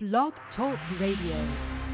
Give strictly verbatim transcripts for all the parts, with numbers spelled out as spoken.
Blog Talk Radio.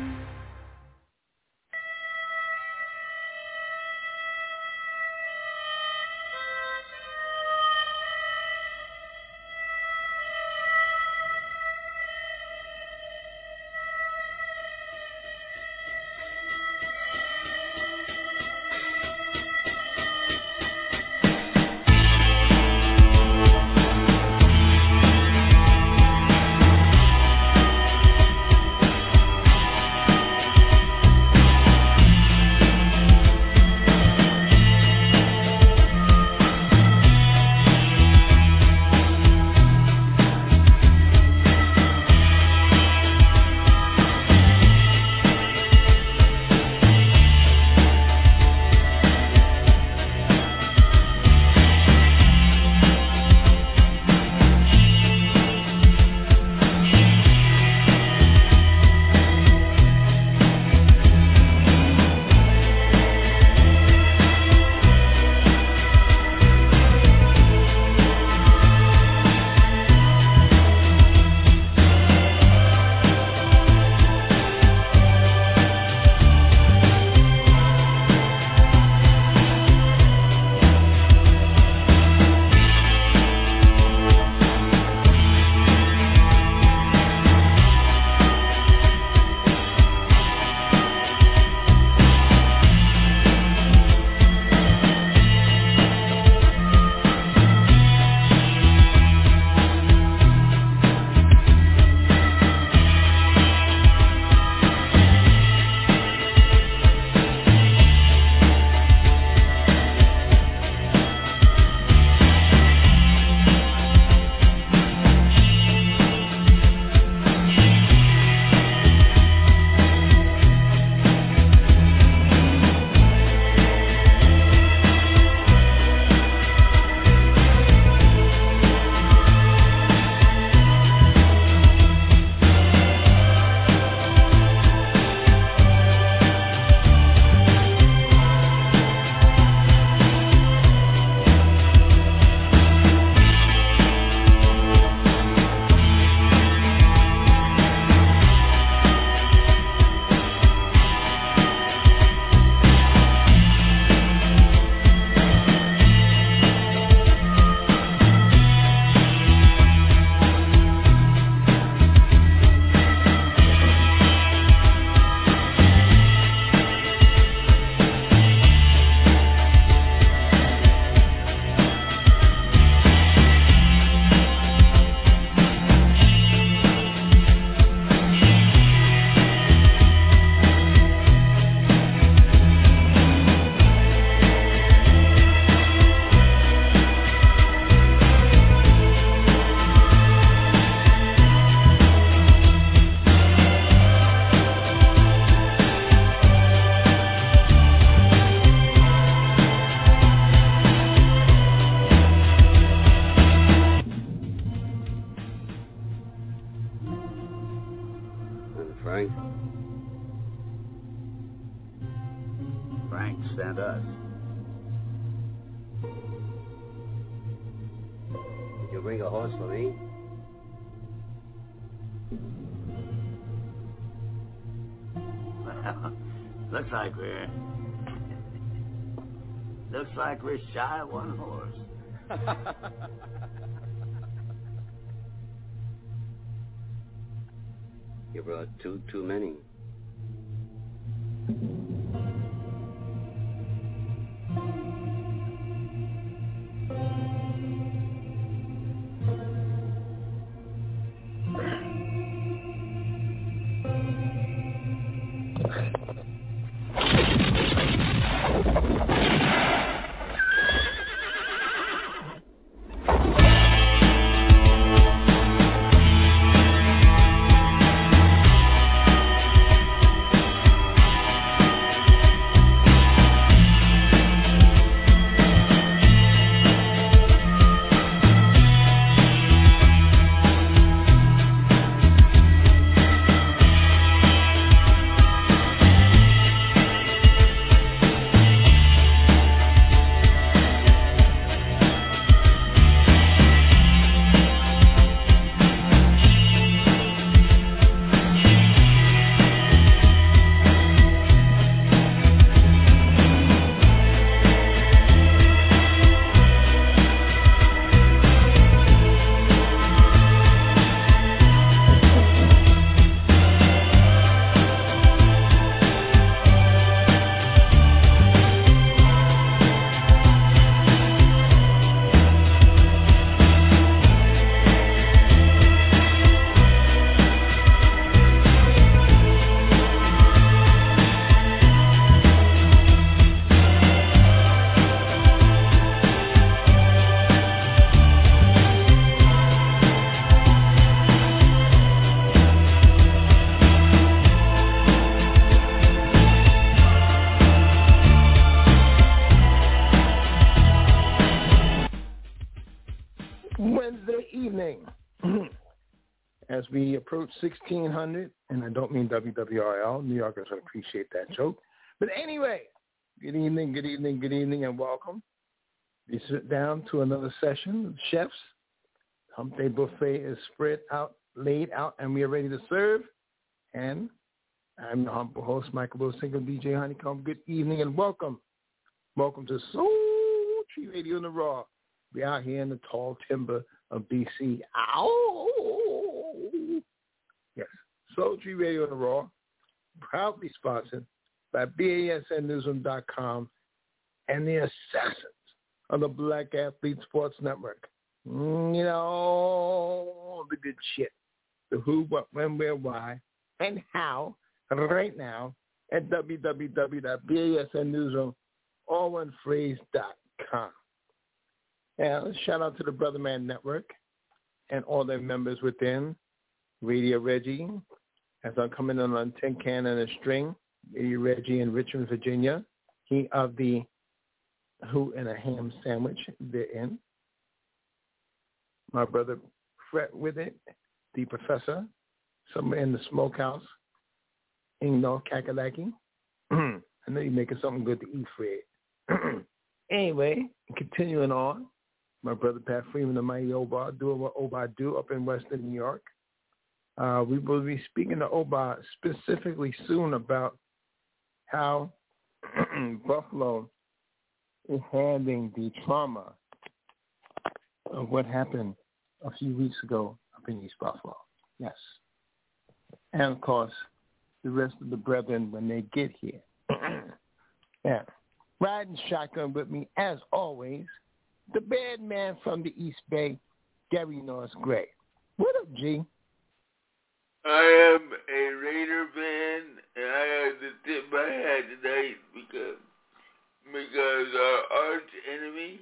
Looks like we're looks like we're shy of one horse. You brought two too many. as we approach sixteen hundred, and I don't mean W W R L. New Yorkers would appreciate that joke. But anyway, good evening, good evening, good evening, and welcome. We sit down to another session of Chefs. Hump Day Buffet is spread out, laid out, and we are ready to serve. And I'm the humble host, Michael Wilson, D J Honeycomb. Good evening and welcome. Welcome to Soul Tree Radio in the Raw. We're out here in the tall timber of D C. Ow! Yes, Soul Tree Radio in the Raw, proudly sponsored by B A S N newsroom dot com and the assassins of the Black Athlete Sports Network. Mm, you know, the good shit. The who, what, when, where, why, and how right now at w w w dot b a s n newsroom, all one phrase, dot com. And shout out to the Brother Man Network and all their members within Radio Reggie, as I'm coming in on Tin Can and a String, Radio Reggie in Richmond, Virginia. He of the Who and a Ham Sandwich therein. My brother Fred with it, the professor, somewhere in the smokehouse in North Kakalaki. I know you're making something good to eat, Fred. Anyway, continuing on, my brother Pat Freeman, the mighty Oba, doing what Oba do up in Western New York. Uh, we will be speaking to Oba specifically soon about how Buffalo is handling the trauma of what happened a few weeks ago up in East Buffalo. Yes. And, of course, the rest of the brethren when they get here. Yeah. Riding shotgun with me, as always, the bad man from the East Bay, Gary Norris Gray. What up, G? I am a Raider fan, and I have to tip my hat tonight because, because our arch enemy,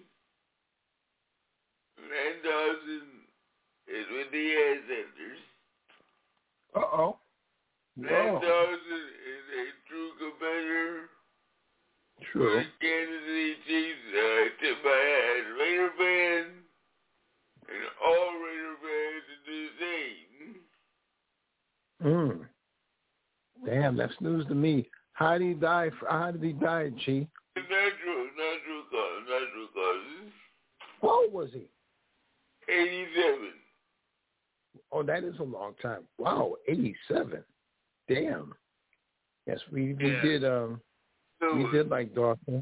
Len Dawson, is with the Ascenders. Uh-oh. Len Dawson is a true competitor. True. For the Kansas City Chiefs, I tip my hat. Raider fans, and all Raider fans to do the same. Mm. Damn, that's news to me. How did he die? How did he die, Chi? Natural, natural cause, natural causes. How old was he? eighty-seven. Oh, that is a long time. Wow, eighty-seven. Damn. Yes, we, we yeah. did. Um, so, we did like Dawson.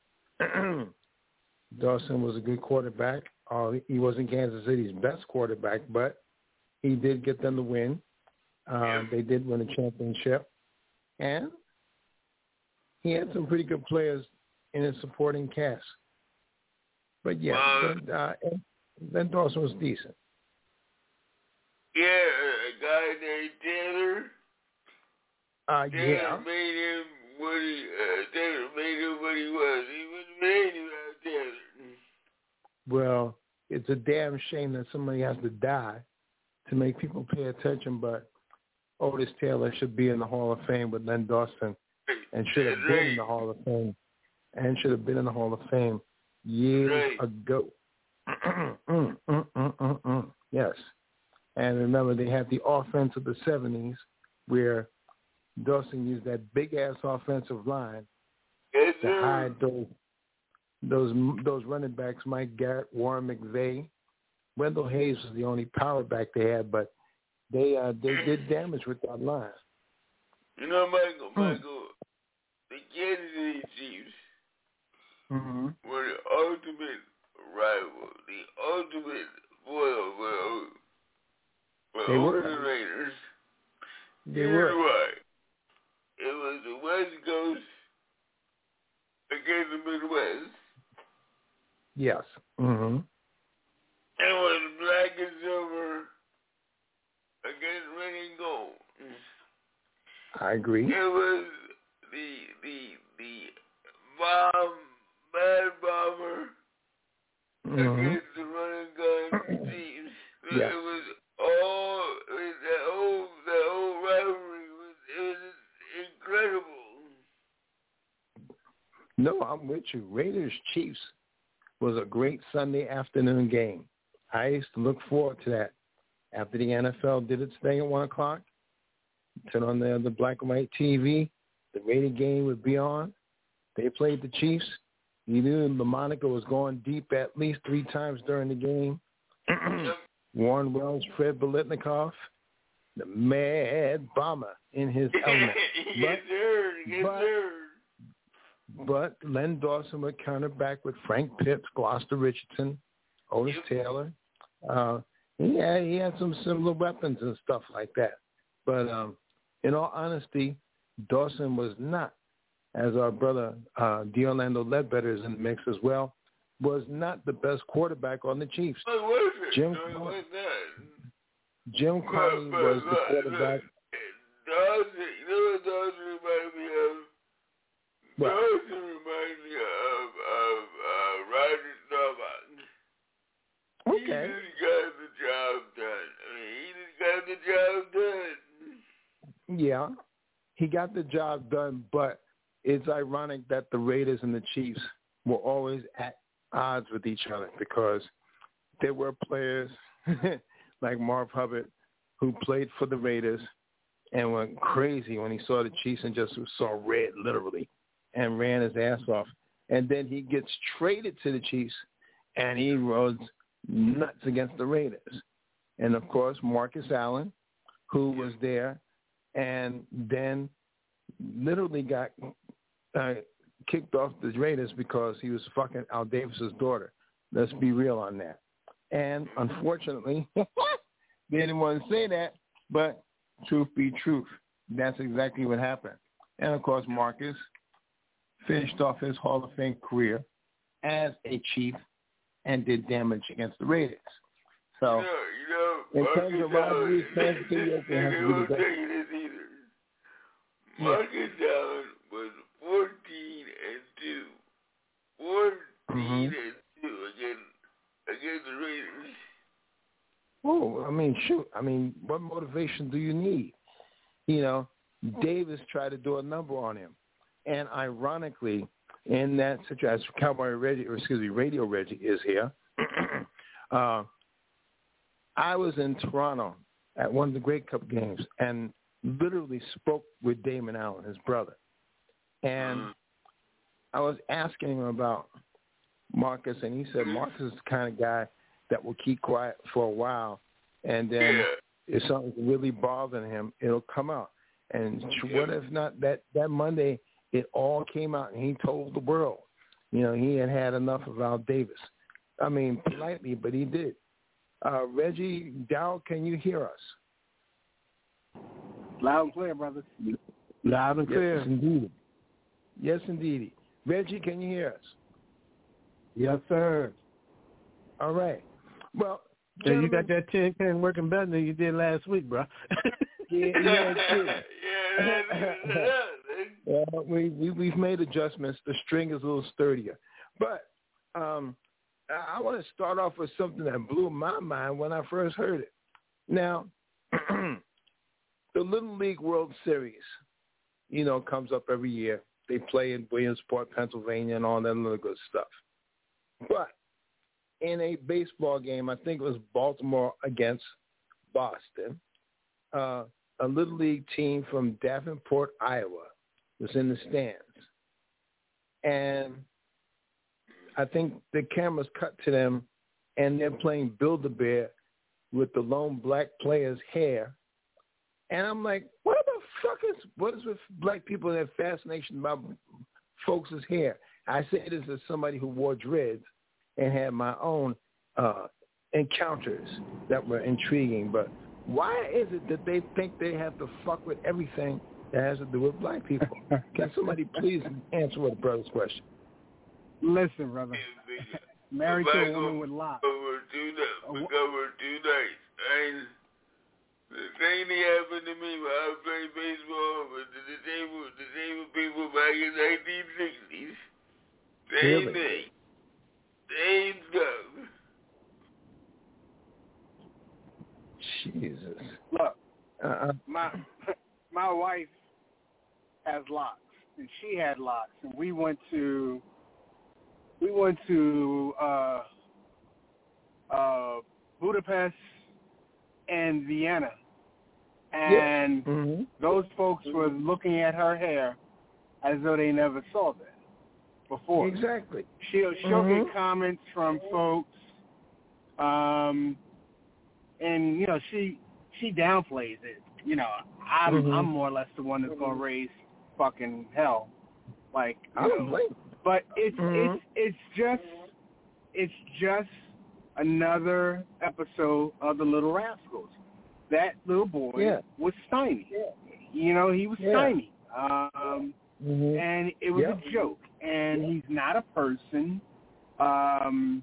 Dawson was a good quarterback. Uh, he wasn't Kansas City's best quarterback, but he did get them the win. Uh, yeah. They did win a championship, and he had some pretty good players in his supporting cast. But yeah, uh, then, uh, then Dawson was decent. Yeah, a guy named Taylor. Uh, Taylor yeah. made him what he. Uh, Taylor made him what he was. He wouldn't made him out Taylor. Well, it's a damn shame that somebody has to die to make people pay attention, but Otis Taylor should be in the Hall of Fame with Len Dawson and should have That's been right. in the Hall of Fame and should have been in the Hall of Fame years right. ago. mm, mm, mm, mm, mm. Yes. And remember, they had the offense of the seventies where Dawson used that big-ass offensive line yes, to hide those those those running backs, Mike Garrett, Warren McVay. Wendell Hayes was the only power back they had, but they uh, they did damage with that line. You know, Michael, Michael, the Kansas City Chiefs Mm-hmm. were the ultimate rival, the ultimate foil for, for They were. the Raiders. They Here's were. why. It was the West Coast against the Midwest. Yes. Mm-hmm. It was black and silver against red and gold. I agree. It was the the the bomb bad bomber Mm-hmm. against the running gun teams. Yes. It was all it, that whole that whole rivalry was it was incredible. No, I'm with you. Raiders Chiefs was a great Sunday afternoon game. I used to look forward to that after the N F L did its thing at one o'clock, turn on the, the black and white T V, the Raider game would be on. They played the Chiefs. You knew LaMonica was going deep at least three times during the game. Warren Wells, Fred Biletnikoff, the Mad Bomber in his element. Yes, sir. Yes, but, sir. But Len Dawson would counter back with Frank Pitts, Gloucester Richardson, Otis Taylor. Uh, yeah, he had some similar weapons and stuff like that. But um, in all honesty, Dawson was not, as our brother uh, D'Orlando Ledbetter is in the mix as well, was not the best quarterback on the Chiefs. What was it? Jim No, Carney, it was not. Jim Carney But- but- was the but- quarterback. Dawson, you know what Dawson reminded me of? What? Dawson reminded me of, of uh, Roger Staubach. Okay. He just got the job done. I mean, he just got the job done. Yeah, he got the job done, but it's ironic that the Raiders and the Chiefs were always at odds with each other because there were players like Marv Hubbard who played for the Raiders and went crazy when he saw the Chiefs and just saw red literally and ran his ass off. And then he gets traded to the Chiefs and he runs nuts against the Raiders. And, of course, Marcus Allen, who was there and then literally got uh, kicked off the Raiders because he was fucking Al Davis's daughter. Let's be real on that. And unfortunately, they didn't want to say that, but truth be truth, that's exactly what happened. And, of course, Marcus finished off his Hall of Fame career as a Chief and did damage against the Raiders. So, you know, you know, in Marcus terms of rivalries, Allen, Kansas City has to they be won't the tell best. you this either. Marcus Allen was fourteen and two. fourteen Mhm. and two against, against the Raiders. Oh, I mean, shoot. I mean, what motivation do you need? You know, Davis tried to do a number on him. And ironically, in that situation, Cowboy Reggie, or excuse me, Radio Reggie is here. uh, I was in Toronto at one of the Grey Cup games and literally spoke with Damon Allen, his brother. And I was asking him about Marcus, and he said Marcus is the kind of guy that will keep quiet for a while, and then Yeah. if something's really bothering him, it'll come out. And what if not that, that Monday, it all came out, and he told the world, you know, he had had enough of Al Davis. I mean, politely, but he did. Uh, Reggie, Dow, can you hear us? Loud and clear, brother. Loud and clear. Yes, indeed. Yes, indeed. Reggie, can you hear us? Yes, sir. All right. Well, yeah, you got that tin can working better than you did last week, bro. yeah, yeah, true. yeah, well, we, we, we've made adjustments. The string is a little sturdier. But um, I want to start off with something that blew my mind when I first heard it. Now, the Little League World Series, you know, comes up every year. They play in Williamsport, Pennsylvania, and all that other good stuff. But in a baseball game, I think it was Baltimore against Boston, uh, a Little League team from Davenport, Iowa, was in the stands. And I think the cameras cut to them, and they're playing Build-A-Bear with the lone black player's hair. And I'm like, what the fuck is, what is with black people and their fascination about folks' hair? I say this as somebody who wore dreads and had my own uh, encounters that were intriguing. But why is it that they think they have to fuck with everything that has to do with black people? Can somebody please answer what the brother's question? Listen, brother. Married to a woman with locks. Over two, over two nights. And the same thing happened to me when I played baseball with the disabled, disabled people back in the nineteen sixties. Same Really? thing. Same stuff. Jesus. Look, Uh-uh. my my wife has locks, and she had locks, and we went to we went to uh, uh, Budapest and Vienna. And yeah. mm-hmm. those folks were looking at her hair as though they never saw that before. Exactly. She'll, she'll mm-hmm. get comments from folks, um, and, you know, she she downplays it. You know, I'm, mm-hmm. I'm more or less the one that's going to raise fucking hell. Like, I don't blame. But it's, mm-hmm. it's, it's just, it's just another episode of The Little Rascals. That little boy yeah. was stymied. Yeah. You know, he was yeah. stymied. Um, mm-hmm. and it was yep. a joke. And he's not a person. Um,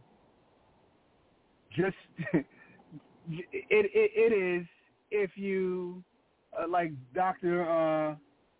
just, it, it it is, if you, uh, like Doctor Uh,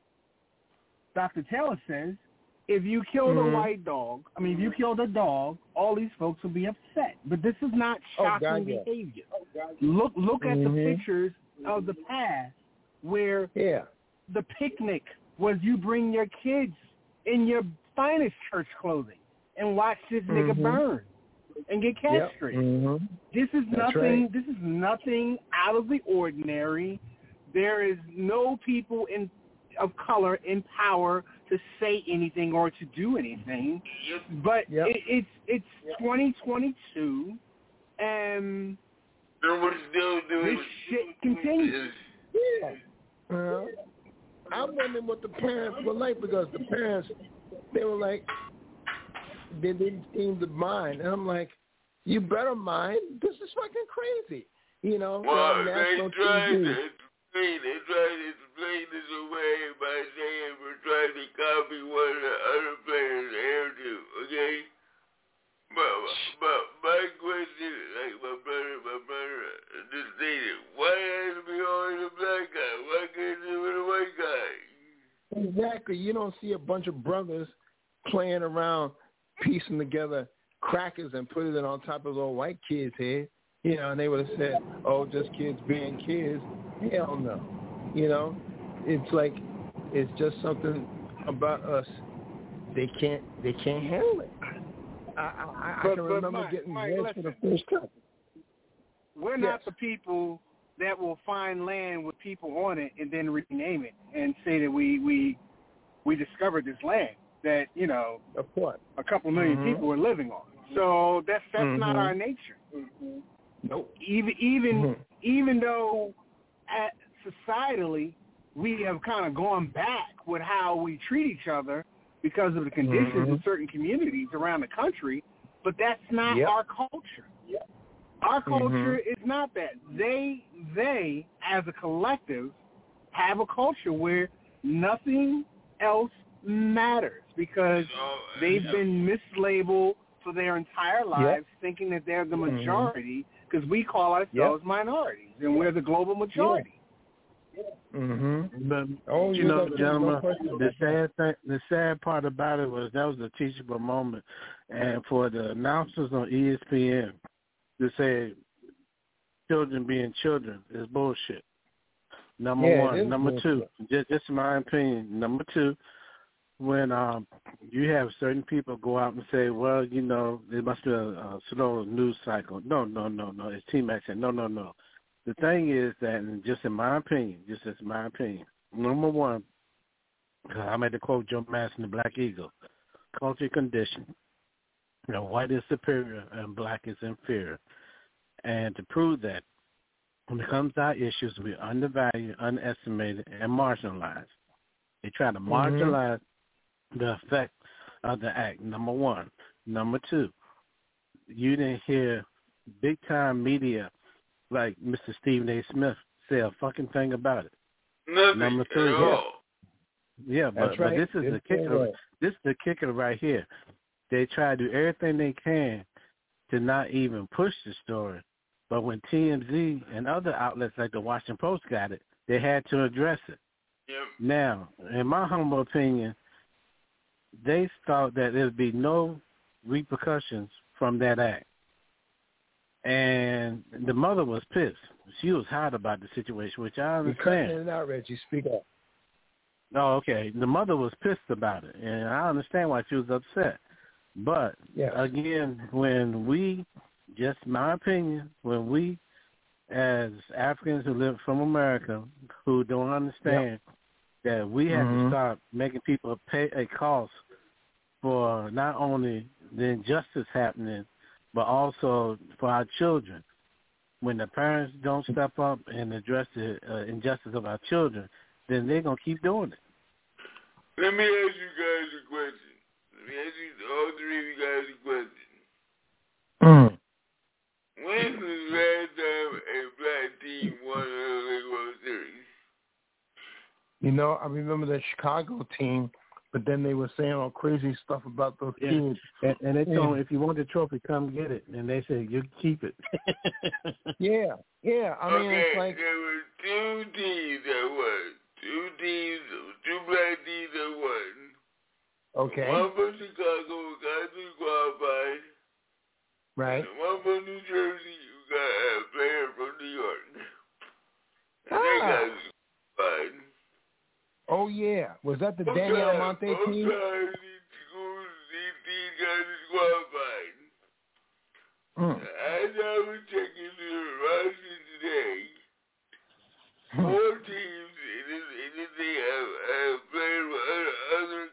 Doctor Taylor says, if you killed mm-hmm. a white dog, I mean, if you killed a dog, all these folks will be upset. But this is not shocking oh, God, yeah. behavior. Look look at mm-hmm. the pictures of the past where yeah. the picnic was you bring your kids in your finest church clothing and watch this mm-hmm. nigga burn and get castrated. Yep. Mm-hmm. This is That's nothing. Right. This is nothing out of the ordinary. There is no people in of color in power to say anything or to do anything. But yep. it, it's it's yep. twenty twenty-two, and this shit continues. Yeah. Uh, I'm wondering what the parents were like, because the parents, they were like, they didn't seem to mind. And I'm like, you better mind. This is fucking crazy. You know? Well, on they national tried T V. to explain, they tried to explain this away by saying we're trying to copy one of the other players' hairdo, okay? But, but my question, like my brother, my brother just stated, why has to be always a black guy? Why can't it be with a white guy? Exactly. You don't see a bunch of brothers playing around, piecing together crackers and putting it on top of little white kids' head. You know, and they would have said, oh, just kids being kids. Hell no. You know, it's like, it's just something about us. They can't, they can't handle it. I, I, I but, can but remember Mike, getting Mike, red for the first time. We're yes. not the people that will find land with people on it and then rename it and say that we we we discovered this land that, you know, of course, a couple million mm-hmm. people are living on. So that's that's mm-hmm. not our nature. Mm-hmm. Nope. Even even mm-hmm. even though at societally we have kind of gone back with how we treat each other because of the conditions mm-hmm. in certain communities around the country, but that's not yep. our culture. Yep. Our culture mm-hmm. is not that. They, they, as a collective, have a culture where nothing else matters because oh, they've yeah. been mislabeled for their entire lives, yep. thinking that they're the majority because mm-hmm. we call ourselves yep. minorities and we're the global majority. Yeah. Mm-hmm. But oh, you know, gentlemen, the sad thing, the sad part about it was that was a teachable moment, and for the announcers on E S P N to say children being children is bullshit. Number yeah, one, number bullshit. two, just just my opinion. Number two, when um you have certain people go out and say, well, you know, there must be a, a slow news cycle. No, no, no, no. It's T-Mac saying, no, no, no. The thing is that, and just in my opinion, just as my opinion, number one, I'm at the quote Joe Madison, the Black Eagle, culture condition. You know, white is superior and black is inferior. And to prove that, when it comes to our issues, we're undervalued, underestimated, and marginalized. They try to marginalize mm-hmm. the effect of the act, number one. Number two, you didn't hear big-time media like Mister Stephen A. Smith say a fucking thing about it. Nothing Number three, at yeah, all. yeah, but, That's right. but this is it's the kicker. Right. This is the kicker right here. They try to do everything they can to not even push the story, but when T M Z and other outlets like the Washington Post got it, they had to address it. Yep. Now, in my humble opinion, they thought that there would be no repercussions from that act. And the mother was pissed. She was hot about the situation, which I understand. You're cutting it out, Reggie. Speak up. Oh, okay. The mother was pissed about it, and I understand why she was upset. But, yes. again, when we, just my opinion, when we as Africans who live from America who don't understand yep. that we have mm-hmm. to stop making people pay a cost for not only the injustice happening, but also for our children. When the parents don't step up and address the uh, injustice of our children, then they're going to keep doing it. Let me ask you guys a question. Let me ask you, all three of you guys a question. Mm. When was the last time a black team won a World Series? You know, I remember the Chicago team, but then they were saying all crazy stuff about those yeah. kids. And, and they told them, if you want the trophy, come get it. And they said, you keep it. yeah, yeah. I mean, okay, it's like... there were two teams that won. Two teams, two black teams that won. Okay. One from Chicago who got to qualify. Right. And one from New Jersey who got a player from New York. And ah. they got qualified. Oh, yeah. Was that the both Danny times, Almonte both team? Both times these schools, these teams got disqualified. Mm. As I was checking the roster today, four teams in this, in this thing have, have played with other, other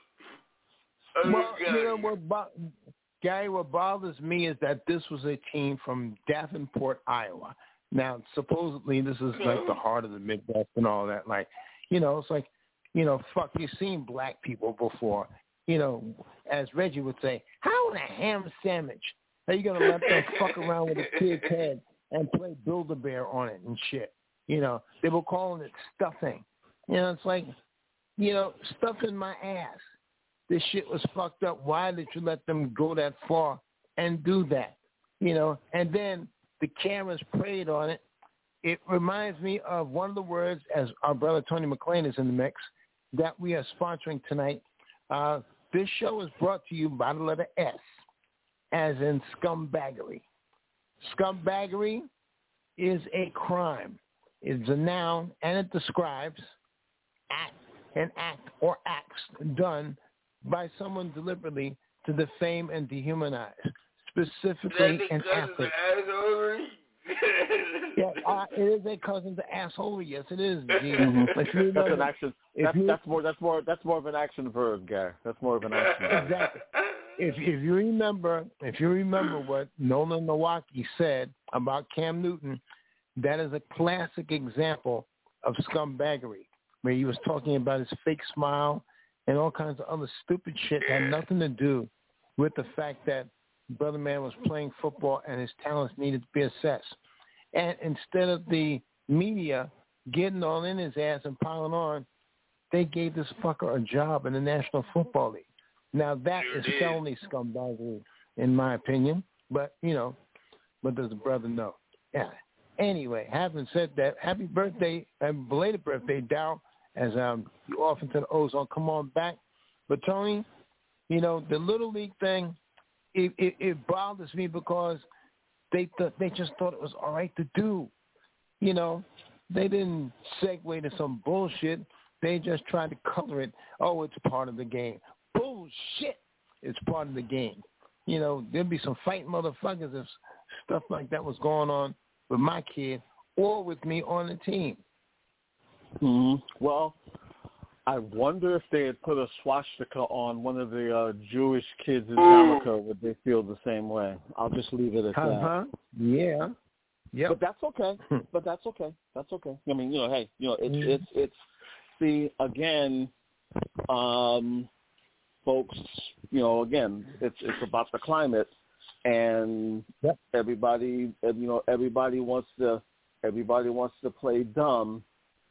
cups. Other Well, guys. you know what, bo- Gary, what bothers me is that this was a team from Davenport, Iowa. Now, supposedly this is like the heart of the Midwest and all that. Like, you know, it's like, you know, fuck, you've seen black people before. You know, as Reggie would say, how in a ham sandwich are you going to let them fuck around with a kid's head and play Build-A-Bear on it and shit? You know, they were calling it stuffing. You know, it's like, you know, stuffing my ass. This shit was fucked up. Why did you let them go that far and do that? You know, and then the cameras preyed on it. It reminds me of one of the words, as our brother Tony McClain is in the mix, that we are sponsoring tonight. Uh, this show is brought to you by the letter S, as in scumbaggery. Scumbaggery is a crime. It's a noun, and it describes act, an act or acts done by someone deliberately to defame and dehumanize, specifically an athlete. Yeah, uh, it is a cousin to assholery. Yes, it is. Mm-hmm. That's an action. That's, you, that's more. That's more. That's more of an action verb, Gary. That's more of an action verb. Exactly. If if you remember, if you remember what Nolan Nowacki said about Cam Newton, that is a classic example of scumbaggery, where he was talking about his fake smile and all kinds of other stupid shit that had nothing to do with the fact that Brother Man was playing football and his talents needed to be assessed. And instead of the media getting all in his ass and piling on, they gave this fucker a job in the National Football League. Now, that is felony scumbaggery, in my opinion. But, you know, what does the brother know? Yeah. Anyway, having said that, happy birthday, and belated birthday, Dow, as um, you off into the ozone. Come on back. But, Tony, you know, the Little League thing, it, it, it bothers me because they th- they just thought it was all right to do. You know, they didn't segue to some bullshit. They just tried to color it. Oh, it's part of the game. Bullshit. It's part of the game. You know, there'd be some fighting motherfuckers if stuff like that was going on with my kid or with me on the team. Mm-hmm. Well, I wonder if they had put a swastika on one of the uh, Jewish kids in Jamaica, would they feel the same way? I'll just leave it at that. Uh-huh. Yeah. Yeah. But that's okay. But that's okay. That's okay. I mean, you know, hey, you know, it's mm-hmm. it's it's see again, um, folks. You know, again, it's it's about the climate, and yep. everybody, you know, everybody wants to everybody wants to play dumb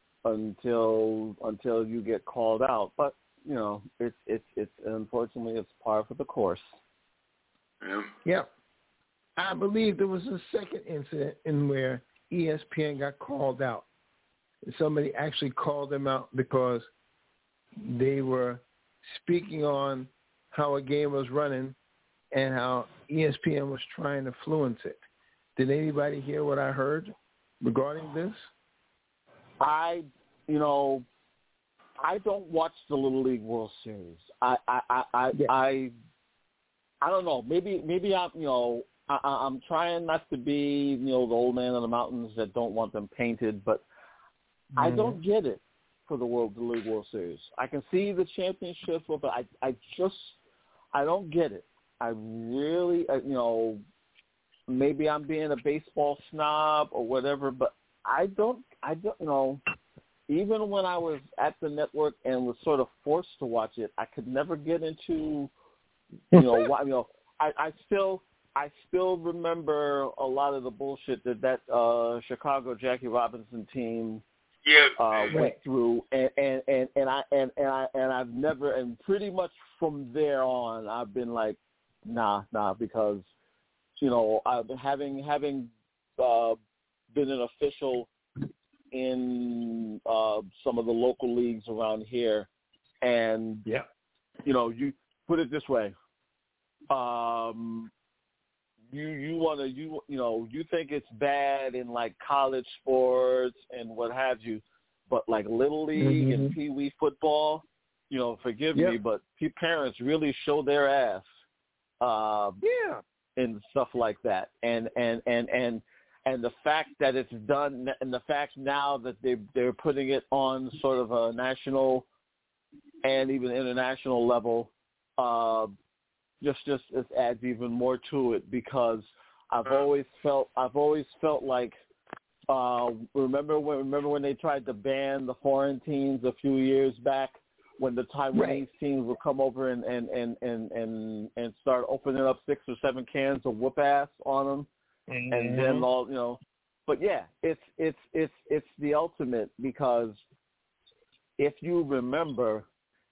until until you get called out. But you know, it's it's it's unfortunately it's par for the course. Yeah. Yeah. I believe there was a second incident in where E S P N got called out. Somebody actually called them out because they were speaking on how a game was running and how E S P N was trying to fluence it. Did anybody hear what I heard regarding this? I, you know, I don't watch the Little League World Series. I, I, I, I, yeah. I, I don't know. Maybe, maybe I'm, you know, I, I'm trying not to be, you know, the old man in the mountains that don't want them painted, but mm-hmm. I don't get it for the World the League World Series. I can see the championship, but I, I just, I don't get it. I really, you know, maybe I'm being a baseball snob or whatever, but I don't, I don't, you know, even when I was at the network and was sort of forced to watch it, I could never get into, you know, why, you know, I, I still, I still remember a lot of the bullshit that that uh, Chicago Jackie Robinson team yeah. uh, went through, and, and, and, and I and, and I and I've never, and pretty much from there on, I've been like, nah, nah, because you know, I've having having uh, been an official in uh, some of the local leagues around here, and yeah, you know, you put it this way. Um, you you want to you you know you think it's bad in like college sports and what have you, but like little league mm-hmm. and pee wee football, you know, forgive yep. me, but parents really show their ass, uh, yeah, and stuff like that, and and and and and the fact that it's done, and the fact now that they they're putting it on sort of a national and even international level. Uh, Just, just it adds even more to it because I've always felt, I've always felt like, uh, remember when, remember when they tried to ban the foreign teams a few years back, when the Taiwanese right. teams would come over and and, and, and, and and start opening up six or seven cans of whoop ass on them, mm-hmm. and then all you know, but yeah, it's it's it's it's the ultimate because if you remember,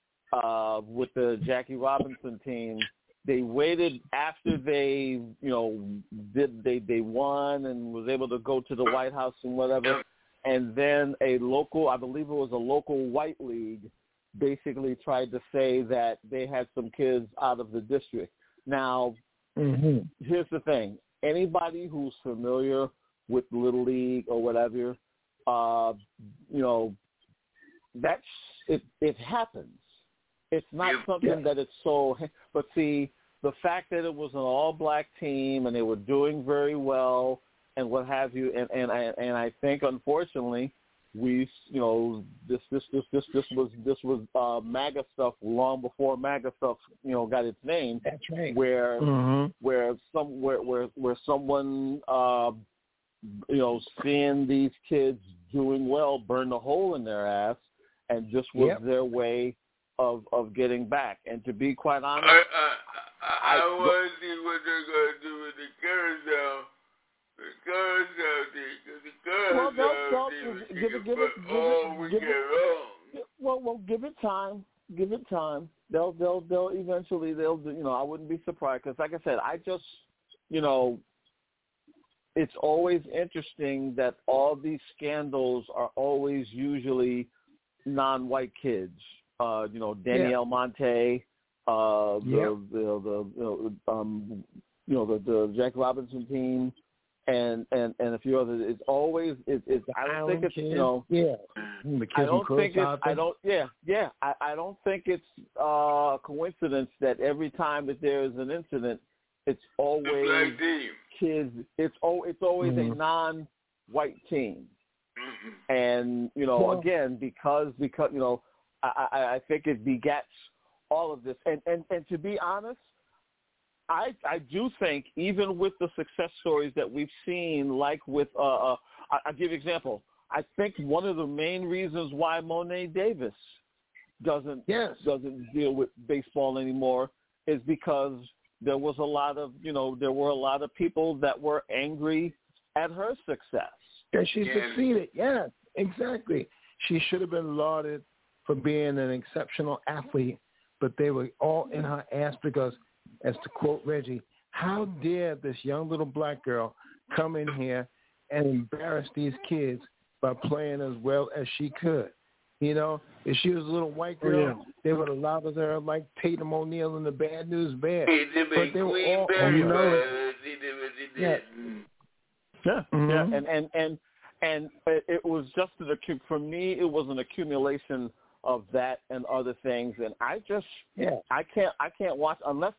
uh, with the Jackie Robinson team. They waited after they, you know, did they, they won and was able to go to the White House and whatever, and then a local, I believe it was a local white league, basically tried to say that they had some kids out of the district. Now, mm-hmm. here's the thing: anybody who's familiar with Little League or whatever, uh, you know, that's it. It happens. It's not yeah, something yeah. that it's so – but see, the fact that it was an all-black team and they were doing very well and what have you, and, and, I, and I think, unfortunately, we – you know, this this, this, this, this was this was uh, MAGA stuff long before MAGA stuff, you know, got its name. That's right. Where, mm-hmm. where, some, where, where, where someone, uh, you know, seeing these kids doing well burn a hole in their ass and just was yep. their way – Of, of getting back. And to be quite honest, I, I, I, I want to see what they're going to do with the carousel. The carousel thing. Because the carousel well, thing was give it, give it, give all it, we give get it, wrong. Well, well, give it time. Give it time. They'll, they'll, they'll eventually, they'll do, you know, I wouldn't be surprised. Because like I said, I just, you know, it's always interesting that all these scandals are always usually non-white kids. Uh, you know, Danielle yeah. Monte, uh, yep. the, the, the, you know, um, you know, the, the Jack Robinson team, and, and, and a few others. It's always, it, it's, I don't think it's, kids. you know, yeah. The kids I don't think it's, out I don't, yeah, yeah, I, I don't think it's uh, a coincidence that every time that there is an incident, it's always kids. It's oh, it's always mm-hmm. a non-white team, mm-hmm. and you know, well, again, because because you know. I, I, I think it begets all of this. And, and, and to be honest, I I do think even with the success stories that we've seen, like with, uh, uh, I, I'll give you an example. I think one of the main reasons why Monet Davis doesn't yes. doesn't deal with baseball anymore is because there was a lot of, you know, there were a lot of people that were angry at her success. That she yeah. succeeded. Yeah, exactly. She should have been lauded for being an exceptional athlete, but they were all in her ass because, as to quote Reggie, how dare this young little black girl come in here and embarrass these kids by playing as well as she could? You know, if she was a little white girl, yeah. they would have allowed her like Tatum O'Neal in the Bad News Bears. But they were all, you know, yeah, yeah, mm-hmm. yeah, and and and and it was just an, for me, it was an accumulation of that and other things, and I just, yeah. I can't, I can't watch unless,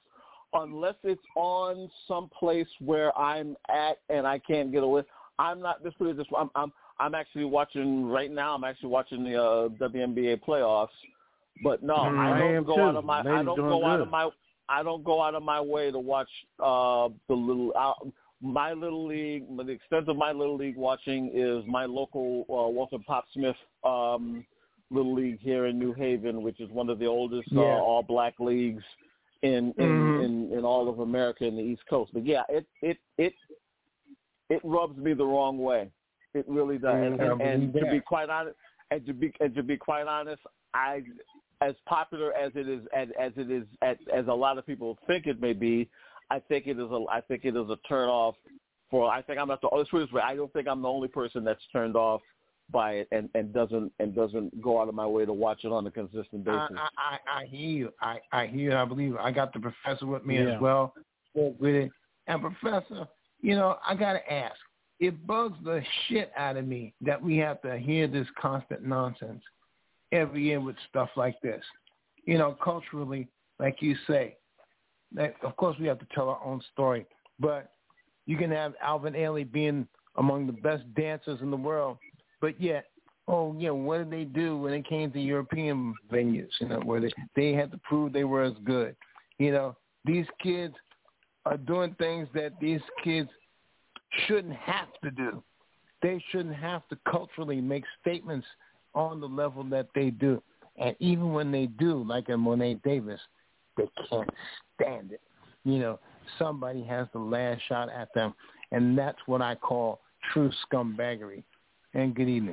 unless it's on someplace where I'm at and I can't get away. I'm not. This is this. I'm. I'm. I'm actually watching right now. I'm actually watching the uh, W N B A playoffs. But no, Mm, I I don't am go too. out of my. Ladies I don't doing go out good. of my. I don't go out of my way to watch uh, the little. Uh, my little league. The extent of my little league watching is my local uh, Walter Pop Smith um, little league here in New Haven, which is one of the oldest Yeah. uh, all black leagues in in, Mhm. in in all of America and the East Coast. But yeah, it it it it rubs me the wrong way. It really does. And, and, and to be quite honest, and to be and to be quite honest, I, as popular as it is, as, as it is, as, as a lot of people think it may be, I think it is a, I think it is a turn off for. I think I'm not the. Let's put it this way. I don't think I'm the only person that's turned off by it and, and doesn't and doesn't go out of my way to watch it on a consistent basis. I, I, I hear you. I, I hear you. I believe I got the professor with me Yeah. as well. Spoke with it. And professor, you know, I got to ask. It bugs the shit out of me that we have to hear this constant nonsense every year with stuff like this. You know, culturally, like you say, that, of course we have to tell our own story, but you can have Alvin Ailey being among the best dancers in the world, but yet, oh, yeah, what did they do when it came to European venues, you know, where they, they had to prove they were as good? You know, these kids are doing things that these kids shouldn't have to do. They shouldn't have to culturally make statements on the level that they do. And even when they do, like in Monet Davis, they can't stand it. You know, somebody has the last shot at them. And that's what I call true scumbaggery. And good evening.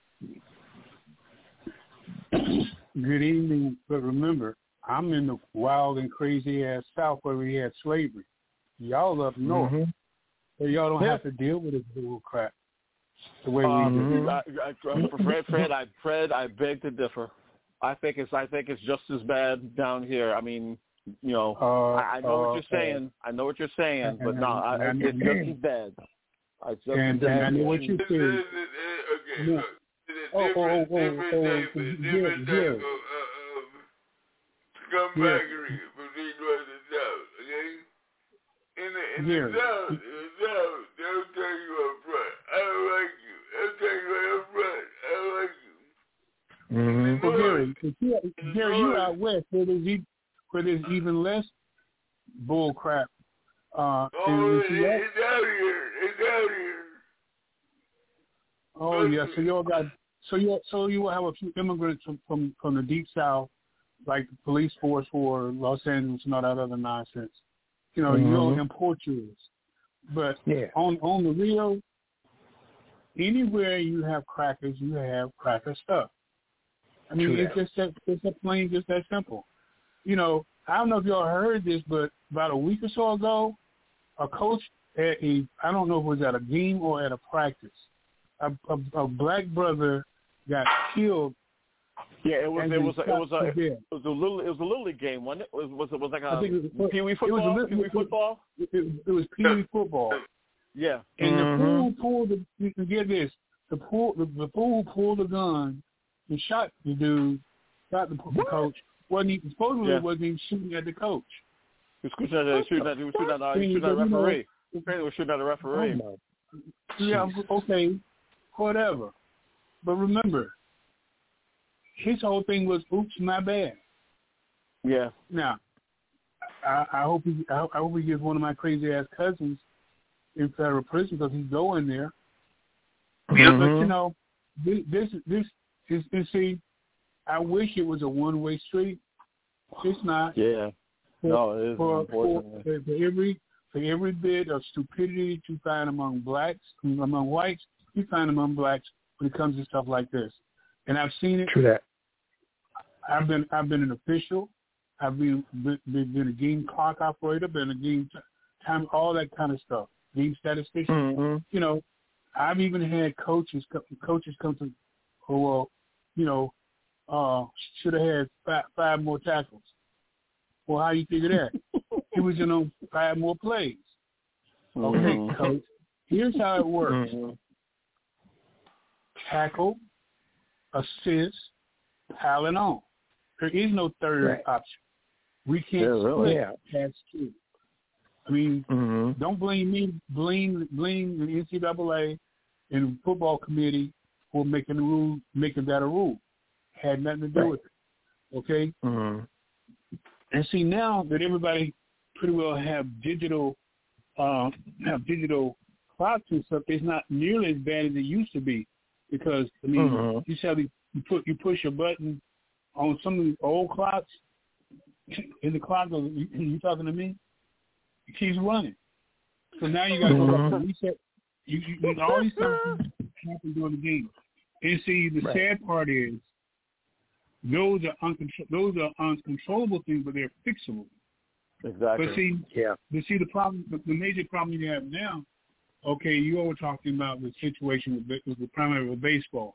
Good evening. But remember, I'm in the wild and crazy ass South where we had slavery. Y'all up north. Mm-hmm. So y'all don't Yeah. have to deal with this bull crap the way Um, we do. I, I, I, Fred, Fred, I, Fred, I beg to differ. I think it's, I think it's just as bad down here. I mean, you know, Uh, I, I know uh, what you're saying. I know what you're saying, and- but no, I, and- it's just as bad. It's just And, as and bad. I know what you This say. is- Okay, Yeah. look. There's a Oh, oh, different, oh, different oh, type, oh, of, yeah, different yeah. type of uh, um, scumbaggery between North and South, okay? In the, in Yeah. the South, in the South, they'll tell you up front, I don't like you. They'll tell you right up front, I don't like you. Mm-hmm. Well, Gary, if you, Gary, you out west where there's, e- where there's even less bull crap. Uh, Oh, in- it, in Seattle. it's out here. It's out here. Oh yeah, so you all got so you so you will have a few immigrants from, from from the deep south, like the police force for Los Angeles and all that other nonsense. You know, Mhm. you'll import yours. But Yeah. on on the real, anywhere you have crackers, you have cracker stuff. I mean, True it's that. just that it's a plain just that simple. You know, I don't know if y'all heard this, but about a week or so ago, a coach at a I don't know if it was at a game or at a practice. A, a, a black brother got killed. Yeah, it was. and It was. A, it was a. shot to It death. was a little. It was a little league game, wasn't it? Was was it was like a I think it was, Pee Wee it was a football? little- Pee Wee football. It, it, it was Pee Wee football, Yeah. and Mhm. the fool pulled the. You can get this. The fool, the, the fool pulled the gun and shot the dude. Shot the, the coach. wasn't even supposedly Yeah. wasn't even shooting at the coach. He was shooting at. He was shooting at. He was shooting at. Uh, he was shooting at a referee. Apparently, he was shooting at a referee. Oh, yeah, okay, whatever. But remember, his whole thing was, "Oops, my bad." Yeah. Now, I, I hope he, I, I hope he gets one of my crazy ass cousins in federal prison because he's going there. Mhm. But you know, this this this is. You see, I wish it was a one way street. It's not. Yeah. For, No, it is for, for, unfortunately. for every for every bit of stupidity that you find among blacks, among whites, you find among blacks when it comes to stuff like this. And I've seen it. True that. I've been I've been an official. I've been been, been a game clock operator, been a game time, all that kind of stuff. Game statistician. Mm-hmm. You know, I've even had coaches coaches come to, oh well, you know, uh, should have had five, five more tackles. Well, how you figure that? He was in on five more plays. Okay, Mhm. coach. Here's how it works: Mm-hmm. tackle, assist, piling on. There is no third Right. option. We can't Yeah, really? split Yeah. past two. I mean, mm-hmm. don't blame me. Blame blame the N C double A and the football committee for making the rule, making that a rule. Had nothing to do right. with it. Okay. Mm-hmm. And see, now that everybody pretty well have digital, uh, have digital clocks and stuff, it's not nearly as bad as it used to be. Because I mean, mm-hmm. you see how you put you push a button on some of the old clocks, and the clock goes, you, you talking to me? It keeps running. So now you got to go back and reset. You, you, you all these things happen during the game. And see, the right. sad part is those are uncontrol- those are uncontrollable things, but they're fixable. Exactly. But see, yeah. But see, the problem, the, the major problem you have now. Okay, you all were talking about the situation with, with the primary with baseball.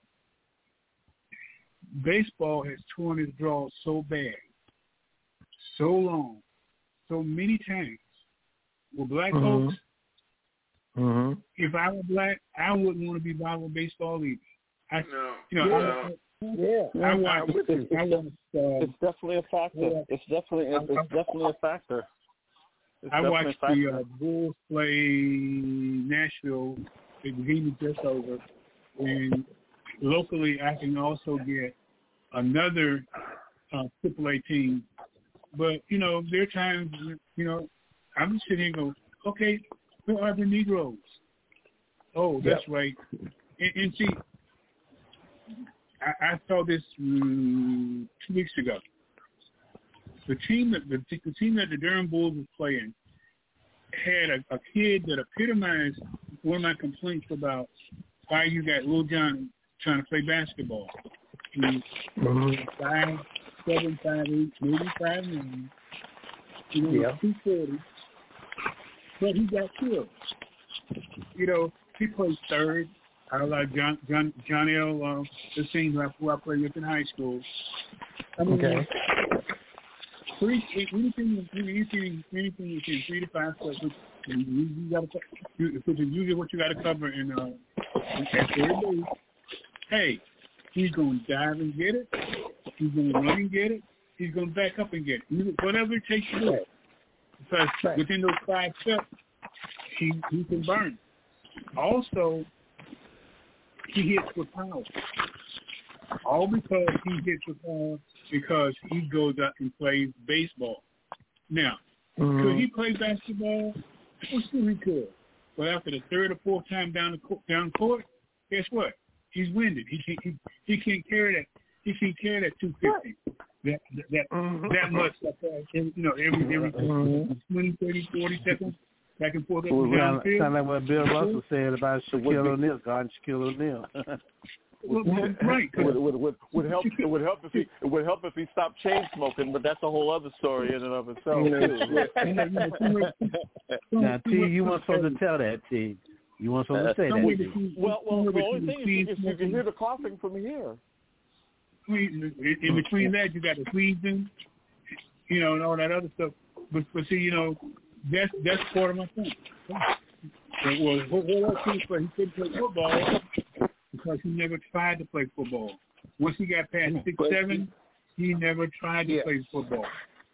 Baseball has torn its draw so bad, so long, so many times. With black mm-hmm. folks, mm-hmm. if I were black, I wouldn't want to be involved with baseball either. I, no. you know, no. I, I, I watched. It's, I watched. Uh, it's definitely a factor. It's definitely it's, it's definitely a factor. It's I watched factor. the uh, Bulls play Nashville. The game is just over, and locally I can also get another uh, triple A team. But you know, there are times, you know, I'm just sitting here and go, okay, who are the Negroes? Oh, that's yep. right. And, and see, I, I saw this um, two weeks ago. The team that the, the team that the Durham Bulls was playing had a, a kid that epitomized one of my complaints about why you got Lil John trying to play basketball. He's five, seven, five, eight, maybe five, nine. You know, yeah. two forty. But he got killed. You know, he played third. I like John John John L. Uh, the senior who I played with in high school. I mean, okay. Three, anything, anything, anything within three to five seconds, and you, you got to, which is usually what you got to cover in uh, at third base. Hey, he's going to dive and get it. He's going to run and get it. He's going to back up and get it. Whatever it takes to do it. Because right. within those five steps, he he can burn. Also, he hits with power. All because he hits with power. Because he goes out and plays baseball. Now, mm-hmm. could he play basketball? Well, sure he could. But after the third or fourth time down the court, down court, guess what? He's winded. He can't. He, he can't carry that. He can't carry that two fifty. That that mm-hmm. that much. Like that, you know, every every mm-hmm. twenty, thirty, forty seconds back and forth up and down the field. Sound like what Bill Russell said about Shaquille O'Neal, guarding Shaquille O'Neal. Well, right. Would, would, would, would help. It would help if he. It would help if he stopped chain smoking, but that's a whole other story in and of itself. Now, T, you weren't supposed to tell that, T. You weren't supposed to say that. Well, well, the only thing is, is you can hear the coughing from here. In between that, you got the wheezing, you know, and all that other stuff. But, but see, you know, that's that's part of my thing. Well, what else he couldn't play football. Because he never tried to play football. Once he got past six, seven, he never tried to yeah. play football.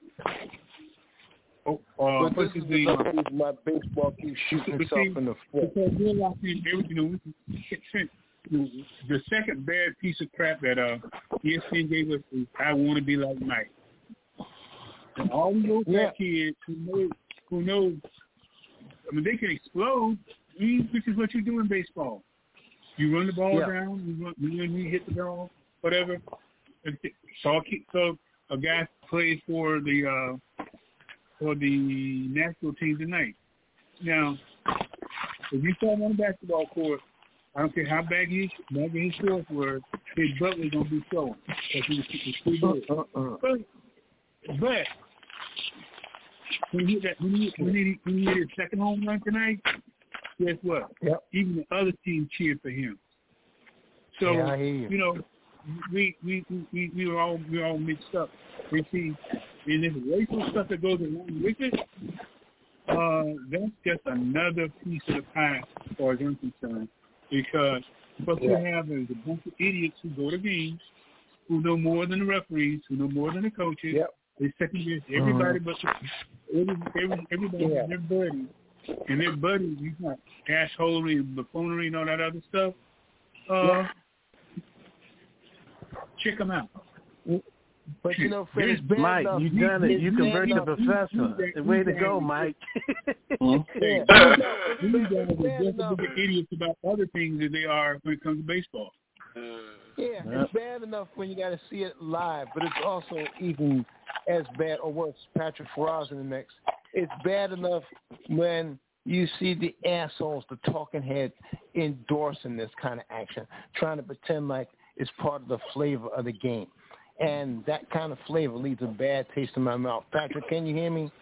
Oh, uh, but this is the reason my baseball keeps shooting itself see, in the foot. Because we're watching everything. You know, the second bad piece of crap that uh, E S P N gave us is "I Want to Be Like Mike." And all those yeah. kids who know, who know, I mean, they can explode, which is what you do in baseball. You run the ball yeah. down, you, run, you, you hit the ball, whatever. So, so a guy plays for the uh, for the national team tonight. Now, if you saw him on the basketball court, I don't care how baggy his, baggy his shorts were, his butt was going to be showing because he was, he was too good. Uh-uh. But, but when he hit that, when he, when he, when he hit his second home run tonight, guess what? Yep. Even the other team cheered for him. So yeah, I hear you. you know, we we, we we were all we were all mixed up. You see, and this racial stuff that goes along with it, uh, that's just another piece of the pie as far as I'm concerned. Because what yeah. you have is a bunch of idiots who go to games, who know more than the referees, who know more than the coaches. Yep. They second guess everybody, mm-hmm. but every, every, everybody Yeah. has their buddy, and their buddy, you got assholery, buffoonery, and all that other stuff. Uh, Yeah. Check them out. But you know, Fred, it's bad Mike, enough. you done it. It's You bad converted the enough. professor. Way to go, Mike. Hey, Yeah. these guys It's are bad just as enough. big idiots about other things as they are when it comes to baseball. Yeah, Yeah. it's bad enough when you got to see it live, but it's also even as bad, or worse, Patrick Faraz in the mix. It's bad enough when you see the assholes, the talking heads, endorsing this kind of action, trying to pretend like it's part of the flavor of the game. And that kind of flavor leaves a bad taste in my mouth. Patrick, can you hear me?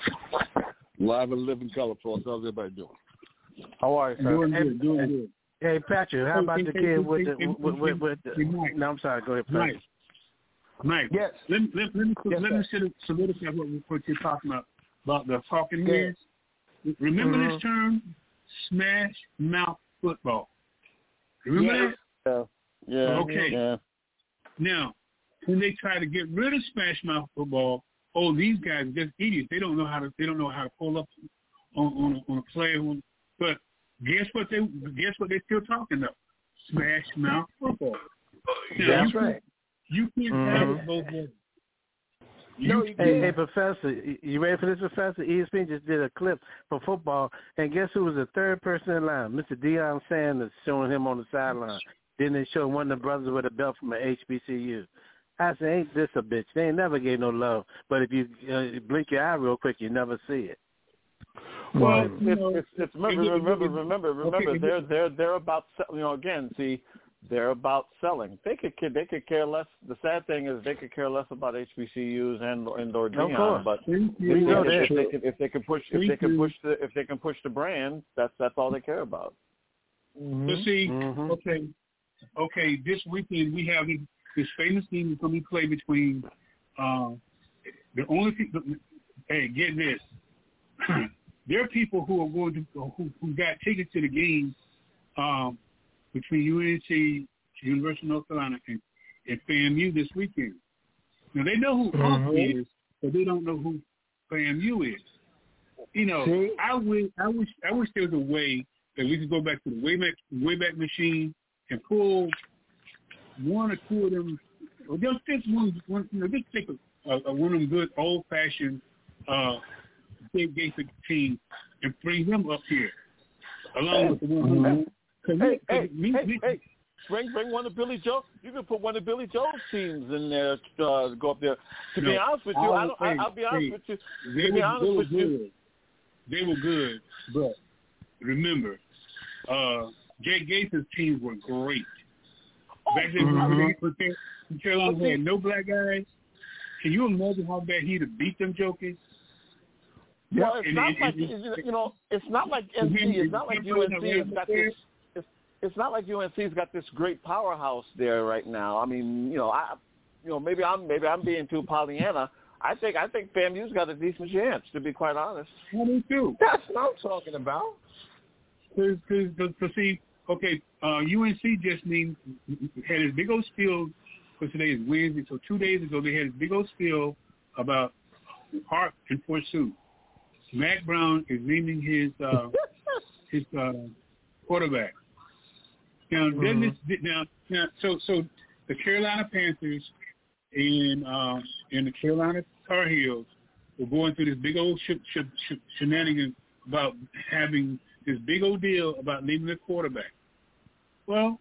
Live and live in color, folks. How's everybody doing? How are you, sir? Doing good, doing good. Hey, Patrick, how Hey, about hey, the hey, kid hey, with hey, the hey, with, with, with hey, the? Mike. No, I'm sorry. Go ahead, Mike, Patrick. Mike, Yes. let, let, let me, Yes, let me sir. solidify what, what you're talking about, about the talking Yes. heads. Remember Mhm. this term, smash mouth football. Remember Yes. Yeah. Yeah. Okay. Yeah. that? Now, when they try to get rid of smash mouth football, oh, these guys are just idiots. They don't know how to. They don't know how to pull up on on a, on a play. But guess what? They guess what they're still talking about? Smash mouth football. Now, That's you, right. You can't Mhm. have it both ways. No, You you Hey, can't. hey, Professor, you- you ready for this, Professor? E S P N just did a clip for football, and guess who was the third person in line? Mister Deion Sanders, showing him on the sideline. Then they showed one of the brothers with a belt from an H B C U. I said, ain't this a bitch? They ain't never gave no love, but if you uh, blink your eye real quick, you never see it. Well, you it's, know, it's, it's, remember, it- it- remember, it- remember, remember. okay, it- They're they're they're about sell- you know again. See, they're about selling. They could care- they could care less. The sad thing is they could care less about H B C Us and and or Deion. course. But Thank if you. they, know if, that. if, they, if, if they can push if Thank they can you. push the if they can push the brand, that's that's all they care about. So see, Mhm. okay, okay. This weekend we have this, this famous game that's going to be played between uh, the only people. Hey, get this. There are people who are going to who, who got tickets to the game um, between U N C, University of North Carolina, and, and FAMU this weekend. Now they know who Mhm. Hawk is, but they don't know who FAMU is. You know, See? I wish, I wish, I wish there was a way that we could go back to the Wayback Wayback Machine and pull one or two of them, or just just one, one you know, just take a, a, a one of them good old fashioned uh, big basic team and bring them up here along with the one who. Hey, hey, hey, hey! Bring bring one of Billy Joe. You can put one of Billy Joe's teams in there. Uh, go up there. To be No, honest with you, I don't, I, hey, I'll be honest hey, with you. They To be were, honest they were with good. you, They were good, but remember, uh, Jay Gates' teams were great. Back then, Mhm. when they- when Carolina had no black guys, can you imagine how bad he'd have beat them jokers? well, it's And not it- like it- it- you know, it's not like N C. It's not like U N C has got this. It's, it's not like U N C's got this great powerhouse there right now. I mean, you know, I, you know, maybe I'm maybe I'm being too Pollyanna. I think I think FAMU's got a decent chance, to be quite honest. I do too. That's what I'm talking about. Because, see, okay, uh, U N C just means had this big old spiel, because today is Wednesday, so two days ago they had this big old spiel about heart and pursuit. Mac Brown is naming his uh, his uh, quarterback. Now, Mhm. then this, now, now, so so the Carolina Panthers and um, and the Carolina Tar Heels were going through this big old sh- sh- sh- shenanigans about having this big old deal about naming the quarterback. Well,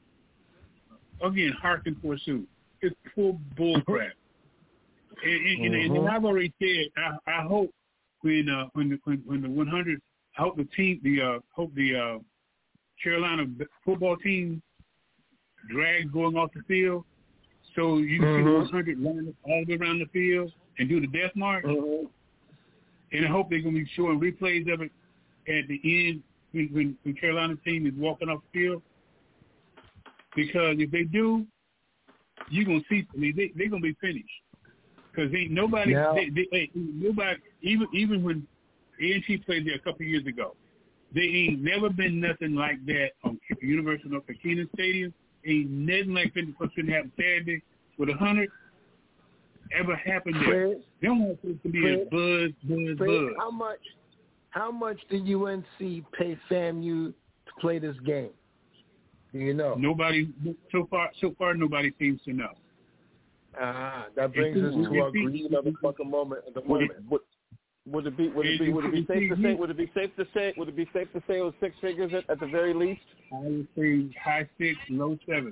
again, hearken forsooth. It's full bull crap. And, and, mm-hmm. and, and I've already said, I, I hope when uh, when the when, when the one hundred, I hope the team, the uh, hope the uh, Carolina football team drags going off the field, so you can mm-hmm. see one hundred run all the way around the field and do the death march. Mm-hmm. And I hope they're going to be showing replays of it at the end when, when, when Carolina's team is walking off the field. Because if they do, you're going to see, I mean, they, they're going to be finished. Because ain't nobody, now, they, they, ain't nobody, even even when A and T played there a couple of years ago, they ain't never been nothing like that on University of North Carolina Stadium. Ain't nothing like that what's going to happen Saturday with a hundred. ever happened there. Fred, They don't want it to be Fred, a buzz, buzz, Fred, buzz. how much? How much did U N C pay FAMU to play this game? Do you know? Nobody so far. So far, nobody seems to know. Ah, that brings us to our greedy motherfucking moment at the moment. Would, would it be? Would it be? Would it be safe to say? Would it be safe to say? Would it be safe to say it was six figures at, at the very least? I would say high six, low seven.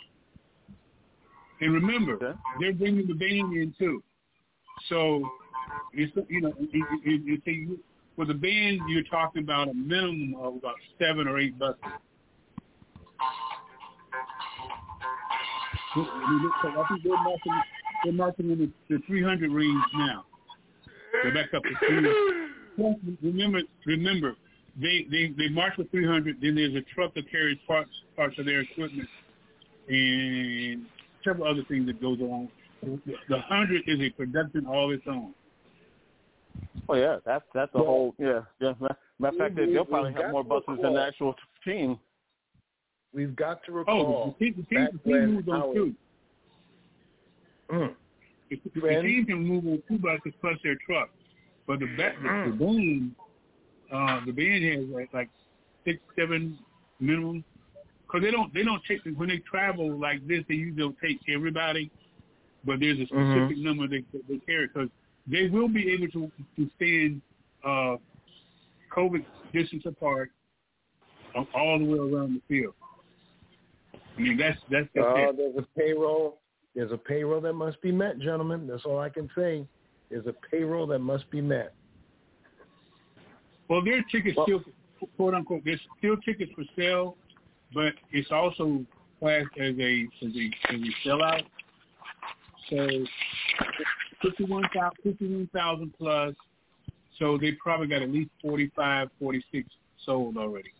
And remember, okay. they're bringing the band in too. So it's you know, you, you, you see, for the band, you're talking about a minimum of about seven or eight bucks. I think they're marking, they're marking in the, the three hundred range now. They're back up to three. Remember, remember, they they they march with three hundred. Then there's a truck that carries parts parts of their equipment and several other things that goes on. The hundred is a production all its own. Oh yeah, that's that's a well, whole yeah yeah. Matter of fact, we, they'll probably have more buses recall, than the actual team. We've got to recall. Oh, the team, the team, the team moves on two. Mm. The, the team can move on two buses plus their truck, but the back, mm. the band, uh, the band has like, like six, seven minimum. Because they don't they don't take when they travel like this. They usually don't take everybody, but there's a specific mm-hmm. number they they carry because they will be able to to stand uh, COVID distance apart all the way around the field. I mean that's that's. that's uh, it. There's a payroll. There's a payroll that must be met, gentlemen. That's all I can say. There's a payroll that must be met. Well, there are tickets well, still, quote unquote. There's still tickets for sale. But it's also classed as a as a, as a sellout. So fifty-one thousand plus. So they probably got at least forty-five, forty-six sold already.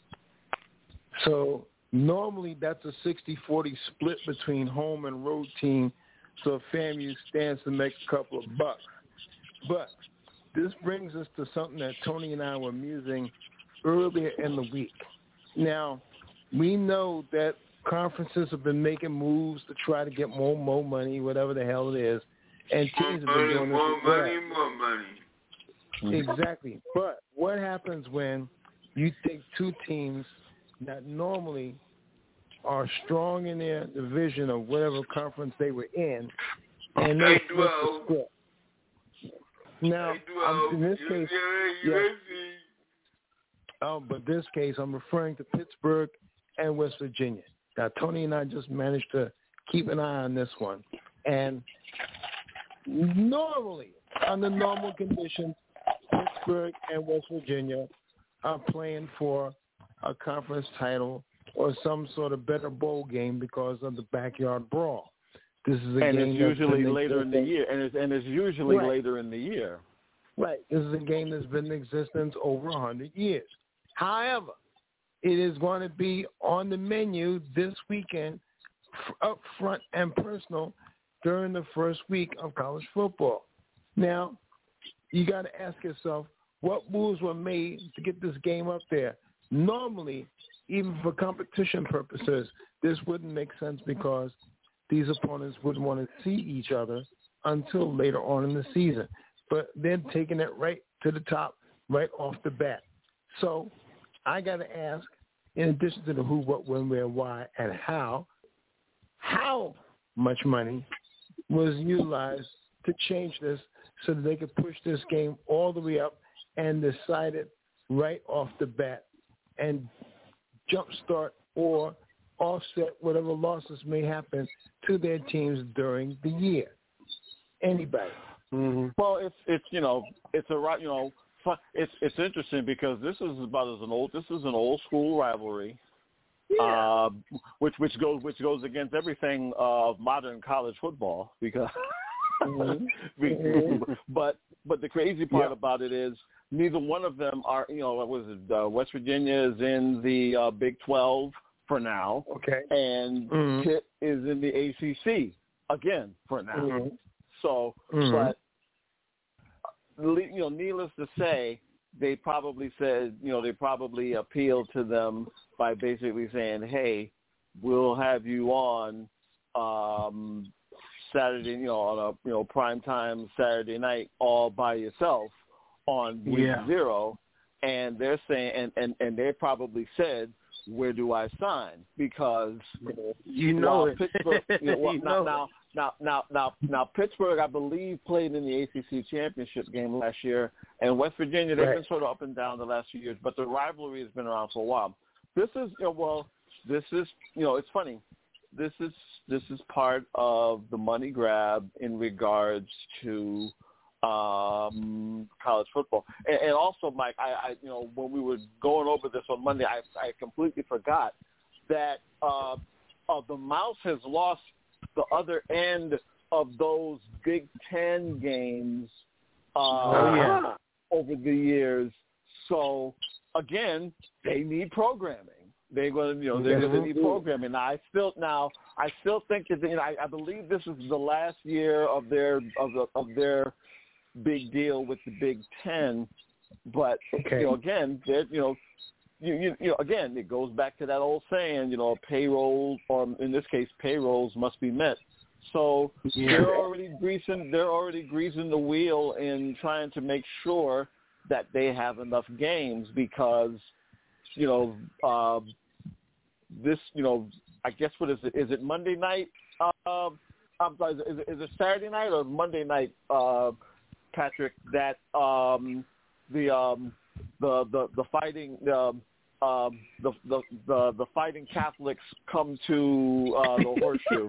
So normally that's a sixty forty split between home and road team. So FAMU stands to make a couple of bucks. But this brings us to something that Tony and I were musing earlier in the week. Now, we know that conferences have been making moves to try to get more, more money, whatever the hell it is, and teams have been doing this. More money, more money. Exactly. But what happens when you take two teams that normally are strong in their division of whatever conference they were in, and they flip the script? Now, I'm, in this case, yes. Oh, but this case, I'm referring to Pittsburgh and West Virginia. Now, Tony and I just managed to keep an eye on this one. And normally, under normal conditions, Pittsburgh and West Virginia are playing for a conference title or some sort of better bowl game because of the backyard brawl. This is a and game it's usually later in the year, and it's, and it's usually right. later in the year. Right. This is a game that's been in existence over one hundred years. However, it is going to be on the menu this weekend, up front and personal, during the first week of college football. Now, you got to ask yourself, what moves were made to get this game up there? Normally, even for competition purposes, this wouldn't make sense because these opponents wouldn't want to see each other until later on in the season. But they're taking it right to the top, right off the bat. So I got to ask, in addition to the who, what, when, where, why, and how, how much money was utilized to change this so that they could push this game all the way up and decide it right off the bat and jumpstart or offset whatever losses may happen to their teams during the year? Anybody? Mm-hmm. Well, it's it's you know it's a you know it's it's interesting because this is about as an old this is an old school rivalry, yeah. uh, which which goes which goes against everything of modern college football because. Mm-hmm. but but the crazy part yeah. about it is neither one of them are you know what was it uh, West Virginia is in the uh, Big twelve for now, okay, and mm-hmm. Pitt is in the A C C again for now. Mm-hmm. So, mm-hmm. but you know, needless to say, they probably said you know they probably appealed to them by basically saying, "Hey, we'll have you on." Um, Saturday, you know, on a you know primetime Saturday night all by yourself on week yeah. zero, and they're saying, and, and, and they probably said, where do I sign? Because you know it. Pittsburgh, you know, well, you now, know now, now, now, now, now, Pittsburgh, I believe, played in the A C C championship game last year, and West Virginia, they've right. been sort of up and down the last few years, but the rivalry has been around for a while. This is, you know, well, this is, you know, it's funny. This is this is part of the money grab in regards to um, college football, and, and also, Mike, I, I, you know, when we were going over this on Monday, I, I completely forgot that uh, uh, the Mouse has lost the other end of those Big Ten games uh, oh, yeah. over the years. So again, they need programming. They're going to, you know, they're going to need programming. Now, I still now I still think that, you know, I, I believe this is the last year of their of the, of their big deal with the Big Ten. But okay. you know, again, you know, you, you you know, again, it goes back to that old saying, you know, payroll, or in this case, payrolls must be met. So yeah. they're already greasing they're already greasing the wheel in trying to make sure that they have enough games because, you know, uh, this, you know, I guess what is it? Is it Monday night? Uh, I'm sorry, is it, is it Saturday night or Monday night, uh, Patrick? That um, the um, the the the fighting um, um, the, the the the fighting Catholics come to uh, the Horseshoe.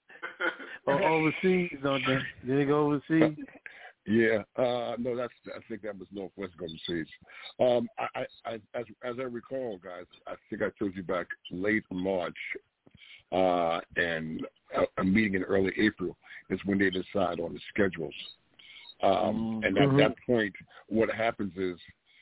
Or overseas, don't they? Did they go overseas? Yeah, uh, no, that's. I think that was Northwest Golden State. Um, I, I, as as I recall, guys, I think I told you back late March, uh, and a, a meeting in early April is when they decide on the schedules. Um, and at mm-hmm. that point, what happens is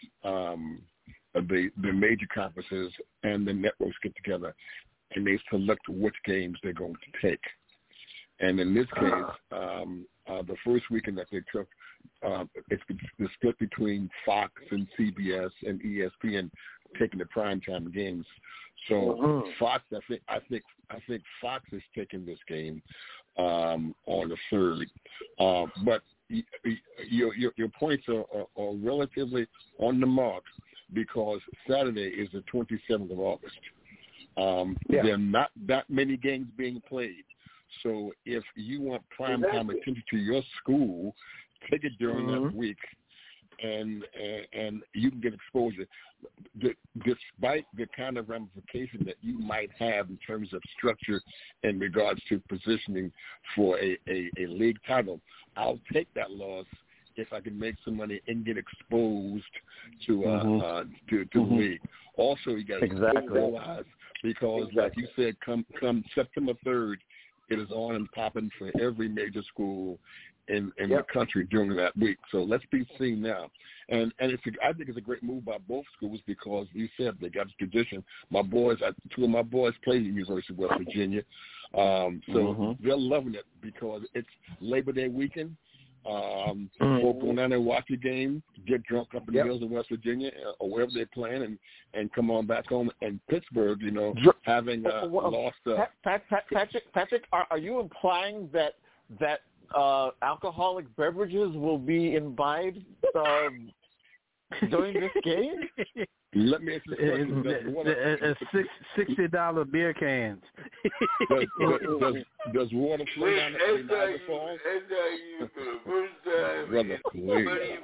um, the the major conferences and the networks get together, and they select which games they're going to take. And in this case, um, uh, the first weekend that they took, uh, it's the split between Fox and C B S and E S P N taking the primetime games. So mm-hmm. Fox, I think, I think, I think Fox is taking this game um, on the third. Uh, but y- y- your, your your points are, are, are relatively on the mark because Saturday is the twenty-seventh of August. Um, yeah. There are not that many games being played. So if you want prime time attention to your school, take it during mm-hmm. that week, and, and and you can get exposure. D- despite the kind of ramification that you might have in terms of structure in regards to positioning for a, a, a league title, I'll take that loss if I can make some money and get exposed to uh, mm-hmm. uh, to, to mm-hmm. the league. Also, you got to exactly. realize because, exactly. like you said, come come September third. It is on and popping for every major school in, in yep. the country during that week. So let's be seen now. And and it's a, I think it's a great move by both schools because you said they got the tradition. My boys, two of my boys play at the University of West Virginia. Um, so mm-hmm. they're loving it because it's Labor Day weekend. Um, mm-hmm. Folk go down there and watch the game, get drunk up in yep. the hills of West Virginia or wherever they're playing, and, and come on back home. And Pittsburgh, you know, having uh, well, lost. Uh, Pat, Pat, Pat, Patrick, Patrick, are, are you implying that that uh, alcoholic beverages will be imbibed uh, during this game? Let me ask you a question. Does water, a, a six, sixty dollar beer cans. does, does, does, does water flow down the Niagara Falls? That's how you for the first time. Brother, please.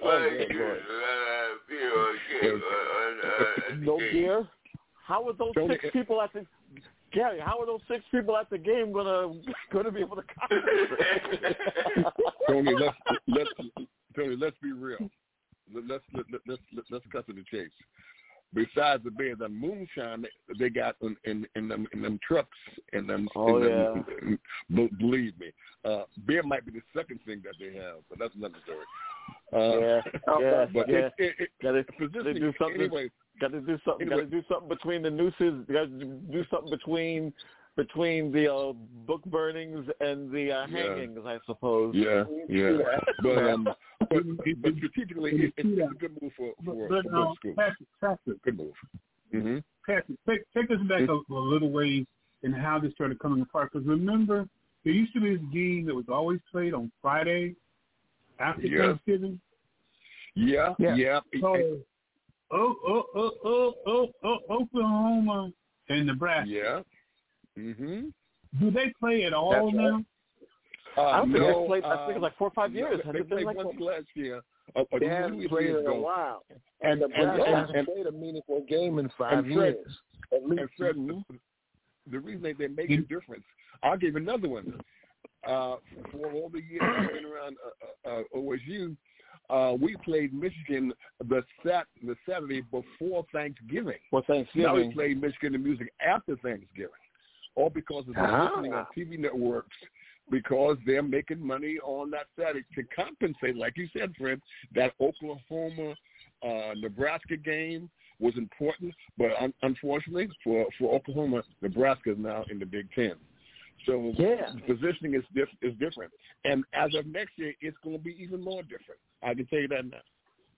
Oh, no beer? How are those Tony, six people at the Gary? How are those six people at the game gonna gonna be able to concentrate? Tony, let's let's Tony, let's be real. Let's let, let, let's let's let's cut to the chase. Besides the beer, the moonshine they got in in, in them in them trucks and them. Oh in yeah. Them, in, believe me, uh, beer might be the second thing that they have, but that's another story. Uh, yeah, yeah, but yeah. It, it, it, gotta, gotta do something. Anyway, got to do something. Anyway. Got to do something between the nooses. Got to do something between between the uh, book burnings and the uh, hangings, yeah. I suppose. Yeah, yeah. But um, but, but strategically, it, it's a good move for for, but, for um, both schools. Patrick, Patrick, good move. Mm-hmm. Patrick, take, take us back a, a little ways in how this started coming apart. Because remember, there used to be this game that was always played on Friday after Yeah. Thanksgiving. Yeah, yeah. yeah. So, oh, oh, oh, oh, oh, oh, Oklahoma and Nebraska. Yeah. Mhm. Do they play at all That's now? Uh, I don't think no, they played. uh, I think it's like four or five years. No, Has they it been played like once four? last year. Uh, uh, They haven't two played years in a ago. while. And, And and, Nebraska and, hasn't and, played a meaningful game in five and Fred, years. At least. And Fred, the, the reason they, they make a difference, I'll give another one. Uh, for all the years I've been around uh, uh, O S U, uh, we played Michigan the sat the Saturday before Thanksgiving. Well, Thanksgiving. Now we play Michigan the music after Thanksgiving, all because of the Ah. listening on T V networks, because they're making money on that Saturday to compensate, like you said, Fred, that Oklahoma uh, Nebraska game was important, but un- unfortunately for, for Oklahoma, Nebraska is now in the Big Ten. So yeah. the positioning is diff- is different. And as of next year, it's going to be even more different. I can tell you that now.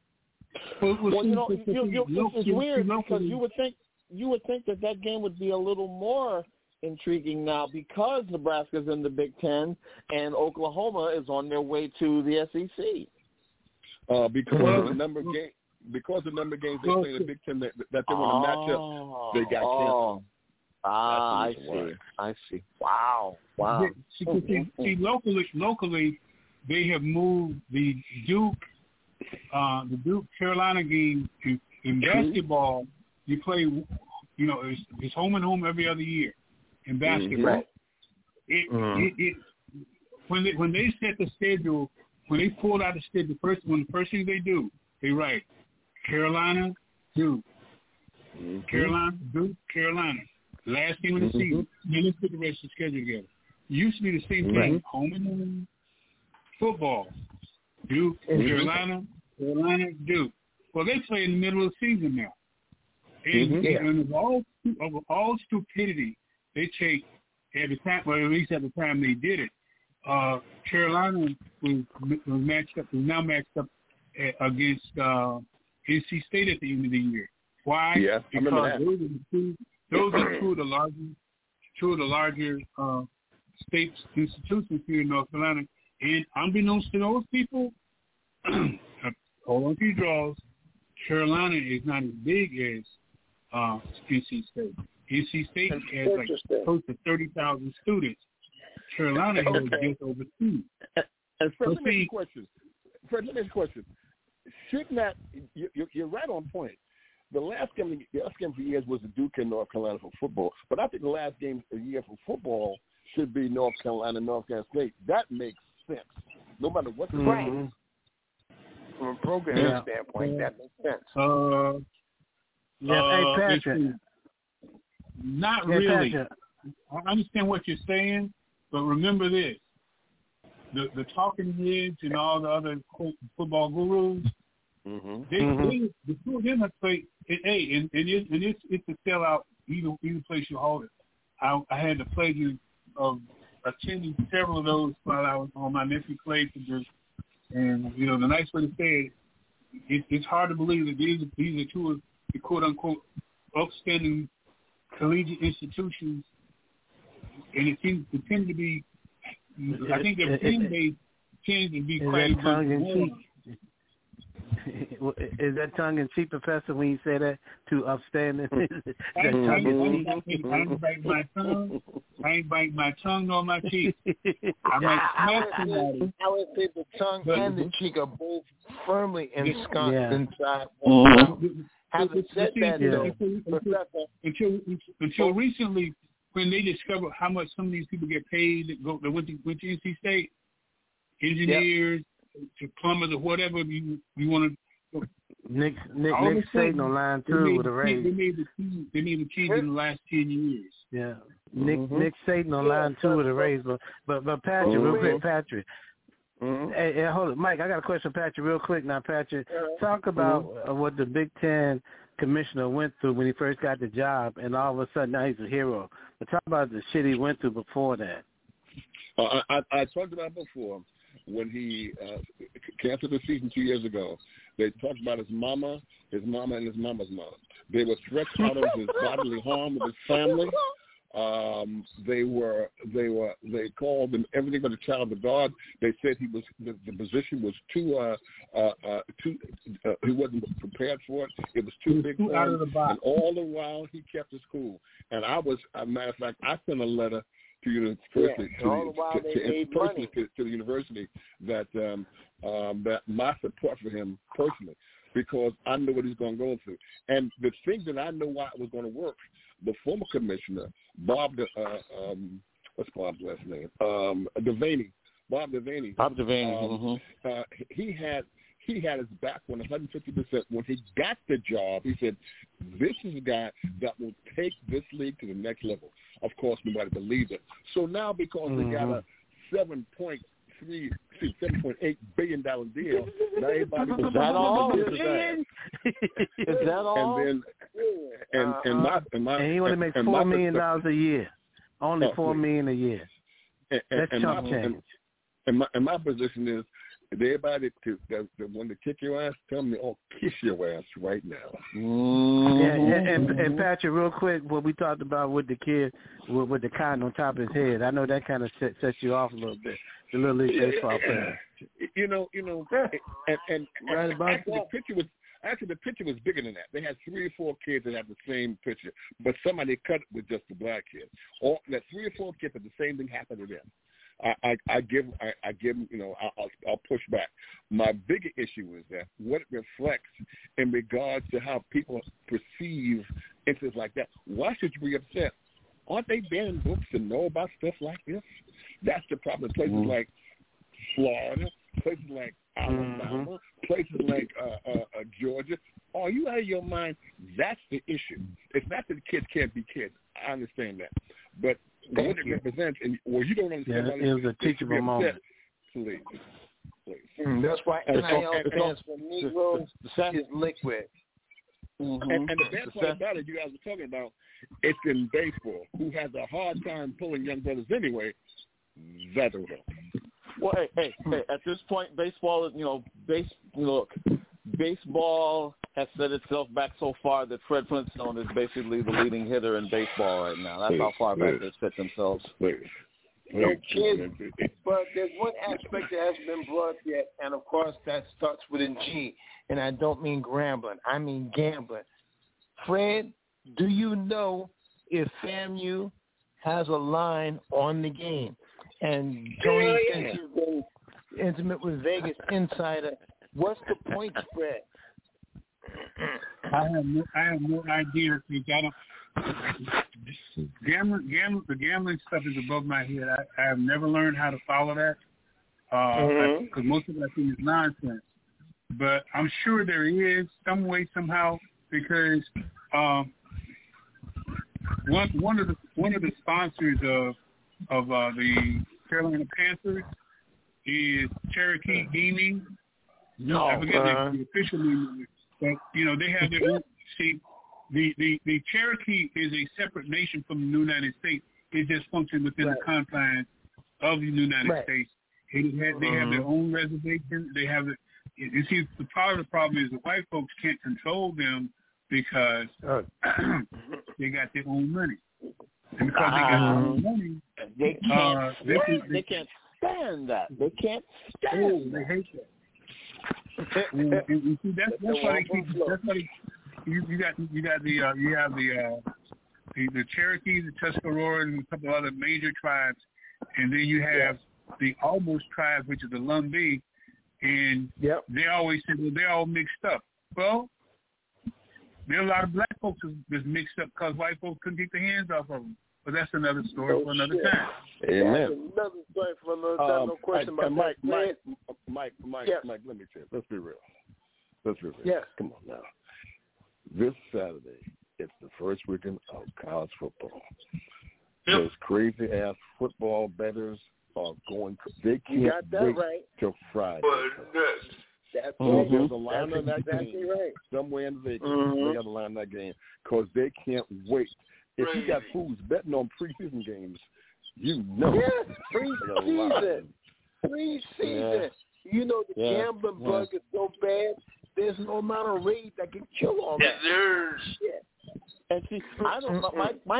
Well, Well, you know, you, you, you, it's weird because you would think you would think that that game would be a little more intriguing now because Nebraska's in the Big Ten and Oklahoma is on their way to the S E C. Uh, because Well, of the number of games, because the number of games they play in the Big Ten that, that they want to match up, they got canceled. Ah, I That's the see. reason I see. Wow. Wow. See, see, see, locally, locally, they have moved the Duke, uh, the Duke Carolina game in, in basketball. You play, you know, it's, it's home and home every other year in basketball. Right. It, Mhm. it, it, when they when they set the schedule, when they pulled out the schedule, first when the first thing they do, they write Carolina, Duke, Mm-hmm. Carolina, Duke, Carolina. Last game of the Mm-hmm. season. Then let's put the rest of the schedule together. Used to be the same thing. Right. Home and home football. Duke, Mhm. Carolina, Carolina, Duke. Well, they play in the middle of the season now. And, Mhm. and, and of all of all stupidity, they take at the time, well, at least at the time they did it. Uh, Carolina was, was matched up, is now matched up uh, against uh, N C State at the end of the year. Why? Yeah, I remember because that. those are the two, those are two of the larger, two of the larger uh, state institutions here in North Carolina. And unbeknownst to those people, hold on to your draws, Carolina is not as big as uh, N C State. N C State has like close to thirty thousand students. Carolina has Okay. just over two. And Fred, So let me ask you see- a question. Fred, let me ask you a question. Shouldn't that, you, you, you're right on point. The last game, the last game for years was the Duke and North Carolina for football. But I think the last game of the year for football should be North Carolina, North Carolina State. That makes sense. No matter what the Right. game is. From a programming Yeah. standpoint, that makes sense. Uh, Yeah, uh, hey, Patrick. it's- Not Hey, really. Patrick. I understand what you're saying, but remember this: the the talking heads and all the other quote, football gurus, Mm-hmm. they, Mhm. they the two of them have played. And, hey, and, and, it, and it's it's a sellout either either place you hold it. I, I had the pleasure of attending several of those while I was on my nephew played for this, and you know the nice way to say it, it it's hard to believe that these these are two of the quote unquote upstanding collegiate institutions, and it seems to tend to be. I think their fan base tends to be Is quite that tongue in more. cheek? Is that tongue in cheek, Professor, when you say that to upstanding? Is that I ain't, tongue in I ain't, I ain't bite my tongue. I ain't bite my tongue nor my cheek. cheek? I might I, smack would somebody. say, I would say the tongue But- and the cheek are both firmly ensconced Yeah. inside. Mhm. Having said See, that, Yeah. though, until, Professor, until, until recently, when they discovered how much some of these people get paid that go that went to, went to N C State, engineers, to plumbers, or whatever you you want to. Nick Nick All of Nick a sudden, Saban on line They two made, with a the- raise. they made the change. They made the change in the last ten years. Yeah, Nick Mhm. Nick Saban on Yeah, line two with a but- raise. But but, but Patrick, real Mhm. quick, Patrick. Mm-hmm. Hey, hey, hold it, Mike. I got a question, for Patrick, real quick. Now, Patrick, talk about uh, what the Big Ten commissioner went through when he first got the job, and all of a sudden now he's a hero. But talk about the shit he went through before that. Uh, I, I, I talked about before when he uh, canceled the season two years ago. They talked about his mama, his mama, and his mama's mother. They were threats out of his bodily harm with his family. Um, they were they were they called him everything but a child of God. They said he was the, the position was too uh, uh, uh, too uh, he wasn't prepared for it. It was too big for him. And all the while he kept his cool. And I was, as a matter of fact, I sent a letter to university yeah, to, all the while to, they to, made personally money. to, to the university that um, um, that my support for him personally, because I know what he's going to go through. And the thing that I know why it was going to work, the former commissioner, Bob, uh, um, what's Bob's last name? Um, Devaney. Bob Devaney. Bob Devaney. Um, mm-hmm. uh, he had he had his back on one hundred fifty percent. When he got the job, he said, this is a guy that will take this league to the next level. Of course, nobody believed it. So now because mm-hmm. they got a seven point three, seven point eight billion dollar deal, now everybody is that all? Is that all? And then, and and my and my and he only makes four million dollars a year. Only four million a year. And, That's and chump my, change. And, and my and my position is, everybody to, that, that want to kick your ass, tell me, oh, kiss your ass right now. Mm-hmm. Yeah, and, and, and Patrick, real quick, what we talked about with the kid with, with the cotton on top of his head, I know that kind of set, sets you off a little bit. The little league baseball player. You know, you know, and, and, right and about actually that. the picture was actually the picture was bigger than that. They had three or four kids that had the same picture, but somebody cut it with just the black kid. Or that three or four kids, but the same thing happened to them. I, I, I give, I, I give, you know, I, I'll, I'll push back. My bigger issue is that what it reflects in regards to how people perceive incidents like that. Why should you be upset? Aren't they banning books to know about stuff like this? That's the problem. Places mm-hmm. like Florida, places like Alabama, mm-hmm. places like uh, uh, uh, Georgia. Are you out of your mind? That's the issue. It's not that the kids can't be kids. I understand that, but Thank what you. it represents, and well, you don't understand. Yeah, why it was a teachable moment. Please, please. Mm, that's why And N I L it's stands for Negroes is liquid. Mm-hmm. And, and the best part about it, you guys were talking about, it's in baseball. Who has a hard time pulling young brothers anyway? That'll help. Well, hey, hey, hey, at this point, baseball is, you know, base, look, baseball has set itself back so far that Fred Flintstone is basically the leading hitter in baseball right now. That's please, how far back please. they've set themselves. Please. No kidding. But there's one aspect that hasn't been brought up yet, and of course that starts with a G. And I don't mean grambling. I mean gambling. Fred, do you know if FAMU has a line on the game? And Tony, since you've been intimate with Vegas Insider, what's the point spread? I have no, I have no idea because I don't. Gambling, gambling, the gambling stuff is above my head. I, I have never learned how to follow that because uh, mm-hmm. most of that thing is nonsense. But I'm sure there is some way somehow because um, one one of the one of the sponsors of of uh, the Carolina Panthers is Cherokee Gaming. No, I forget uh, the, the official name, but you know they have their own. See, the, the the Cherokee is a separate nation from the United States. It just functions within right. the confines of the United right. States. It has, they uh-huh. have their own reservation. They have the. You see, the part of the problem is the white folks can't control them because uh, they got their own money. And because they got their own money, they can't, uh, they, they, they, they can't stand that. They can't stand oh, that. They hate that. and, and, and see, that's, that's why they keep. That's why they, you, you got you got the uh, you have the, uh, the the Cherokees, the Tuscarora, and a couple other major tribes, and then you have yes. the almost tribe, which is the Lumbee. And yep. they always say, well, they're all mixed up. Well, there are a lot of black folks that's mixed up because white folks couldn't get their hands off of them. But that's another story oh, for another shit. time. Amen. That's another story for another time. Um, no question I, about Mike, that. Mike, Mike, Mike, yes. Mike, let me tell you. Let's be real. Let's be real. Yes. Come on now. This Saturday, it's the first weekend of college football. Yep. Those crazy-ass football bettors are going – they can't you got that wait right. till Friday. That's mm-hmm. right. There's a line That's on that exactly game right. somewhere in Vegas. Mm-hmm. They got a line on that game because they can't wait. If you got fools betting on preseason games, you know. Yes, preseason. Preseason. Yeah. You know the yeah. gambling yeah. bug is so bad, there's no amount of raid that can kill all that. There's shit. And see, I don't, Mike, Mike,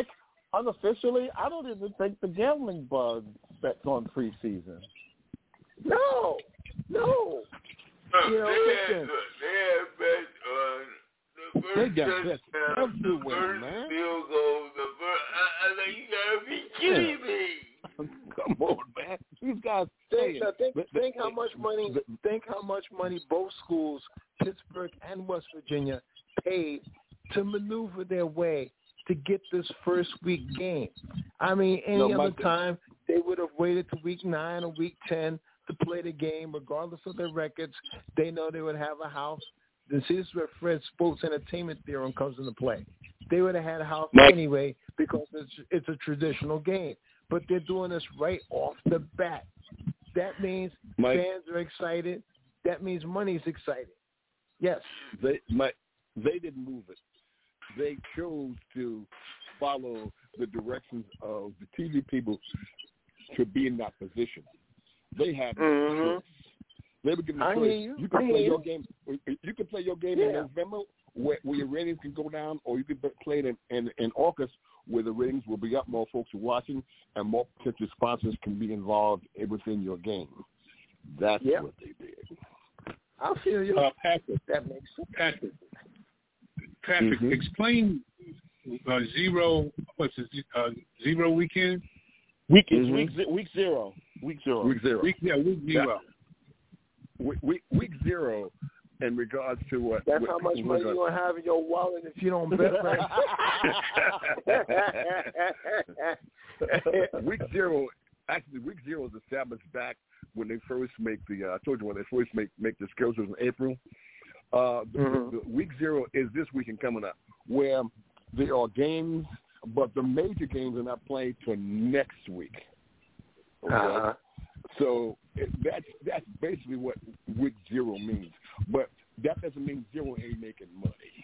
unofficially, I don't even think the gambling bug bets on preseason. No, no. Uh, You know, they, listen. had, they had bets on the first They got bets touchdown, the everywhere, first man. field goal, the first. I, I like, you gotta be kidding me. Come on, man. These guys Think, saying, uh, think, but- think how much money. but- Think how much money both schools, Pittsburgh and West Virginia, paid to maneuver their way to get this first week game. I mean, any No, other my- time they would have waited to week nine or week ten to play the game, regardless of their records. They know they would have a house. This is where Fred's sports entertainment theorem comes into play. They would have had a house Mike. anyway because it's it's a traditional game. But they're doing this right off the bat. That means Mike. fans are excited. That means money's excited. Yes. They my, they didn't move it. They chose to follow the directions of the T V people to be in that position. They had no Mhm. choice. They were given a I choice. hear you. You I can hear play you. your game. You can play your game in Yeah. November, where, where your ratings can go down, or you can play it in, in, in August, where the ratings will be up, more folks are watching, and more potential sponsors can be involved within your game. That's Yep. what they did. I feel you. Uh, Patrick, That makes sense. Patrick, Patrick, Mhm. explain uh, zero. What's it? Uh, zero weekend. Week it's Mhm. week ze- week zero. Week zero. Week zero. Week, yeah, week zero. Week, week, week zero in regards to what? That's what how much people money are you're going to have in your wallet if you don't bet right. Week zero, actually, week zero is established back when they first make the. Uh, I told you when they first make make the schedules in April. Uh, the, Mhm. the, the week zero is this weekend coming up, where there are games, but the major games are not played till next week. Okay? Uh-huh. So it, that's that's basically what week zero means, but that doesn't mean zero ain't making money.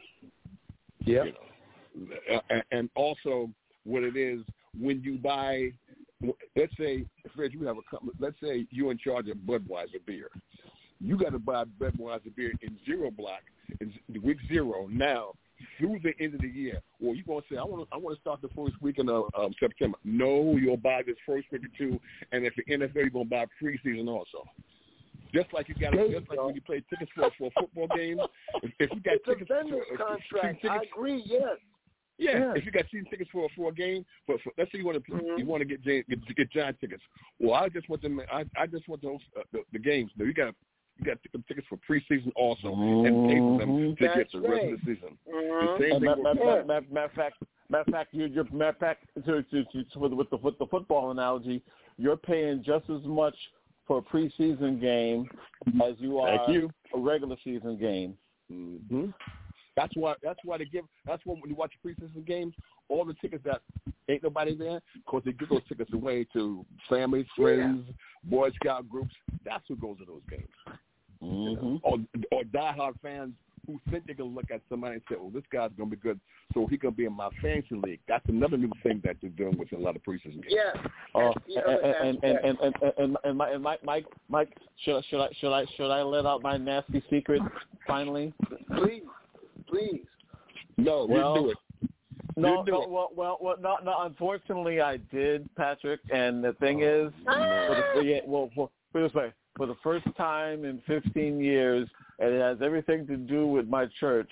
Yeah. You know? and, and also what it is when you buy, let's say, Fred, you have a company, let's say you're in charge of Budweiser beer. You got to buy Budweiser beer in zero block, in week zero now through the end of the year. Well, you're going to say, I want to I want to start the first weekend of um, September. No, you'll buy this first week or two, and if the N F L, you're going to buy preseason also. Just like you got, There just you like go. when you play tickets for for a football game. If, if you got It's a tickets, vendor's for, contract. season I tickets, agree, yes. yeah, Yeah. if you got season tickets for for a game, but for, let's say you want to Mhm. you want to get get, get giant tickets. Well, I just want them. I, I just want those uh, the, the games. No, you got you got tickets for preseason also, and pay for them to That's get the rest right. of the season. Mhm. The same And thing matter, with matter, matter, matter of fact, matter of fact, you, you're matter of fact, to, to, to, with, with the with the football analogy, you're paying just as much for a preseason game as you are Thank you. a regular season game. Mm-hmm. That's why. That's why they give. That's why when you watch preseason games, all the tickets that ain't nobody there, because they give those tickets away to families, friends, Boy Scout groups. That's who goes to those games. Mm-hmm. Or or diehard fans who think they can look at somebody and say, "Well, this guy's gonna be good, so he gonna be in my fantasy league." That's another new thing that they're doing with a lot of preseason games. Yes. Oh, That's the other and, and, aspect. and, and, and, and, and, Mike, and Mike, Mike, Mike, should, should I, should I, should I let out my nasty secret finally? Please, please. No, Well, you do it. No, You do no, it. well, well, well, no, no. Unfortunately, I did, Patrick. And the thing is, for the, yeah, well, for, put it this way, for the first time in fifteen years, and it has everything to do with my church.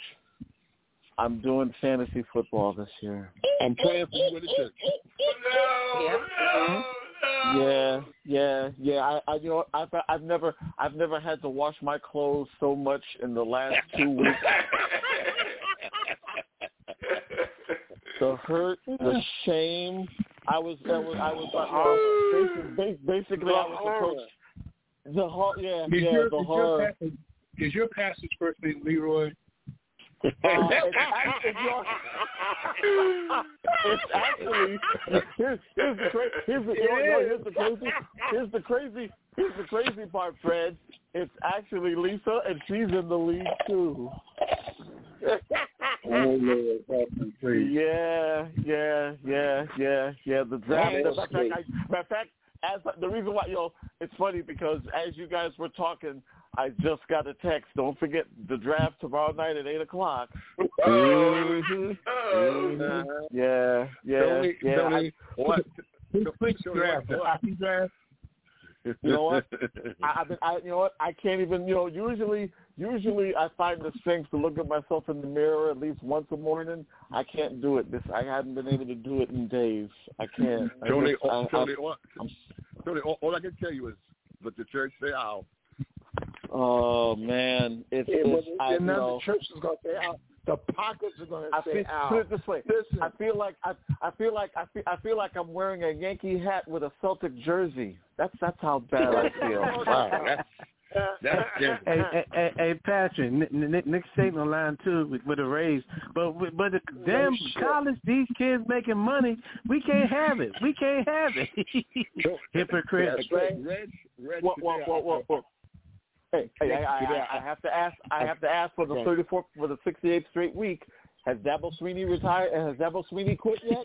I'm doing fantasy football this year. I'm playing for you in the church. No, no, no. Yeah, yeah, yeah. I, I, you know, I've, I've never, I've never had to wash my clothes so much in the last two weeks. The hurt, the shame. I was, I was, I was, uh, basically, basically, I was approached. The horror, yeah, Is yeah, your, the is horror. Your pastor, is your pastor's first name Leroy? Uh, it's, actually, it's, your, it's actually here's, here's the cra- here's the, you know, you know, here's the crazy here's the crazy here's the crazy part, Fred. It's actually Lisa, and she's in the league too. Oh Lord, help me, please. Yeah, yeah, yeah, yeah, yeah. The draft. That Matter is of fact, I, matter of fact, as the reason why, you know, it's funny because as you guys were talking, I just got a text. Don't forget the draft tomorrow night at eight o'clock. Mm-hmm. Mm-hmm. Yeah, yeah, Tony, yeah. Tony, I, what? Quick draft, the hockey draft. You know what? I, I've been, I, you know what? I can't even. You know, usually, usually I find the strength to look at myself in the mirror at least once a morning. I can't do it. This I haven't been able to do it in days. I can't. I Tony, just, all, I, Tony, I, all, Tony all, all I can tell you is let the church say out. Oh man, it's, yeah, it's but I, then you the know, church is going to say out. The pockets are going to I say feel, out. Put it this way. Listen. I feel like I, I feel like I feel, I feel like I'm wearing a Yankee hat with a Celtic jersey. That's that's how bad I feel. Wow, that's that's hey, hey, hey, hey, Patrick, Nick, Nick, Nick Saban on line too with, with a raise, but but the damn college, these kids making money, we can't have it. We can't have it. Hypocrite. That's right. Reg, Reg, what, what, what, what, what? Hey, hey, I, I, I have to ask. I have to ask for the thirty-fourth, for the sixty-eighth straight week. Has Dabo Sweeney retired? Has Dabo Sweeney quit yet?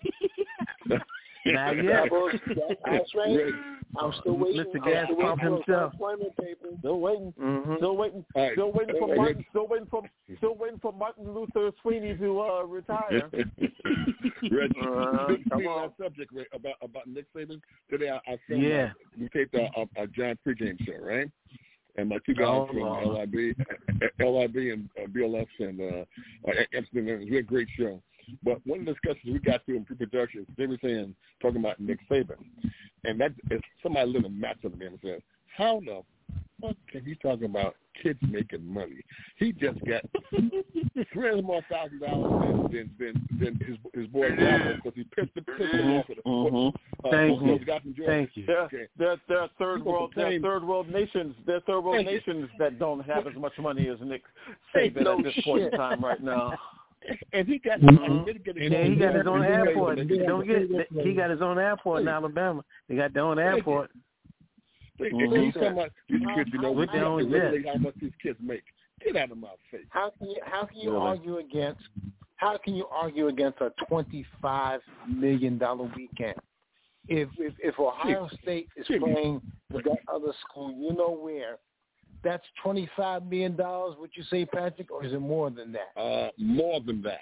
Not yet. That's right. I'm still waiting. Mister Gas Pump himself. Still waiting. Mm-hmm. Still waiting. Right. Still waiting for Martin. Still waiting for. Still waiting for Martin Luther Sweeney to uh, retire. Reg, Uh, speaking come of on. that subject Ray, about about Nick Saban today, I, I filmed Yeah. my, we taped a, a, a giant pregame show, right? And my two guys Oh, from Lord. L I B, L I B and uh, B L S and uh, uh, Epstein, it was a great show. But one of the discussions we got through in pre-production, they were saying, talking about Nick Saban. And that is somebody living in match on me and said, how the fuck can he talk about kids making money? He just got three hundred more thousand dollars than than than his his boy because he pissed the pissed him off with Mm-hmm. uh, Thank you. the guy from Georgia. Thank you. They're, Okay. they're, they're third People world. They're complain. third world nations. They're third world Thank you. nations that don't have as much money as Nick Thank Saban no at this point in shit. time right now. And he got, Mhm. mm-hmm. Yeah, he got his own He got airport. his own- Don't get. He got his own airport in Alabama. They got their own airport. If Mm-hmm. he's talking about these kids, you know, With we their have own to jet. regulate how much these kids make. Get out of my face. How can you how can you Really? argue against how can you argue against a twenty-five million dollar weekend? If if if Ohio State is Jeez. playing with that other school, you know where, that's twenty-five million dollars. Would you say, Patrick, or is it more than that? Uh, more than that.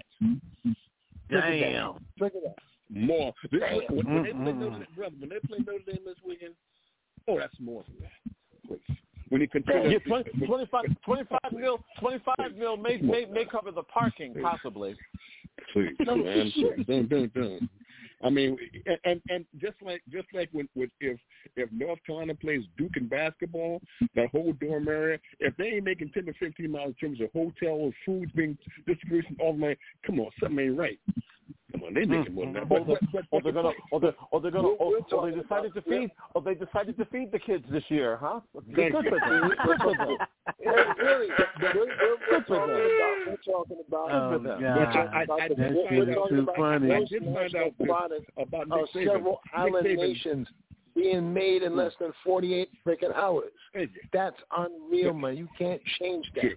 Damn. Look at that. More. When, when, when they play Mm-mm. Notre Dame, brother, when they play Notre Dame this weekend, oh, that's more than that. Please. When you consider Yeah, twenty, twenty-five, twenty-five mil, twenty-five mil may, may may cover the parking possibly. Please, man, please, don't, don't, don't. I mean, and, and and just like just like when with if if North Carolina plays Duke in basketball, that whole dorm area, if they ain't making ten to fifteen miles in terms of hotel food being distribution, all the way, come on, something ain't right. Come on, they making more than that. Or, But, but, but, or they're gonna, or they or they're gonna, We're- or, we're or they talking decided to about- feed, or they decided to feed the kids this year, huh? Good Thank for you. them. Good for them. Hey, really, we're, we're, we're, Good for talking them. about, we're talking about Oh, Good for them. God. But I, I, I That did shit find is out, too funny. I did find out this, products about of Nick Saban. several island Nick Saban, nations being made in less than forty-eight freaking hours. Thank you. That's unreal, man. You can't change that.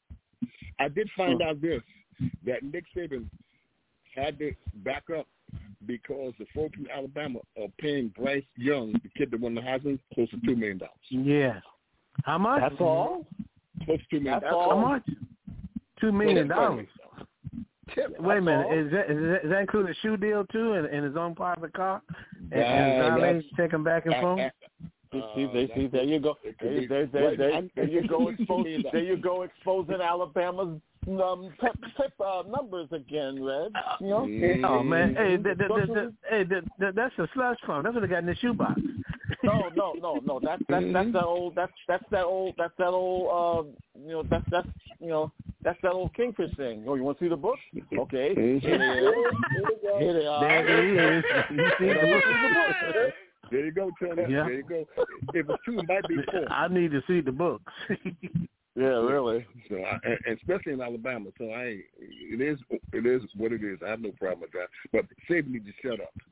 I did find out this, that Nick Saban had to back up because the folks in Alabama are paying Bryce Young, the kid that won the Heisman, close to two million dollars. Yeah. How much? That's all. Close to two million That's dollars. all. How much? Two million dollars. Wait a minute. all. Is that, is that is that include a shoe deal too, and, and his own private car, and, Uh, and valet that's- taking back and forth? I- I- See, see, see, there you go. It could There, be- there, there, right. there, I'm- there you go. Exposing, there you go, exposing Alabama's um, tip, tip uh, numbers again, Red. You know? Mm. Oh man, hey, the, the, the, Social- the, hey, the, the, that's a slush fund. That's what they got in the shoebox. No, no, no, no. That's that's that's that old. That's that's that old. That's that old. Uh, you know, that's that's you know, that's that old Kingfish thing. Oh, you want to see the book? Okay, here it is. Here they are. There it is. You see the book? There you go, Tony. Yeah. There you go. If it's two, it might be four. I need to see the books. Yeah, really. So, I, and especially in Alabama. So, I it is it is what it is. I have no problem with that. But Saban needs to shut up.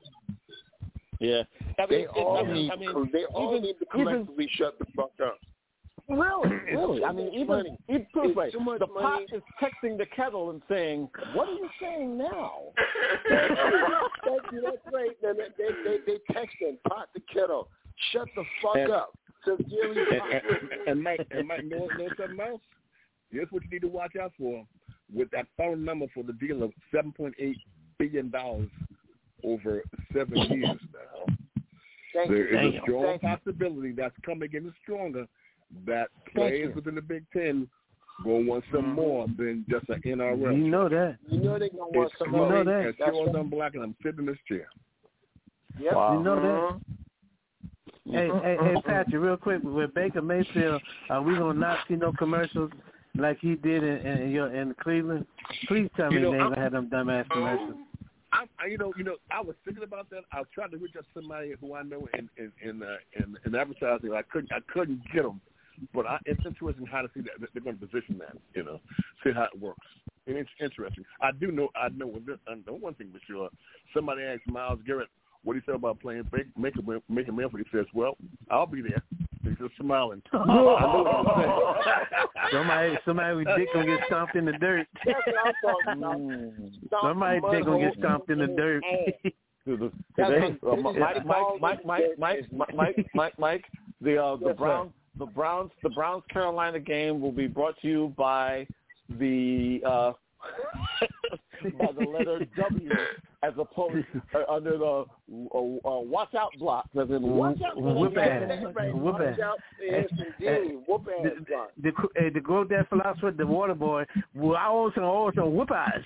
Yeah. I mean, They it, all I mean, need I mean, they all even, need to even, collectively shut the fuck up. Really, really. I mean, even money. even put it It's way, too much the pot money. is texting the kettle and saying, "What are you saying now?" That's, that's right. They, they, they, they text them, pot the kettle, shut the fuck And- up. So Jerry, and, and, and Mike, and Mike, know, know something else? Here's what you need to watch out for with that final number for the deal of seven point eight billion dollars over seven years now. Thank there you. is Thank a strong Thank possibility you. that's coming in stronger that Thank players you. within the Big Ten going to want some mm-hmm. more than just an N R L. You know that. You know they're going to want some more. You know that. As sure as I'm black and I'm sitting in this chair. Yep. Wow. You know mm-hmm. that. Hey, hey, hey, Patrick, real quick, with Baker Mayfield, are we going to not see no commercials like he did in in, your, in Cleveland? Please tell me you know, they ain't going to have them dumbass commercials. I, I, you know, you know, I was thinking about that. I tried to reach out to somebody who I know in in in, uh, in, in advertising. I couldn't, I couldn't get them. But I, it's interesting how to see that they're going to position that. You know, see how it works. And it's interesting. I do know. I know. I know one thing for sure. Somebody asked Myles Garrett what he said about playing make a make a Mayfield. He says, "Well, I'll be there." He's just smiling. I know what I'm saying. Somebody, somebody dick gonna get stomped in the dirt. That's what I'm talking about. Somebody dick gonna get stomped in the dirt. Today, uh, Mike, Mike, Mike, Mike, Mike, Mike, Mike, Mike, the uh, the yes, Browns, the Browns, the Browns Carolina game will be brought to you by the uh, by the letter W as opposed uh, under the uh, uh, watch out block. As in watch out, whoop ass, whoop ass. Yes, indeed, whoop ass block. The the, the quote that philosopher, the water boy, well, I also also whoop eyes.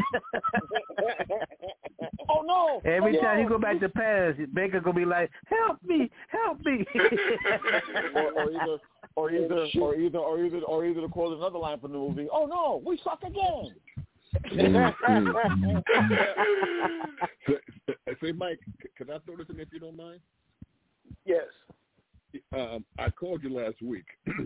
Oh no! Every oh, time no. he go back to pass, Baker gonna be like, "Help me, help me!" or, or either, or either, or either, or either, or either to quote another line from the movie. Oh no, we suck again. Mm-hmm. Say, Mike, can I throw this in if you don't mind? Yes. Um, I called you last week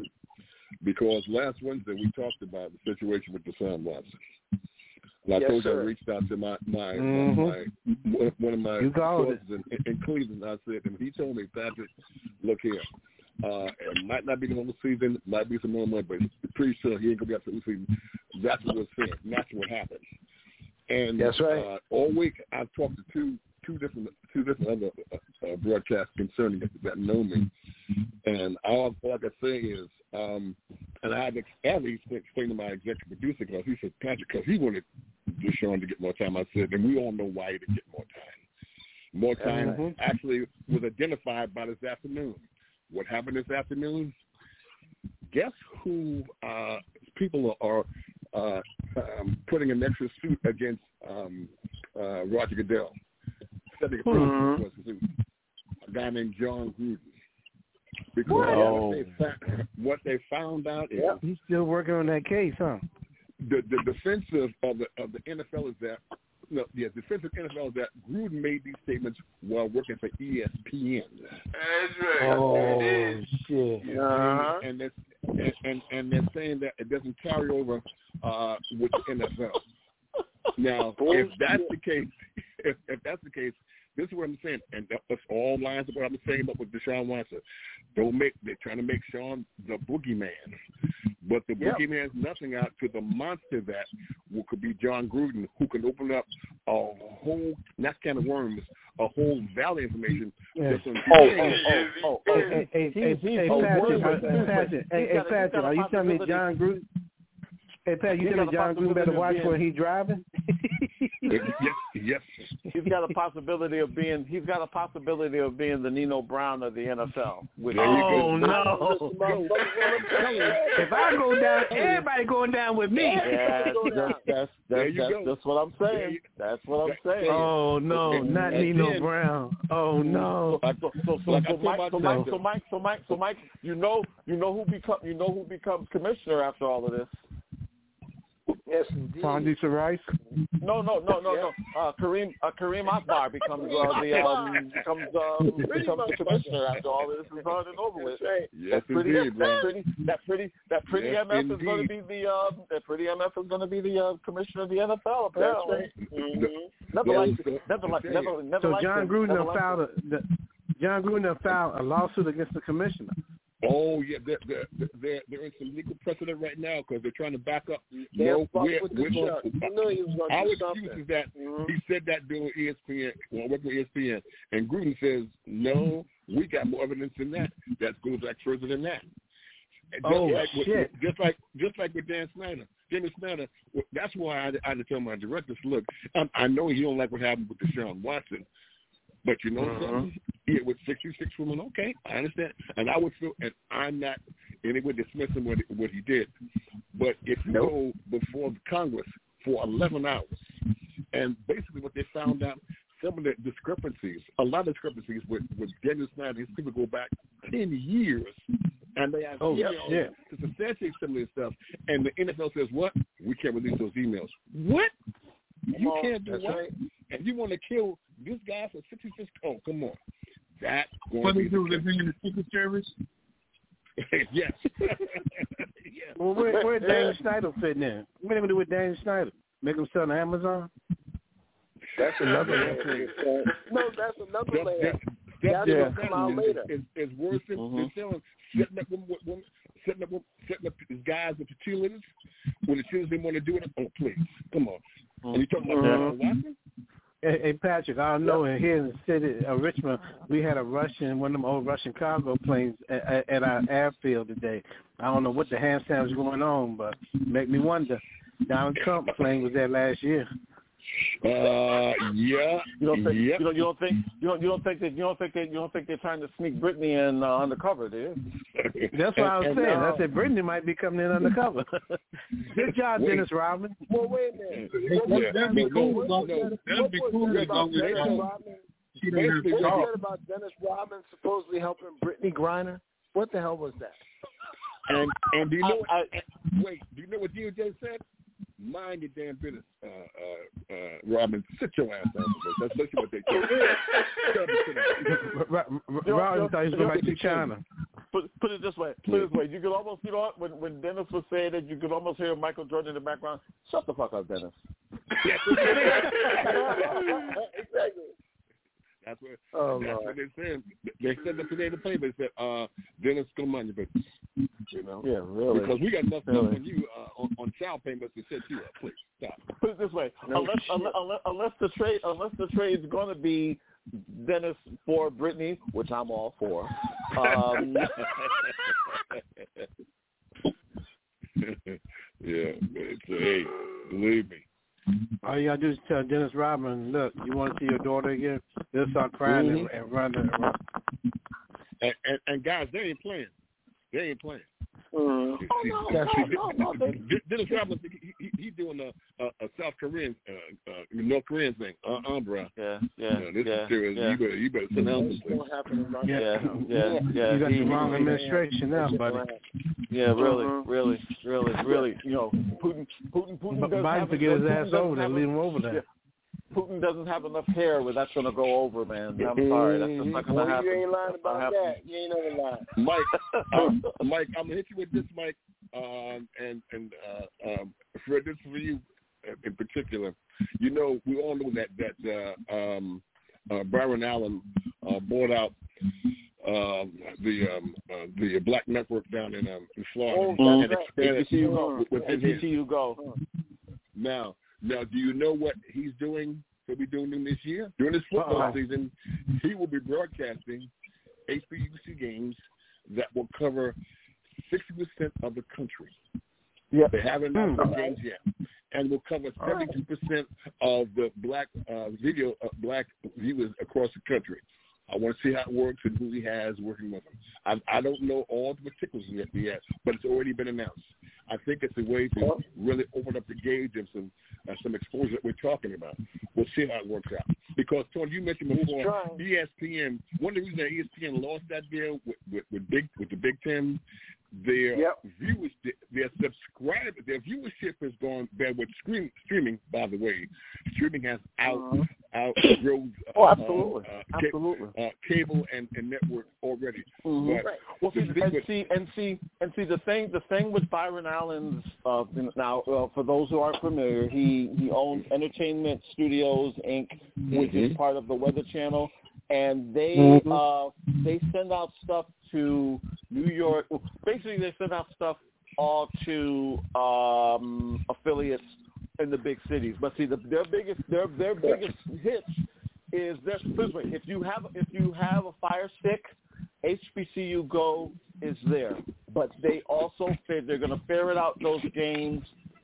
because last Wednesday we talked about the situation with Deshaun Watson. And I yes, told you sir. I reached out to my my, mm-hmm. my one of my sources in, in Cleveland. I said, and he told me, Patrick, look here, uh, it might not be the normal season, might be some more money, but pretty sure he ain't gonna be up to the season. That's what we're saying. And that's what happened. And that's right. Uh, all week I've talked to two two different two different other uh, uh, broadcasts concerning it that know me, and all, all I can say is, um, and I had to explain to my executive producer because he said, Patrick, because he wanted Deshaun to get more time. I said, and we all know why he didn't get more time. More time mm-hmm. actually was identified by this afternoon. What happened this afternoon? Guess who uh, people are uh, um, putting an extra suit against um, uh, Roger Goodell? Setting a mm-hmm. suit. A guy named John Gruden. Because what? What, they found, what they found out is yep. he's still working on that case, huh? The the defense of, of the of the N F L is that no, yeah, the defense of the N F L is that Gruden made these statements while working for E S P N. That's right. Oh shit! Uh-huh. And, and, and and and they're saying that it doesn't carry over uh, with the N F L. Now, if that's the case, if, if that's the case, this is what I'm saying, and that's all lines of what I'm saying about with Deshaun Watson. Don't make they're trying to make Sean the boogeyman, but the yep. boogeyman is nothing out to the monster that could be John Gruden, who can open up a whole not can of worms, a whole valley of information. Yeah. Just on oh, oh, oh, oh, oh, hey, hey, hey, hey, Patrick, Patrick, hey, hey, Patrick, are you telling me John Gruden? Hey, Pat, you telling me John Gruden better watch when he's driving? yes, yes. He's got a possibility of being. He's got a possibility of being the Nino Brown of the N F L. With oh no! If I go down, everybody going down with me. Yeah, that's that's that's, that's, that's what I'm saying. That's what I'm saying. Oh no, not and Nino then, Brown. Oh no. So so so, so, so, Mike, so, Mike, so Mike, so Mike, so Mike, you know, you know who become, you know who becomes commissioner after all of this. Yes, indeed. Condoleezza Rice? No, no, no, no, no. Uh, Kareem uh, Kareem Akbar becomes uh, the um, becomes um, becomes the commissioner after all this is done and over with. Yes, that pretty, indeed, that pretty, that pretty, that pretty yes, M F indeed. is going to be the uh, that pretty M F is going to be the uh, commissioner of the N F L. Apparently, That's right. mm-hmm. never yeah, like, so, never like, never, never So liked John him. Gruden never filed a, the, John Gruden filed a lawsuit against the commissioner. Oh yeah, they're they're they're, they're in some legal precedent right now because they're trying to back up. They're No, we're, with the we're going. You know he was going Our to do excuse something. is that mm-hmm. he said that during E S P N, well, working with E S P N, and Gruden says no, we got more evidence than that. That goes back further than that. Just oh like shit! With, just like just like with Dan Snyder, Dennis Snyder. That's why I, I had to tell my directors, look, I, I know you don't like what happened with Deshaun Watson. But you know mm-hmm. something? Yeah, with sixty-six women, okay, I understand. And I would feel, and I'm not anyway dismissing what, what he did. But if you nope. go before the Congress for eleven hours, and basically what they found out, some of the discrepancies, a lot of discrepancies with, with Daniel Snyder, these people go back ten years, and they have oh, emails yeah. to substantiate some of this stuff. And the N F L says, what? We can't release those emails. What? You on, can't do that's what? Right. And you want to kill this guy for sixty-six? Oh, come on. That's going what to they be do? the They bring in the Secret Service? yes. yeah. Well, where, where Daniel Snyder fitting in? What are they going to do with Daniel Snyder? Make him sell on Amazon? That's another layer. No, that's another layer. That's yeah. come out later. It's, it's worse than mm-hmm. they're selling, setting up, women, women, setting up, setting up these guys with the cheerleaders. When the cheerleaders didn't want to do it, oh, please, come on. And you talking about mm-hmm. Watson? Hey, hey, Patrick, I don't know. Yep. Here in the city of Richmond, we had a Russian, one of them old Russian cargo planes at, at, at our airfield today. I don't know what the handstand was going on, but make me wonder. Donald Trump plane was there last year. Uh, yeah. You don't think? Yep. You don't. You don't think? You don't. You don't think that? You don't think that? You don't think they're trying to sneak Britney in uh, undercover, do you? That's what I was and, saying. Uh, I said Britney might be coming in undercover. Good job, wait. Dennis Rodman. Well, wait a minute. Yeah. That'd be cool. That'd be cool. What was said about Dennis Rodman supposedly helping Brittany Griner? What the hell was that? And and do you know? I, I, wait, do you know what D O J said? Mind your damn business, uh, uh, uh, Robin. Sit your ass down. That's literally what they told. Robin thought he was going back to China. Put, put it this way. Put it this way. You could almost, you know what? When when Dennis was saying it, you could almost hear Michael Jordan in the background. Shut the fuck up, Dennis. Exactly. That's what. Oh, that's Lord. what they said. They said that today in the paper. They said, uh, "Dennis, come on, but you know, yeah, really, because we got enough really. stuff on you uh, on, on child payments to set you up. Please stop." Put it this way: no unless, unless unless the trade unless the trade's going to be Dennis for Brittany, which I'm all for. Um, yeah, it's a, hey, believe me. All you gotta do is tell Dennis Rodman, look, you want to see your daughter again? They'll start crying mm-hmm. and, and run and run. And, and, and guys, they ain't playing. They ain't playing. Mm-hmm. See, oh, no, see, no, no, no, Dennis Rodman, he, he, he doing a, a, a South Korean, uh, uh, North Korean thing. Uh, uh bro. Yeah, yeah, you know, this yeah, is serious. yeah. You better, you better sit down. Yeah, yeah, yeah, yeah. You got he, the wrong he, administration now, buddy. Yeah, really, really, really, really. You know, Putin, Putin, Putin. But doesn't Biden have to get his Putin ass over there, a, leave him over there. Yeah. Putin doesn't have enough hair where that's going to go over, man. I'm sorry, that's just not going to well, happen. You ain't lying about that. You ain't never lying. Mike, um, Mike, I'm gonna hit you with this, Mike, um, and and uh, um, Fred, this is for you in particular. You know, we all know that that uh, um, uh, Byron Allen uh, bought out um, the um, uh, the Black Network down in, um, in Florida oh, and expanded H B C U go. within H B C U go. Now, now, do you know what he's doing? He'll be doing this year during this football uh-huh. season. He will be broadcasting H B C U games that will cover sixty percent of the country. Yeah, they haven't announced the games yet, and will cover seventy-two percent of the black uh, video uh, black viewers across the country. I want to see how it works and who he has working with him. I, I don't know all the particulars yet, yet, but it's already been announced. I think it's a way to really open up the gauge of some uh, some exposure that we're talking about. We'll see how it works out. Because, Tony, you mentioned before, E S P N, one of the reasons that E S P N lost that deal with, with, with, Big, with the Big Ten, their yep. viewers, their subscribers, their viewership has gone bad with stream, streaming, by the way. Streaming has out, uh-huh. outgrown uh, oh, absolutely. Uh, uh, absolutely. Uh, cable and, and network already. Mm-hmm. But right. Well, see, and see, and see, and see, the thing, the thing with Byron Allen's, uh, now, uh, for those who aren't familiar, he, he owns Entertainment Studios, Incorporated, which mm-hmm. is part of the Weather Channel, and they mm-hmm. uh, they send out stuff to New York. Basically, they send out stuff all to um, affiliates in the big cities. But see, the, their biggest their their biggest hits is this. If you have if you have a Fire Stick, H B C U Go is there. But they also fit. They're going to ferret out those games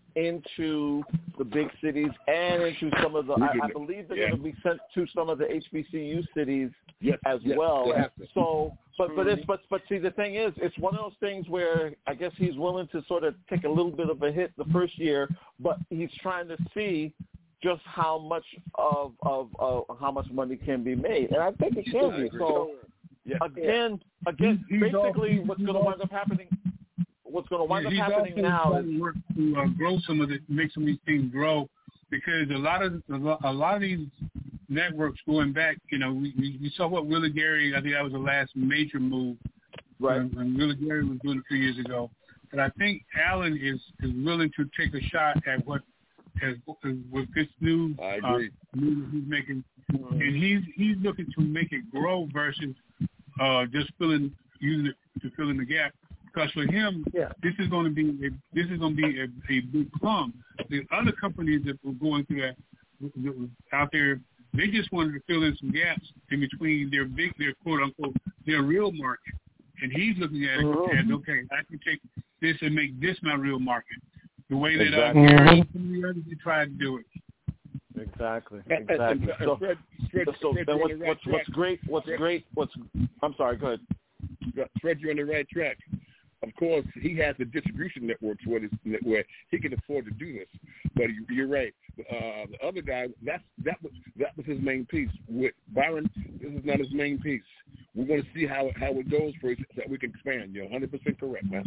into the big cities and into some of the. I, I believe they're yeah. going to be sent to some of the H B C U cities yes, as yes, well. So, but but it's but but see, the thing is, it's one of those things where I guess he's willing to sort of take a little bit of a hit the first year, but he's trying to see just how much of of, of how much money can be made, and I think it can be. So yeah. again, again, he's basically all, what's going to wind up happening. What's going to wind he's up happening also now is to work to uh, grow some of the, make some of these things grow, because a lot of a lot of these networks going back, you know, we, we, we saw what Willie Gary. I think that was the last major move, right? When, when Willie Gary was doing a few years ago. But I think Allen is, is willing to take a shot at what as with this new I agree. Uh, move he's making, mm-hmm. and he's he's looking to make it grow versus uh, just filling using it to fill in the gap. Because for him, yeah. this is going to be a, this is going to be a, a big plum. The other companies that were going through that, that was out there, they just wanted to fill in some gaps in between their big, their quote unquote, their real market. And he's looking at it mm-hmm. as, okay, I can take this and make this my real market. The way that exactly. uh, mm-hmm. the others tried to do it. Exactly. Exactly. So, Fred, Fred, so Fred, then what's, right what's, what's great? What's Fred. great? What's I'm sorry. Go ahead. Fred, you're on the right track. Of course, he has the distribution networks where, where he can afford to do this. But you're right. Uh, the other guy, that's that was that was his main piece. With Byron, this is not his main piece. We're going to see how how it goes first, so that we can expand. You're one hundred percent correct, man.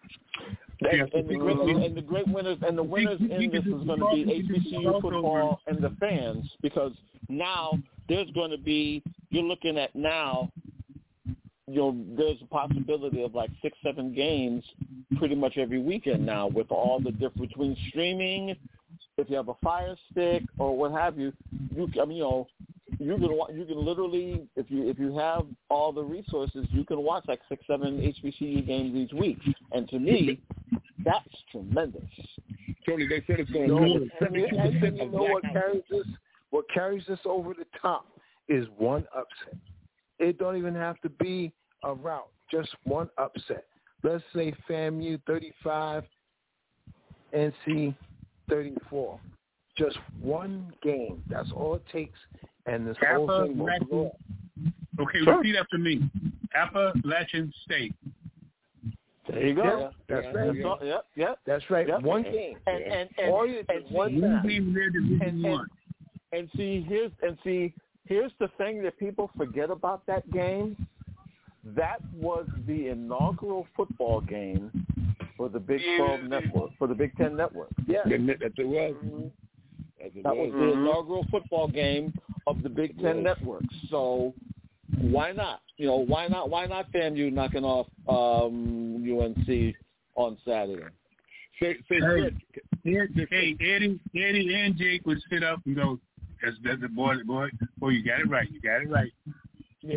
And, and, the great, and the great winners and the winners in this is going to be H B C U football and the fans, because now there's going to be you're looking at now. You know, there's a possibility of like six, seven games pretty much every weekend now, with all the difference between streaming. If you have a Fire Stick or what have you, you I mean, you know, you can you can literally, if you if you have all the resources, you can watch like six, seven H B C U games each week. And to me, that's tremendous. Tony, they said it's going to go. And you know what carries this? What carries this over the top is one upset. It don't even have to be a rout, just one upset. Let's say FAMU thirty-five, N C thirty-four. Just one game. That's all it takes, and this Appa, whole thing will blow. Okay, sure. Repeat after me. Appalachian State. There you go. Yeah, that's yeah, right. Yeah, yeah, yeah. That's right. Yeah. One game. And and and, all you and, one see, time. And, and, and, and see here's and see here's the thing that people forget about that game. That was the inaugural football game for the Big twelve network, for the Big Ten network. Yeah, that it was. That was the inaugural football game of the Big Ten network. So why not? You know, why not? Why not FAMU knocking off um, U N C on Saturday? Say, say, hey, hey, Eddie, Eddie, and Jake would sit up and go, "That's that's the boy, boy, boy, you got it right, you got it right." Yeah.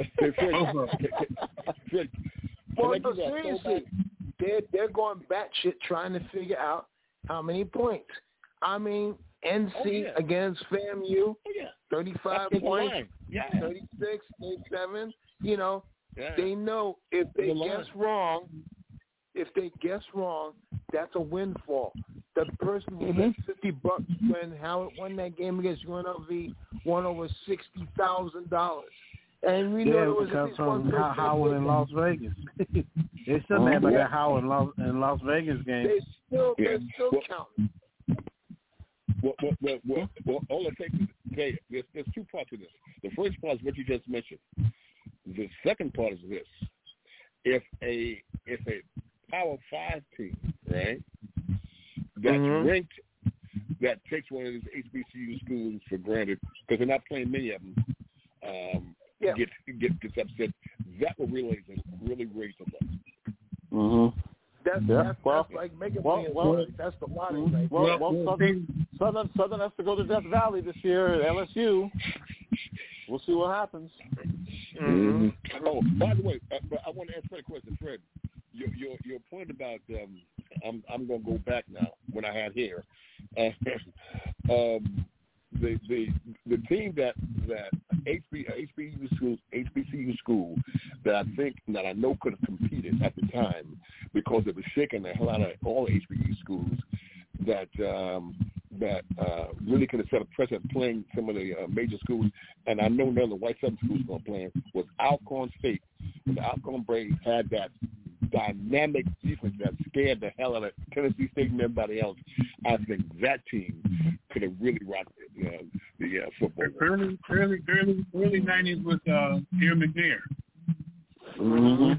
Well, no, seriously, they're they're going batshit trying to figure out how many points. I mean, N C oh, yeah. against FAMU, oh, yeah. thirty-five points, yeah. thirty-six, thirty-seven. You know, yeah. they know if they the guess wrong, if they guess wrong, that's a windfall. The person who mm-hmm. gets fifty bucks when Howard won that game against U N L V won over sixty thousand dollars. And we yeah, know it was comes from Howard in Las Vegas. They still mad about that Howard in Las, in Las Vegas game. They still, yeah. they're still well, counting. Well, well, well, well, well, all it takes is, okay, there's, there's two parts of this. The first part is what you just mentioned. The second part is this. If a if a Power Five team, right, that's mm-hmm. ranked, that takes one of these H B C U schools for granted, because they're not playing many of them, um, yeah. get, get gets upset, that will really, really raise them up. Mm-hmm. That's, yeah. that's, well, that's like making well, well, that's the lottery. Right well, there. well, Southern, Southern, Southern has to go to Death Valley this year at L S U. We'll see what happens. Mm-hmm. Oh, by the way, uh, but I want to ask Fred a question. Fred, your your your point about um, I'm I'm gonna go back now when I had hair. Uh, um, the the the team that that H B C U school H B C U school that I think that I know could have competed at the time because it was shaking the hell out of all H B C U schools that um, that uh, really could have set a precedent playing some of the uh, major schools, and I know none of the white Southern schools going to play was Alcorn State. When the Alcorn Braves had that dynamic defense that scared the hell out of Tennessee State and everybody else, I think that team could have really rocked uh, the uh, football. Early, early, early, early nineties with uh, Aaron McNair. Mm-hmm.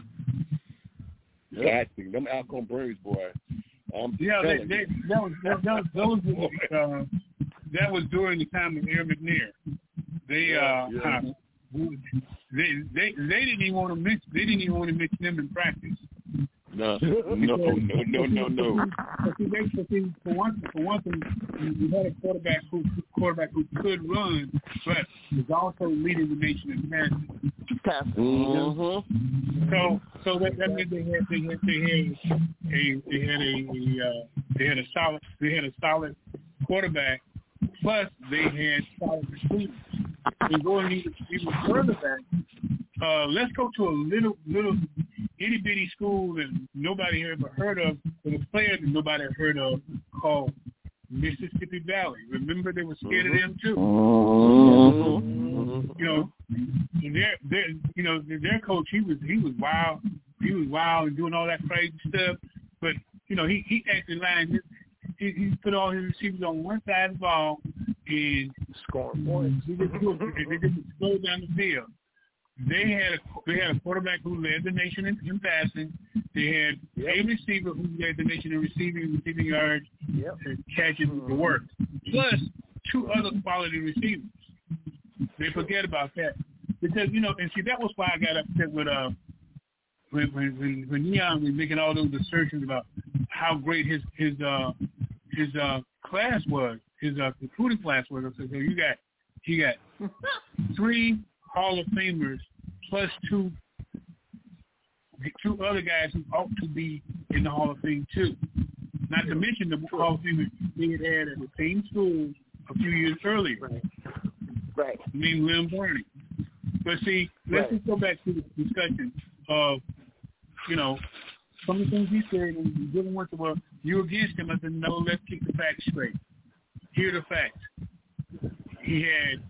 That thing, them Alcorn Braves, boy. Um, yeah, they, they, that was that, that was those were, uh, that was during the time of Aaron McNair. They uh, yeah. uh they they they didn't even want to mix they didn't even want to mix them in practice. No, no, no, no, no, no. But see, they, but see, for one, for one thing, you had a quarterback who quarterback who could run, but was also leading the nation in passing. Passing. Mm-hmm. So, so that, that meant they had they had they had a they had a, a uh, they had a solid they had a solid quarterback, plus they had solid receivers. And going even, even further back, uh, let's go to a little little itty bitty school that nobody ever heard of, with a player that nobody heard of called Mississippi Valley. Remember, they were scared mm-hmm. of them too. Mm-hmm. You know, their their you know their coach he was he was wild he was wild and doing all that crazy stuff, but you know he he actually lined his, he, he put all his receivers on one side of the ball and scoring points. They just they just go down the field. They had a they had a quarterback who led the nation in, in passing. They had yep. a receiver who led the nation in receiving, receiving yards, yep. and catches the work. Plus two other quality receivers. They forget about that because you know, and see that was why I got upset with uh when when when, when Neon was making all those assertions about how great his his uh his uh class was, his uh recruiting class was. So you got you got three Hall of Famers plus two two other guys who ought to be in the Hall of Fame too. Not to mention the Hall of Famers they had had at the same school a few years earlier. Right. Right. Named Lynn Barney. But see, let's right. just go back to the discussion of, you know, some of the things he said and you didn't want to, well, you were against him. I said, no, let's keep the facts straight. Here are the facts. He had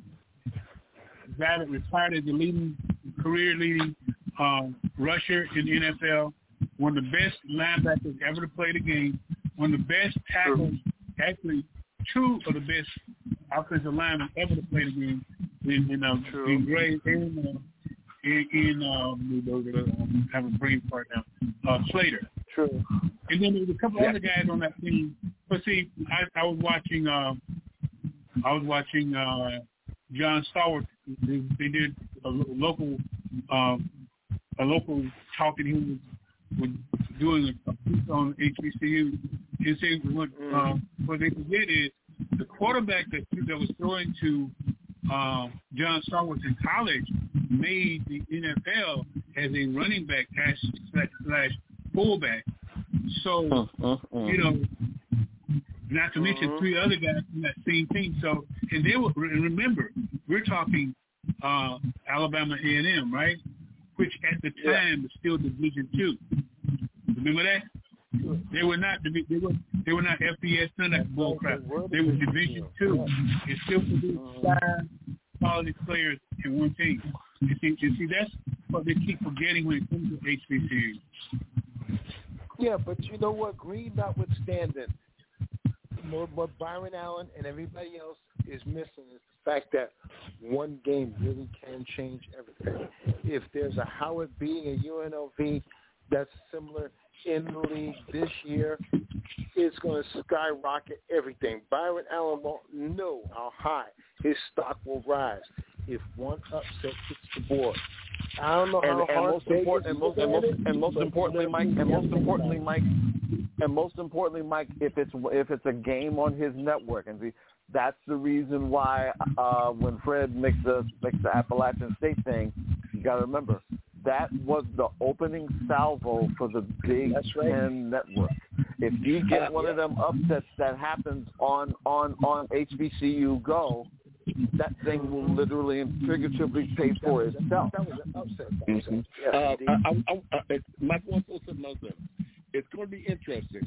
a guy that retired as the leading, career-leading um, rusher in the N F L, one of the best linebackers ever to play the game, one of the best tackles, actually two of the best offensive linemen ever to play the game in, in, uh, in Gray and uh, in, in um, I'm having a brain fart now, uh, Slater. True. And then there was a couple yeah. other guys on that team. But see, I, I was watching, uh, I was watching uh, John Stallworth. They, they did a local, um, a local talk, and he was, was doing a piece on H B C U. And say what uh, what they forget is the quarterback that that was throwing to uh, John Stallworth in college made the N F L as a running back slash, slash fullback. So uh, uh, uh. you know, not to mention uh-huh. three other guys in that same team. So and they were remember we're talking uh, Alabama A and M, right? Which at the time yeah. was still Division Two. Remember that? They were not they were they were not F B S, none of that bull crap. They were Division Two. It still produced five quality players in one team. You see, you see, that's what they keep forgetting when it comes to H B C U. Yeah, but you know what? Green notwithstanding, what Byron Allen and everybody else is missing is the fact that one game really can change everything. If there's a Howard beating a U N L V that's similar in the league this year, it's going to skyrocket everything. Byron Allen won't know how high his stock will rise if one upset hits the board. I don't know and, how and hard most important, and most and most and most importantly, Mike, and most importantly, Mike, and most importantly, Mike, if it's if it's a game on his network, and see, that's the reason why uh, when Fred makes the makes the Appalachian State thing, you got to remember that was the opening salvo for the Big That's right. Ten Network. If you get one of them upsets that happens on, on, on H B C U Go, that thing will literally and figuratively pay for itself. That was an upset. Mm-hmm. Yes, uh, I, I, I, I, Mike wants to say something else. It's going to be interesting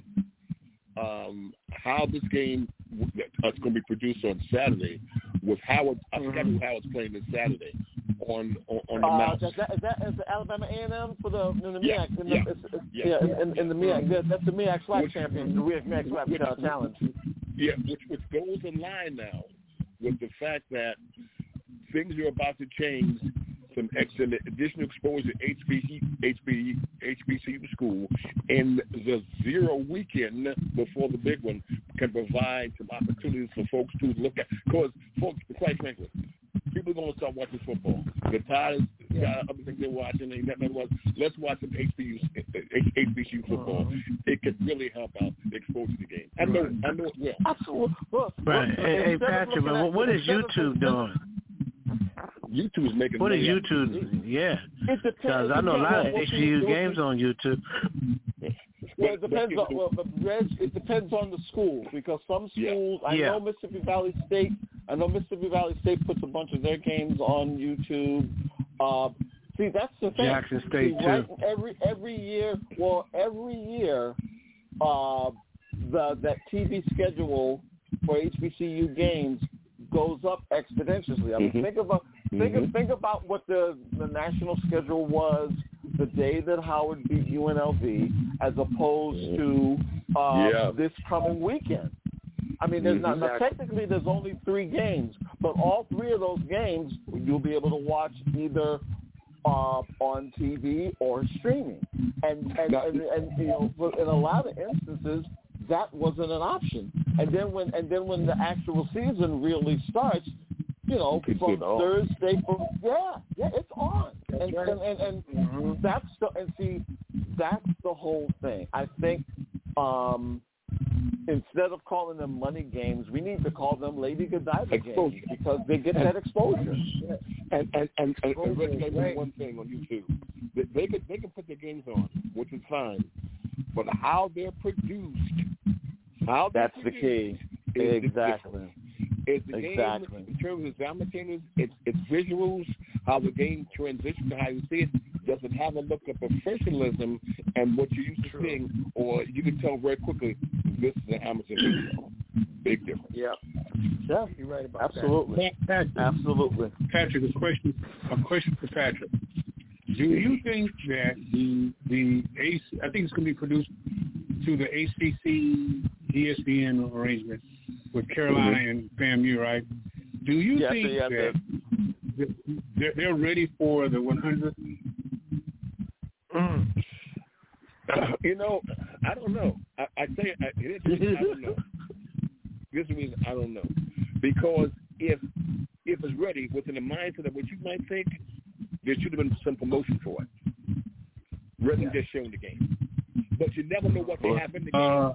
um, how this game is going to be produced on Saturday with Howard. I forgot who Howard's playing this Saturday on on, on the Uh, mountain. is that, is that is the Alabama A and M for the in the Yeah, MEAC? In yeah, the, it's, it's, yeah. yeah, in, in the MEAC. That, that's the MEAC SWAC champion, the MEAC SWAC uh, challenge. Yeah, which which goes in line now with the fact that things are about to change. Some extra additional exposure to H B C, H B, H B C U school, and the zero weekend before the big one can provide some opportunities for folks to look at. Because, folks, quite frankly, people are going to start watching football. The Tigers got other things they're watching. And that was, let's watch some H B C U, H B C U football. It could really help out the exposure to the game. I know, I know it will. Absolutely. Look, Right. look, Hey, hey Patrick, but what, what is YouTube doing? YouTube is making What is money. YouTube? Yeah, it depends. because I know a lot of H B C U games on YouTube. Well, it depends on well, but Reg, it depends on the school because some schools. I Yeah. know Mississippi Valley State. I know Mississippi Valley State puts a bunch of their games on YouTube. Uh, see, that's the thing. Jackson State see, right, too. Every every year, well, every year, uh, the that T V schedule for H B C U games goes up exponentially. I mean, Mm-hmm. think about think Mhm. think about what the the national schedule was the day that Howard beat U N L V, as opposed to uh, Yeah. this coming weekend. I mean, there's not now, technically there's only three games, but all three of those games you'll be able to watch either uh, on T V or streaming, and and, and, and you know, in a lot of instances that wasn't an option. And then when and then when the actual season really starts, you know, It's from on. Thursday, from yeah, yeah, it's on, That's and, right. and and and Mm-hmm. that's the and see, that's the whole thing. I think um, instead of calling them money games, we need to call them Lady Godiva Exposure. games because they get that exposure. And and and, and, Exposure and Reggie, is let me great. say one thing on YouTube. They, they could they can put their games on, which is fine, but how they're produced, how they're That's the produced key. is Exactly. It's the Exactly. game in terms of simultaneous, it's, it's visuals, how the game transitions to how you see it. Does it have a look of professionalism and what you're used to True. seeing, or you can tell very quickly this is an amateur baseball. Big difference. Yeah. Yeah, You're right about absolutely, Patrick, absolutely. Patrick, a question, a question for Patrick. Do you think that the the A C, I think it's going to be produced through the A C C E S P N arrangement with Carolina Mm-hmm. and FAMU, right? Do you Yes, think yeah, that th- they're, they're ready for the one hundred? that. Uh, you know, I don't know. I, I tell you, I, here's the reason I don't know. Here's the reason I don't know. Because if if it's ready within the mindset of what you might think, there should have been some promotion for it, rather than just showing the game. But you never know what they have in the game. Uh,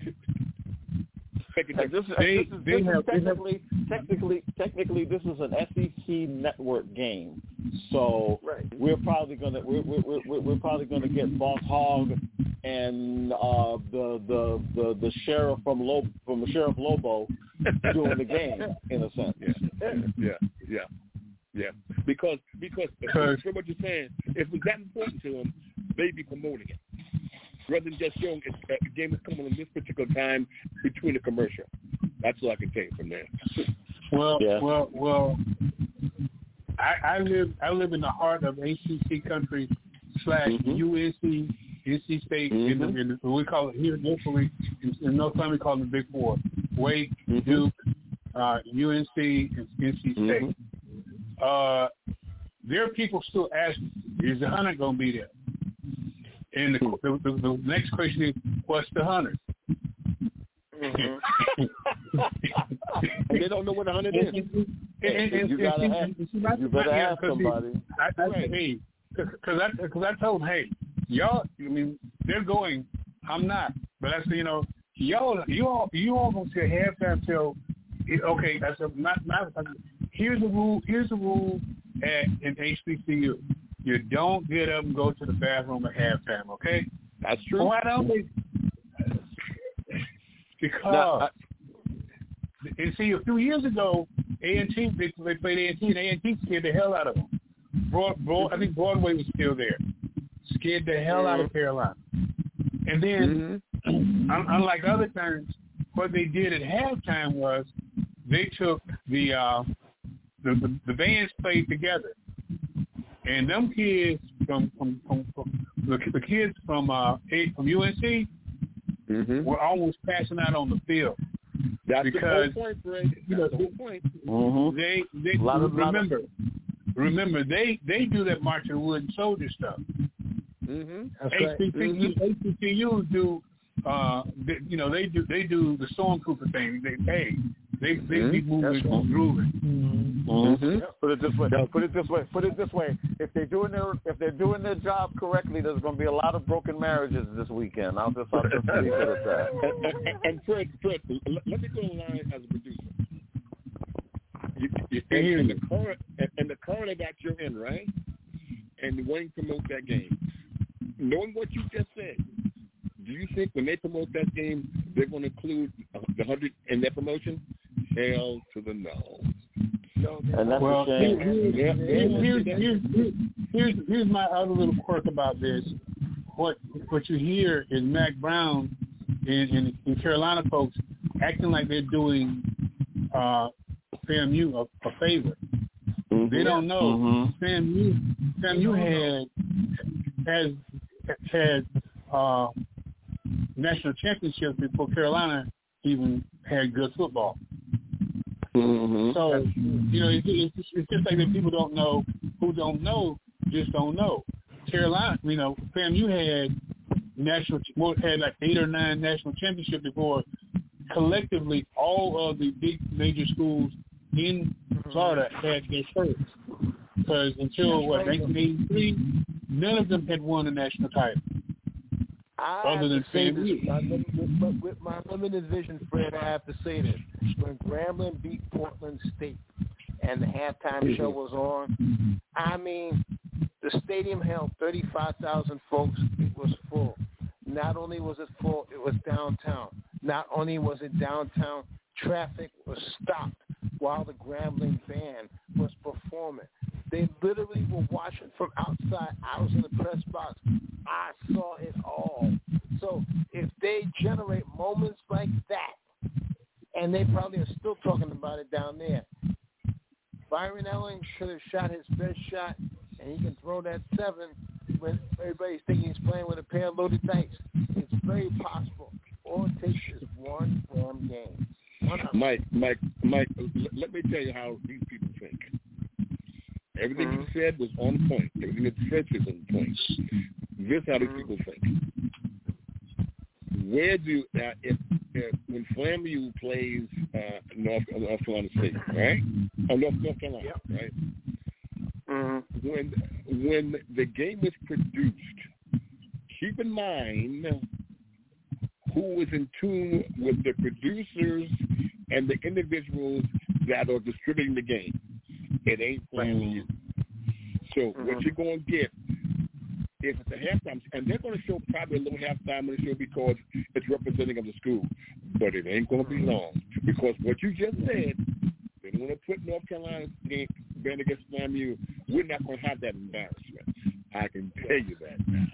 Make a And this, difference. and They- this is, they this is have- they have- technically, technically, technically, this is an S E C network game. So Right. we're probably gonna we're we're we're, we're probably gonna get Boss Hogg and uh, the the the the sheriff from Lobo from the Sheriff Lobo doing the game in a sense. Yeah, yeah, yeah, yeah. Because because Because- for what you're saying, if it's that important to them, they'd be promoting it rather than just showing a, a game is coming on this particular time between the commercial. That's all I can take from there. well, Yeah. well, well. I, I live I live in the heart of A C C country slash Mhm. U N C N C State. In the, Mhm. in the, we call it here locally in, in North Carolina we call them the Big Four: Wake, Mhm. Duke, uh, U N C, and N C State. Mhm. Uh, there are people still asking, is the hundred going to be there? And the, the, the, the next question is, what's the hundred? Mm-hmm. And they don't know what the hundred is. And, and, and, You gotta and, ask- and, see, my- you better my- yeah, ask 'cause see, somebody. I, I, Right. Hey, because I, cause I told them, hey, y'all, I mean, they're going, I'm not. But I said, you know, y'all, you all, you all going to halftime till, okay, I said, not, not, here's the rule, here's the rule at, in H B C U. you don't get up and go to the bathroom at halftime, okay? That's true. Why don't we? Because, now, I, and see, a few years ago, A and T, they, they played A and T, and A and T scared the hell out of them. Broad, Broad, I think Broadway was still there. Scared the hell mm-hmm. out of Carolina. And then, mm-hmm. unlike other times, what they did at halftime was they took the uh, the, the, the bands played together. And them kids from, from, from, from the, the kids from uh, from U N C mm-hmm. were almost passing out on the field. That's because, the whole point, Fred. That's you know, the whole point. Mm-hmm. They they of, remember remember they, they do that marching wooden soldier stuff. Mm-hmm. H B C U do uh they, you know they do they do the stormtrooper thing. They hey they they mm-hmm. be moving and grooving. Mm-hmm. Mm-hmm. Put it this way. Put it this way. Put it this way. If they're doing their if they're doing their job correctly, there's going to be a lot of broken marriages this weekend. I'll just I'll just leave it at that. And, and, and Fred, Fred, let me go online as a producer. You, you, and, and the car and, and the car that you're in, right? And wanting to promote that game. Knowing what you just said, do you think when they promote that game, they're going to include the hundred in their promotion? Hell to the no. No, and that's well, a shame. Here's, here's, here's, here's, here's, here's my other little quirk about this. What what you hear is Mac Brown and, and, and Carolina folks acting like they're doing uh, FAMU a, a favor. Mm-hmm. They don't know. Mm-hmm. FAMU, FAMU had has had uh, national championships before Carolina even had good football. Mm-hmm. So, you know, it, it's, just, it's just like that people don't know who don't know just don't know. Carolina, you know, FAMU had national had like eight or nine national championships before collectively all of the big major schools in Florida had their first. Because until, what, nineteen eighty-three, none of them had won a national title. I other than FAMU. With, with my limited vision, Fred, I have to say this. When Grambling beat Portland State and the halftime show was on, I mean, the stadium held thirty-five thousand folks. It was full. Not only was it full, it was downtown. Not only was it downtown, traffic was stopped while the Grambling band was performing. They literally were watching from outside. I was in the press box. I saw it all. So if they generate moments like that, and they probably are still talking about it down there, Byron Elling could have shot his best shot, and he can throw that seven when everybody's thinking he's playing with a pair of loaded dice. It's very possible. All it takes is one damn game. One Mike, Mike, Mike, let me tell you how these people think. Everything mm-hmm. you said was on point. Everything that you said was on point. This is how these people think. Where do uh, if, if when FAMU plays uh, North North Carolina State, right? Oh, North North Carolina, yep. right? Mm-hmm. When when the game is produced, keep in mind who is in tune with the producers and the individuals that are distributing the game. It ain't FAMU. So mm-hmm. what you're going to get, if it's a halftime, and they're going to show probably a little halftime in the show because it's representative of the school, but it ain't going to be long because what you just said, they don't want to put North Carolina's game band against FAMU. We're not going to have that embarrassment. I can tell you that now.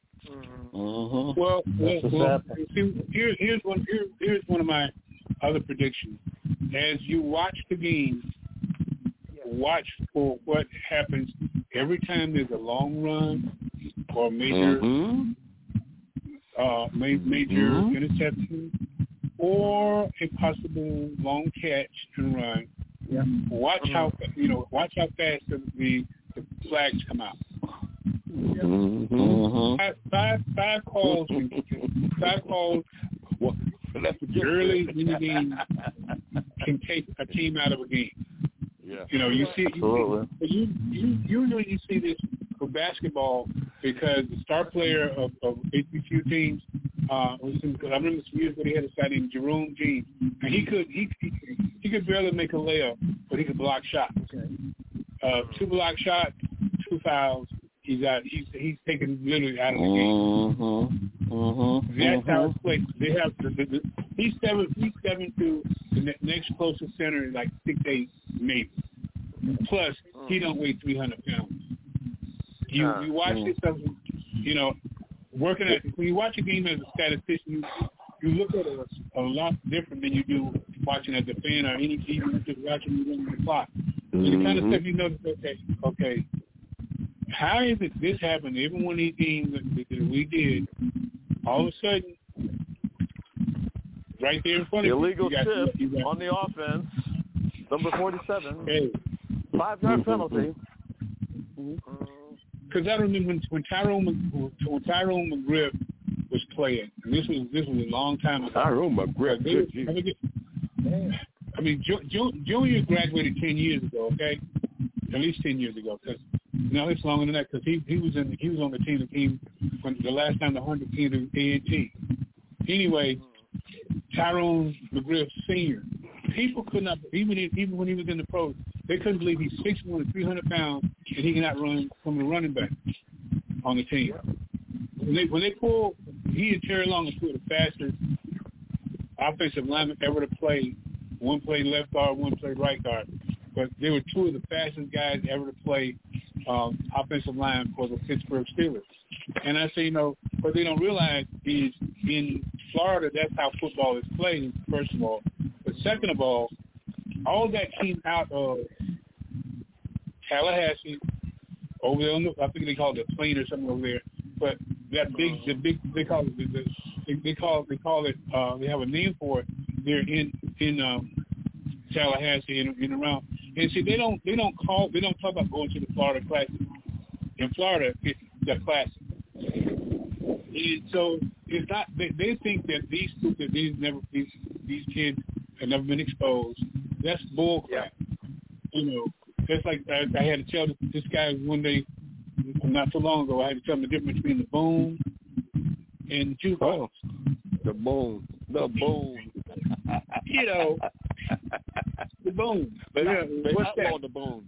Mm-hmm. Well, well, well see, here, here's one. Here, here's one of my other predictions. As you watch the games, watch for what happens every time there's a long run or major, mm-hmm. uh, ma- major mm-hmm. interception or a possible long catch and run. Yeah. Watch mm-hmm. how you know. Watch how fast the, the, the flags come out. Mm-hmm. Five, five, five calls, five calls. Well, early in the game can take a team out of a game. Yeah. You know, you see, you, see you, you usually you see this for basketball because the star player of, of H B C U teams, uh, I remember some years where they had a guy named Jerome Jean, and he could he, he he could barely make a layup, but he could block shots. Uh, two block shots, two fouls, He's out. He's he's taken literally out of the game. Mm-hmm. Mm-hmm. That's mm-hmm. how it's played. They have the, the, the, he's seven. He's seven to the ne- next closest center is like six eight maybe. Plus he don't weigh three hundred pounds. You uh, you watch mm. this stuff. You know, working at when you watch a game as a statistician, you, you look at it a, a lot different than you do watching as a fan or any even just watching you run the clock. Mm-hmm. And the kind of stuff you notice. Okay, okay. How is it this happened? Every one of these games that, that we did, all of a sudden, right there in front of illegal you, illegal shift on the offense, number forty-seven, hey. five-yard penalty. Because I remember when, when Tyrone when Tyrone McGriff was playing, and this was this was a long time ago. Tyrone McGriff, they, good I mean, I mean jo, jo, Junior graduated ten years ago, okay, at least ten years ago, because. No, it's longer than that because he he was in he was on the team that came when the last time the hundred came to A and T. Anyway, Tyrone McGriff Senior. People could not even even when he was in the pros, they couldn't believe he's six one and three hundred pounds and he cannot run from the running back on the team. When they when they pulled, he and Terry Long were two of the fastest offensive linemen ever to play. One played left guard, one played right guard. But they were two of the fastest guys ever to play um, offensive line for the Pittsburgh Steelers. And I say, you know, what they don't realize is in Florida, that's how football is played, first of all. But second of all, all that came out of Tallahassee, over there on the, I think they call it the Plain or something over there. But that big, the big, they call it, the, the, they call they call it, uh, they have a name for it. They're in in um, Tallahassee and, and around. And see, they don't they don't call they don't talk about going to the Florida Classic. In Florida, it's the Classic. And so it's not. They, they think that these that these never these these kids have never been exposed. That's bull crap. Yeah. You know, it's like I, I had to tell this, this guy one day, not too long ago. I had to tell him the difference between the boom and the jukebox. Oh, the boom, the boom. You know. The boom. But yeah, they what's that? On the boom.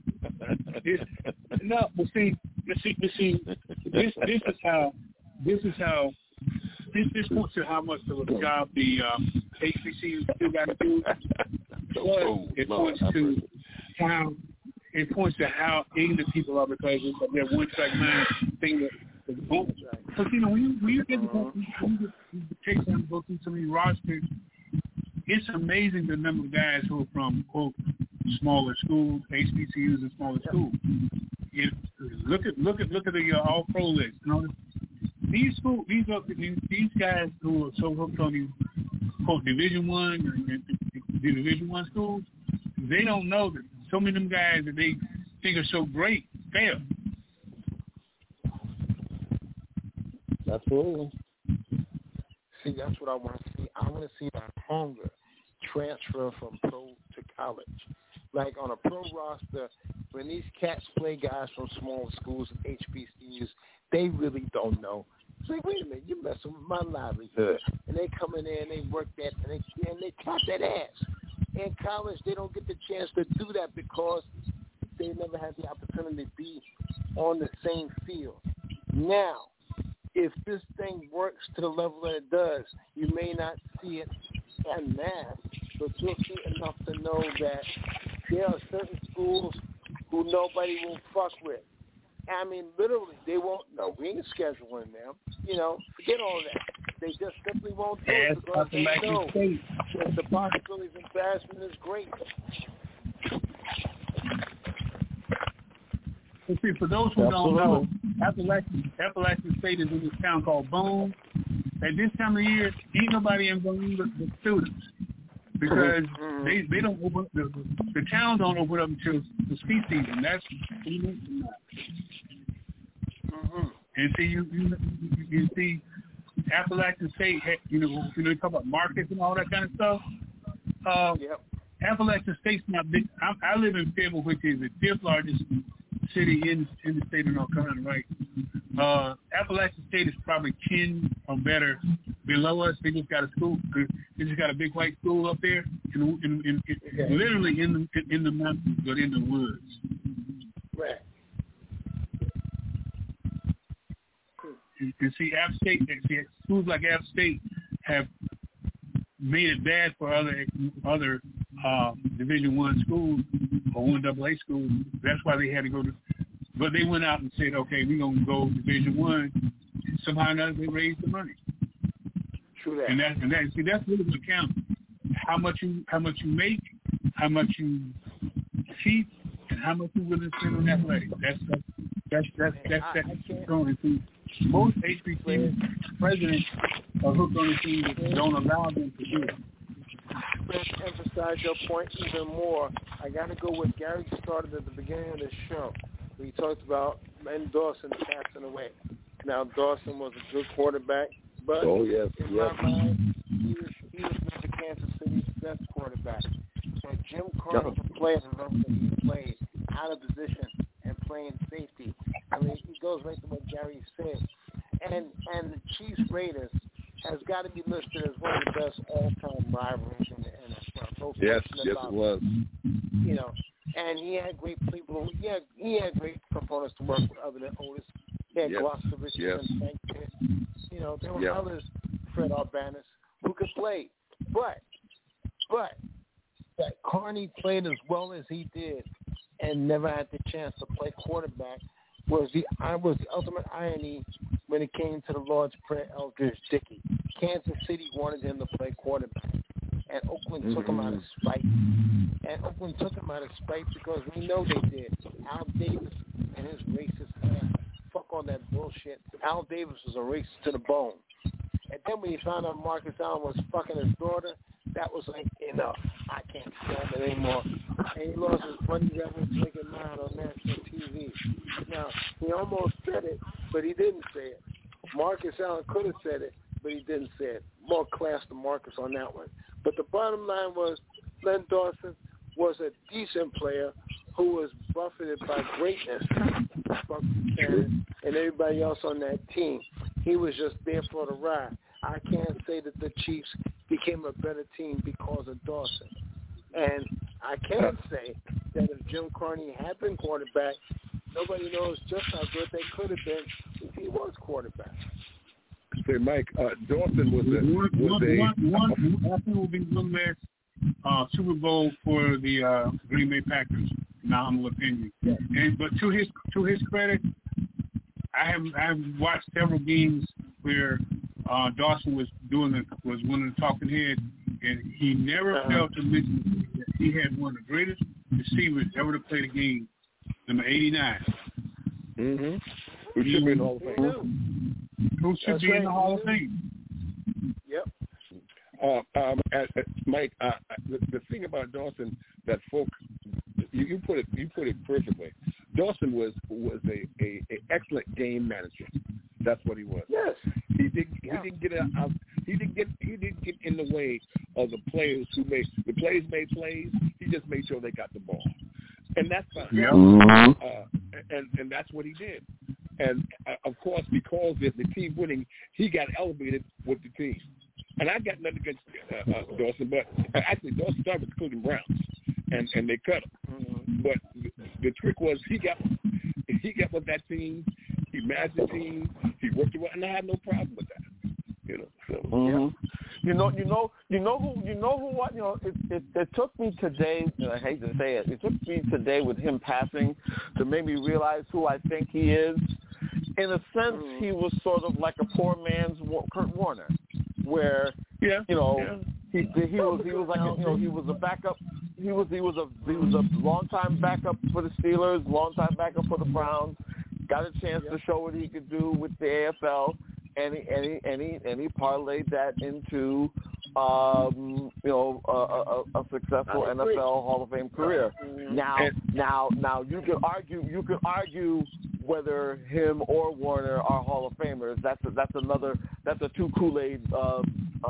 No, but see, but see, but see, this this is how this is how this this points to how much of a job the um, H B C U still got to do. Plus, it points to how it points to how ignorant people are because of their one track mind thing that. Because you know when you when you get to take time to go through some of these rosters. It's amazing the number of guys who are from, quote, smaller schools, H B C Us and smaller schools. If, look at look at look at the uh, all pro list. You know, these school these are, these guys who are so hooked on these quote Division One and the Division One schools, they don't know that so many of them guys that they think are so great fail. Absolutely. See, that's what I want to see. I want to see that hunger transfer from pro to college. Like on a pro roster, when these cats play guys from smaller schools and H B C Us, they really don't know. It's like, wait a minute, you're messing with my livelihood. And they come in there and they work that and they and they tap that ass. In college, they don't get the chance to do that because they never had the opportunity to be on the same field. Now, if this thing works to the level that it does, you may not see it en masse, but you'll see enough to know that there are certain schools who nobody will fuck with. I mean, literally, they won't. No, we ain't scheduling them. You know, forget all that. They just simply won't do it because they know that the possibility of embarrassment is great. See, for those who don't know, Appalachian, Appalachian State is in this town called Boone. At this time of year, ain't nobody in Boone but the students because mm-hmm. they they don't open the, the town don't open up until the ski season. That's three months from now. Mm-hmm. And see, you, you you see, Appalachian State, you know, you know, they talk about markets and all that kind of stuff. Uh, yep. Appalachian State's not big. I, I live in Fayetteville, which is the fifth largest city in in the state of North Carolina, right? Uh, Appalachian State is probably ten or better below us. They just got a school. They just got a big white school up there, in, in, in, in, okay. literally in the in the mountains, but in the woods. Right. and see, App State, see, schools like App State have made it bad for other other uh, Division One schools or one double A schools. That's why they had to go to. But they went out and said, okay, we're gonna go Division One. Somehow or another, they raised the money. True that. And that, and that, see, that's really what counts. How much you, how much you make, how much you keep, and how much you willing to spend on athletics. That's that's that's that's that's, that's, that's going to most H B C U presidents are hooked on the team that don't allow them to do it. Let's emphasize your point even more. I got to go with Gary started at the beginning of the show. We talked about Ben Dawson passing away. Now, Dawson was a good quarterback, but oh, yes, in yes. my mind, he was, he was Mister Kansas City's best quarterback. And Jim Carter's a player that he played out of position and playing safety. I mean, he goes right to what Gary said. And and the Chiefs Raiders has got to be listed as one of the best all-time rivalries in the N F L. No yes, yes, about it was. You know, and he had great people. He had he had great components to work with other than Otis. He had yes. Gloucester Richardson, yes. Frank Pitt. You know, there were yeah. others, Fred Urbanus, who could play. But, but that Carney played as well as he did and never had the chance to play quarterback was the was the ultimate irony when it came to the Lord's Prayer Eldridge Dickey. Kansas City wanted him to play quarterback, and Oakland mm-hmm. took him out of spite. And Oakland took him out of spite because we know they did. Al Davis and his racist ass. Fuck all that bullshit. Al Davis was a racist to the bone. And then when he found out Marcus Allen was fucking his daughter, that was like, enough. I can't stand it anymore. And he lost his Buddy Rebel drinking mind on national T V. Now, he almost said it, but he didn't say it. Marcus Allen could have said it, but he didn't say it. More class to Marcus on that one. But the bottom line was, Len Dawson was a decent player who was buffeted by greatness, and, and everybody else on that team. He was just there for the ride. I can't say that the Chiefs became a better team because of Dawson. And I can say that if Jim Carney had been quarterback, nobody knows just how good they could have been if he was quarterback. Say, Mike, uh, Dawson was a... Was one, a one, one, one will be one last uh, Super Bowl for the uh, Green Bay Packers, in my humble opinion. Yeah. And, but to his to his credit, I have I have watched several games where uh, Dawson was doing the, was one of the talking heads, and he never uh-huh. failed to mention that he had one of the greatest receivers ever to play the game, number eighty-nine. Mm-hmm. Who should be in the Hall of Fame. Who should That's be right. in the Hall of Fame. Yep. Uh, um, uh, uh, Mike, uh, the, the thing about Dawson that folk, you, you put it you put it perfectly. Dawson was was a, a, a excellent game manager. That's what he was. Yes. He didn't yeah. he didn't get out. He didn't get he didn't get in the way of the players who made the players made plays. He just made sure they got the ball, and that's fine. Yeah. Uh, and and that's what he did. And uh, of course, because of the team winning, he got elevated with the team. And I got nothing against uh, uh, Dawson, but uh, actually Dawson started with the Cleveland Browns, and, and they cut him. Mm-hmm. But the, the trick was he got he got with that team, he managed the team, he worked it well, and I had no problem with that. You know, so mm-hmm. yeah. you know, you know, you know who, you know who, what, you know, it, it, it took me today. I hate to say it, it took me today with him passing to make me realize who I think he is. In a sense, mm-hmm. he was sort of like a poor man's Kurt Warner. Where yeah. you know yeah. he he was he was like a, you know he was a backup he was he was a he was a long time backup for the Steelers, long time backup for the Browns, got a chance yep. to show what he could do with the A F L, and he and he and he, and he parlayed that into um, you know a, a, a successful N F L Hall of Fame career. Mm-hmm. Now now now you could argue you could argue whether him or Warner are Hall of Famers. That's a, that's another that's a two Kool-Aid uh,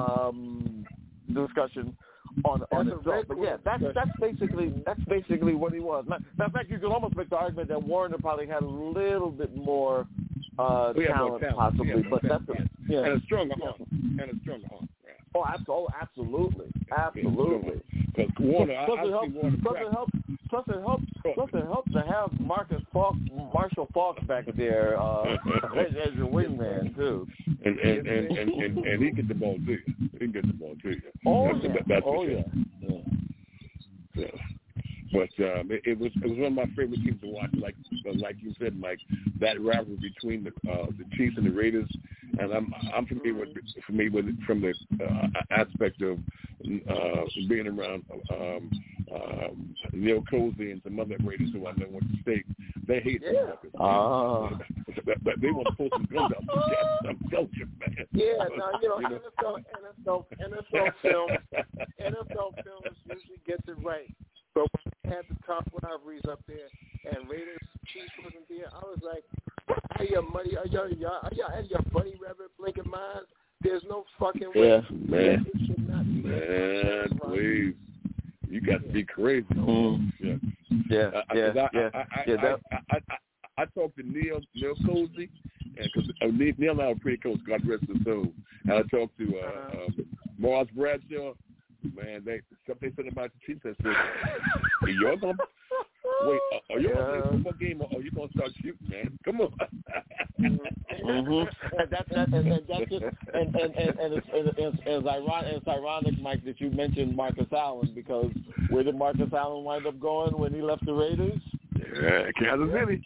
um, discussion on on itself. But yeah, that's that's basically that's basically what he was. Matter of fact, you could almost make the argument that Warner probably had a little bit more uh, talent, talent, talent, possibly, but that's a, yeah. and a stronger arm, and a stronger arm. Oh, absolutely, absolutely, absolutely. Because Warner, plus I, I it helps, see Warner. Plus it helps. plus it helps. Plus it helps to have Marcus Falk, Marshall Falk back there uh, as, as your wingman too. And and, and, and, and and he get the ball to you. He can get the ball to you. Oh that's, yeah. That, that's oh yeah. yeah. yeah. But um, it, it was it was one of my favorite teams to watch. Like like you said, Mike, that rivalry between the uh, the Chiefs and the Raiders. And I'm I'm familiar with familiar with it from the uh, aspect of uh, being around um, um, Neil Cozy and some other Raiders who I know went to state. They hate yeah. them. Ah. But, but they want to pull some guns out. I'm telling you, man. Yeah, no, you know, you know? N F L, N F L, N F L films, N F L films usually gets it right. But when they had the top rivalries up there, and Raiders Chiefs wasn't there, I was like, "Are your money? Are your y'all? Are y'all your Buddy Rabbit blinking minds? There's no fucking way. Yeah, man. It should not be man, please. You got to be crazy. Mm. Yeah, yeah, I, yeah, I, yeah. I, I, yeah that, I, I, I, I talked to Neil Neil Cozy, because uh, Neil and I were pretty close. God rest his soul. And I talked to uh, um, Morris Bradshaw. Man, they something said about the Chiefs. I said, "You're gonna wait? Are you gonna play a football game, or are you gonna start shooting, man? Come on." mm-hmm. And that's that, and, and that's it. And and and, and it's, it's, it's, it's ironic. It's ironic, Mike, that you mentioned Marcus Allen, because where did Marcus Allen wind up going when he left the Raiders? Yeah, Kansas City.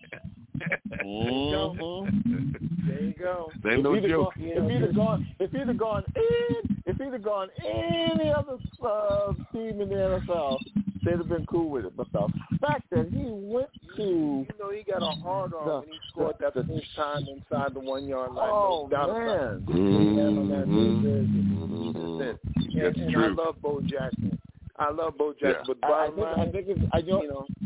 Mm-hmm. There you go. They no joke. Gone, if he'd have gone, if he'd have gone in, if he'd have gone any other uh, team in the N F L, they'd have been cool with it. But the fact that he went to, you know, he got a hard on the, when he scored the, that first time inside the one yard line. Oh no man! Mm-hmm. And, and I love Bo Jackson. I love Bo Jackson, Yeah. but bottom I, I think, line, I think it's, I don't, you know.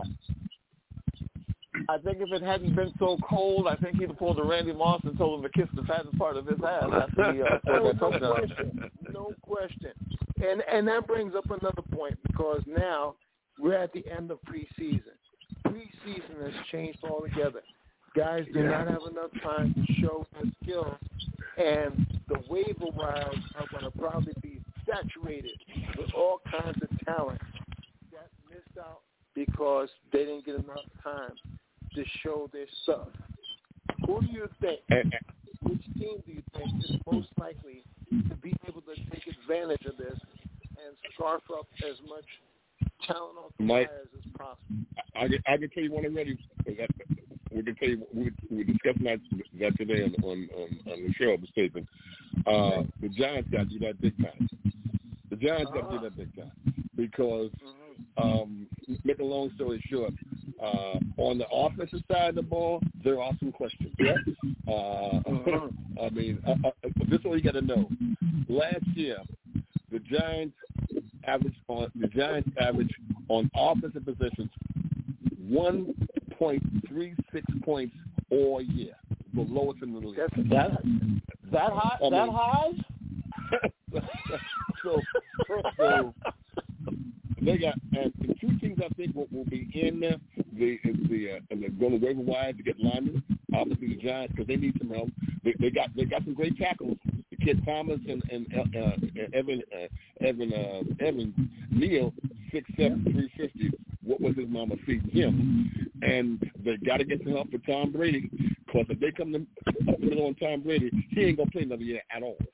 I think if it hadn't been so cold, I think he'd have pulled a Randy Moss and told him to kiss the fattest part of his ass after he uh, scored that touchdown. No question. No question. And and that brings up another point, because now we're at the end of preseason. Preseason has changed altogether. Guys do not have enough time to show their skills, and the waiver wires are going to probably be saturated with all kinds of talent that missed out because they didn't get enough time to show their stuff. Who do you think, which team do you think is most likely to be able to take advantage of this and scarf up as much talent on the Mike, players as possible? I can, I can tell you one already. We can tell you we we were discussing that, that today on on, on, on the show. Mistaken. Uh, the Giants got to do that big time. The Giants got to do that big time because, um, make a long story short, uh, on the offensive side of the ball, there are some questions. Uh, I mean, uh, uh, this is all you got to know. Last year, the Giants average on the Giants average on offensive positions one point three six points all year, the lowest in the league. That's that that high? I that mean, high? so, so they got and the two teams I think will, will be in the the the uh, and they're going to waiver wire to get linemen. Obviously the Giants, because they need some help. They, they got they got some great tackles. The kid Thomas and and uh, Evan uh, Evan uh, Evan Neal, six seven three fifty. What was his mama feeding him? And they got to get some help for Tom Brady, because if they come to up the middle on Tom Brady, he ain't gonna play another year at all.